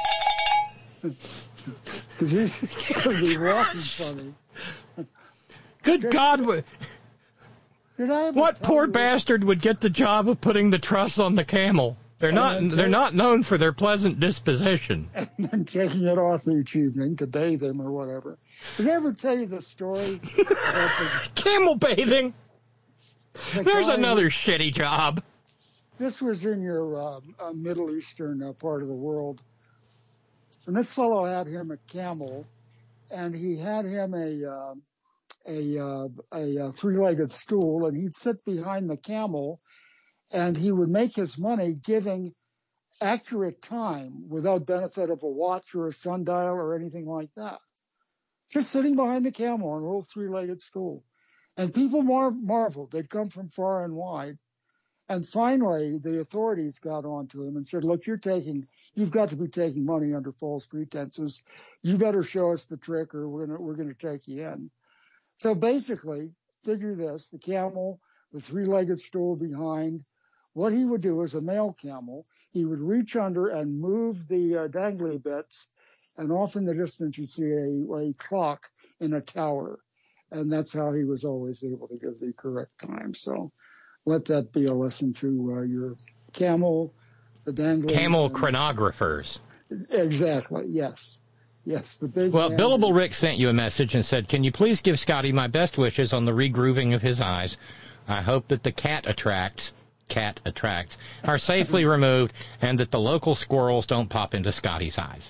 Because he's going to be walking funny. Good Did, God! Did I what poor you? bastard would get the job of putting the truss on the camel? They're not. They're not known for their pleasant disposition. And then taking it off each evening to bathe him or whatever. Did I ever tell you the story about the camel bathing? The There's another who, shitty job. This was in your uh, uh, Middle Eastern uh, part of the world. And this fellow had him a camel, and he had him a uh, a, uh, a, a three-legged stool, and he'd sit behind the camel, and he would make his money giving accurate time without benefit of a watch or a sundial or anything like that. Just sitting behind the camel on a little three-legged stool. And people mar- marveled. They'd come from far and wide. And finally, the authorities got onto him and said, look, you're taking, you've got to be taking money under false pretenses. You better show us the trick or we're going we're going to take you in. So basically, figure this, the camel, the three-legged stool behind, what he would do is a male camel, he would reach under and move the uh, dangly bits, and off in the distance you'd see a, a clock in a tower. And that's how he was always able to give the correct time. So let that be a lesson to uh, your camel, the dangly. Camel and, chronographers. Exactly, yes. Yes, the big. Well, Billable Rick sent you a message and said, can you please give Scotty my best wishes on the regrooving of his eyes? I hope that the cat attracts, cat attracts, are safely removed and that the local squirrels don't pop into Scotty's eyes.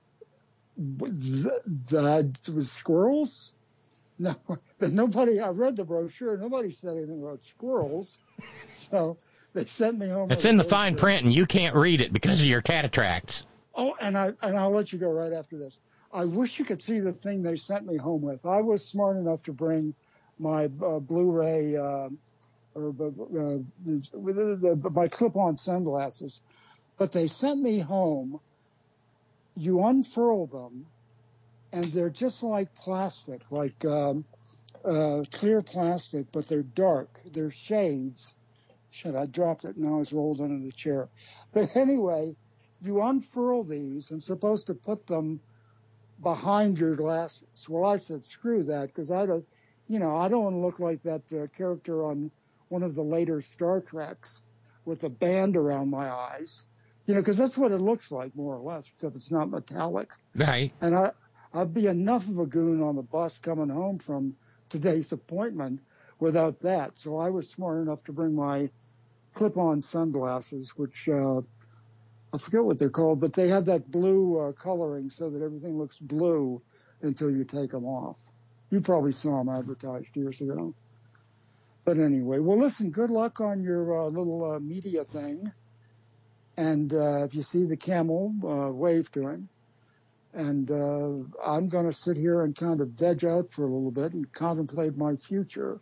The, the, the squirrels? No, but nobody, I read the brochure, nobody said anything about squirrels. So they sent me home. It's in the fine print and you can't read it because of your cat attracts. Oh, and I and I'll let you go right after this. I wish you could see the thing they sent me home with. I was smart enough to bring my uh, Blu-ray uh, or uh, uh, my clip-on sunglasses, but they sent me home. You unfurl them, and they're just like plastic, like um, uh, clear plastic, but they're dark. They're shades. Shit, I dropped it, and now it's rolled under the chair. But anyway, you unfurl these and supposed to put them behind your glasses. Well, I said, screw that, because I don't, you know, I don't want to look like that uh, character on one of the later Star Treks with a band around my eyes. You know, because that's what it looks like, more or less, except it's not metallic. Right. And I, I'd be enough of a goon on the bus coming home from today's appointment without that. So I was smart enough to bring my clip-on sunglasses, which uh, I forget what they're called, but they have that blue uh, coloring so that everything looks blue until you take them off. You probably saw them advertised years ago. But anyway, well, listen, good luck on your uh, little uh, media thing. And uh, if you see the camel, uh, wave to him. And uh, I'm going to sit here and kind of veg out for a little bit and contemplate my future.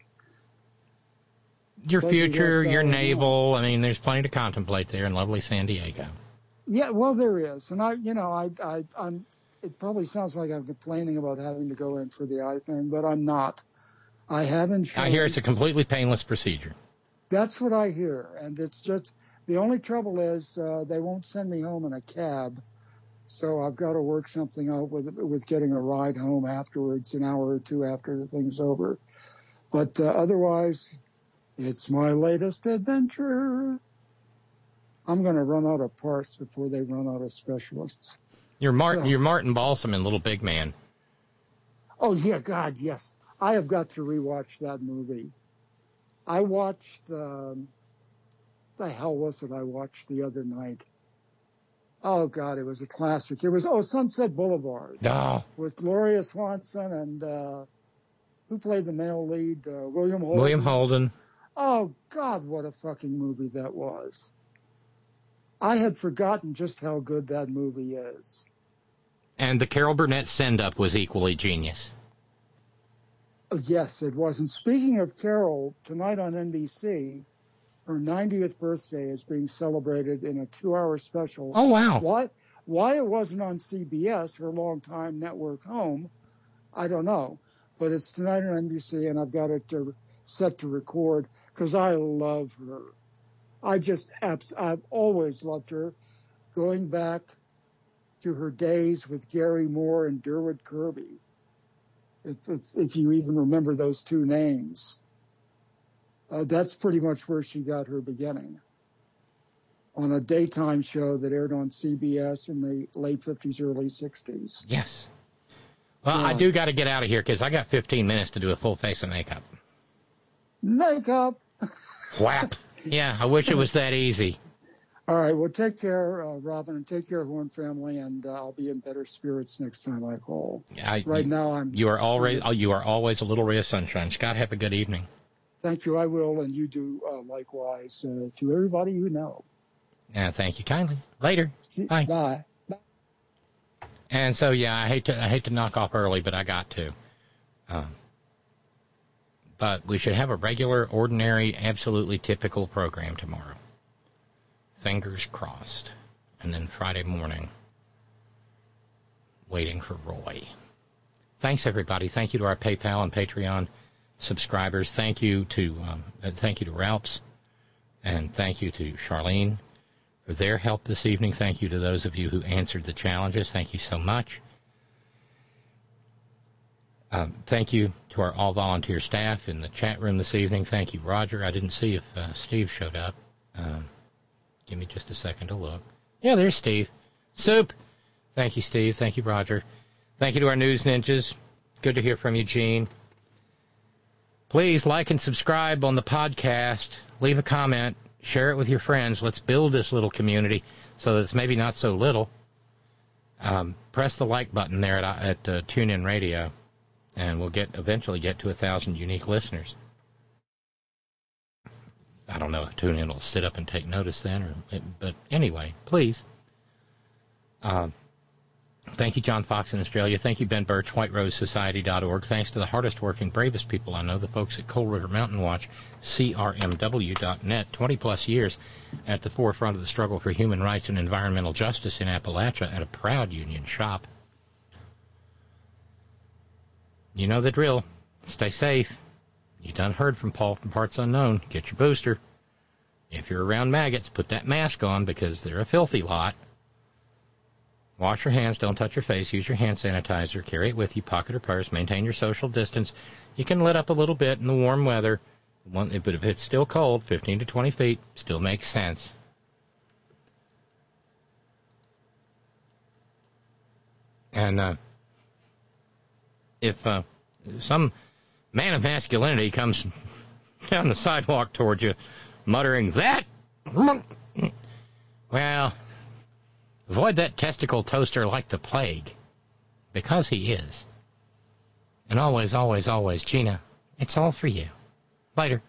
Your future, your navel. I mean, there's plenty to contemplate there in lovely San Diego. Yeah, well, there is. And I, you know, I, I, I'm, it probably sounds like I'm complaining about having to go in for the eye thing, but I'm not. I have insurance. I hear it's a completely painless procedure. That's what I hear. And it's just, the only trouble is uh, they won't send me home in a cab. So I've got to work something out with with getting a ride home afterwards, an hour or two after the thing's over. But uh, otherwise, it's my latest adventure. I'm going to run out of parts before they run out of specialists. You're Martin. So, you're Martin Balsam in Little Big Man. Oh yeah, God, yes. I have got to rewatch that movie. I watched. Um, the hell was it? I watched the other night. Oh God, it was a classic. It was oh Sunset Boulevard. Oh. With Gloria Swanson and uh, who played the male lead? Uh, William Holden. William Holden. Oh, God, what a fucking movie that was. I had forgotten just how good that movie is. And the Carol Burnett send-up was equally genius. Yes, it was. And speaking of Carol, tonight on N B C, her ninetieth birthday is being celebrated in a two-hour special. Oh, wow. Why, why it wasn't on C B S, her longtime network home, I don't know. But it's tonight on N B C, and I've got it to, set to record because I love her. I just, I've always loved her, going back to her days with Gary Moore and Derwent Kirby. It's, it's, if you even remember those two names. Uh, that's pretty much where she got her beginning. On a daytime show that aired on C B S in the late fifties, early sixties. Yes. Well, yeah. I do got to get out of here because I got fifteen minutes to do a full face of makeup. Makeup. Whap. Yeah, I wish it was that easy. All right, well, take care, uh, Robin, and take care of Horn family, and uh, I'll be in better spirits next time I call. I, right you, now, I'm. You are always. You are always a little ray of sunshine. Scott, have a good evening. Thank you. I will, and you do uh, likewise uh, to everybody you know. Yeah, thank you kindly. Later. See, bye. Bye. Bye. And so, yeah, I hate to. I hate to knock off early, but I got to. Um, but we should have a regular, ordinary, absolutely typical program tomorrow. Fingers crossed. And then Friday morning, waiting for Roy. Thanks, everybody. Thank you to our PayPal and Patreon subscribers. Thank you to um, thank you to Ralphs. And thank you to Charlene for their help this evening. Thank you to those of you who answered the challenges. Thank you so much. Um, thank you to our all-volunteer staff in the chat room this evening. Thank you, Roger. I didn't see if uh, Steve showed up. Um, give me just a second to look. Yeah, there's Steve. Soup. Thank you, Steve. Thank you, Roger. Thank you to our news ninjas. Good to hear from you, Gene. Please like and subscribe on the podcast. Leave a comment. Share it with your friends. Let's build this little community so that it's maybe not so little. Um, press the like button there at, at uh, TuneIn Radio. And we'll get eventually get to a thousand unique listeners. I don't know if TuneIn will sit up and take notice then, or but anyway, please. Um, thank you, John Fox in Australia. Thank you, Ben Birch, white rose society dot org. Thanks to the hardest working, bravest people I know, the folks at Coal River Mountain Watch, C R M W dot net, twenty plus years at the forefront of the struggle for human rights and environmental justice in Appalachia, and a proud union shop. You know the drill. Stay safe. You done heard from Paul from Parts Unknown. Get your booster. If you're around maggots, put that mask on because they're a filthy lot. Wash your hands. Don't touch your face. Use your hand sanitizer. Carry it with you, pocket or purse. Maintain your social distance. You can let up a little bit in the warm weather. But if it's still cold, fifteen to twenty feet, still makes sense. And, uh... If uh, some man of masculinity comes down the sidewalk towards you, muttering, that, well, avoid that testicle toaster like the plague, because he is. And always, always, always, Gina, it's all for you. Later.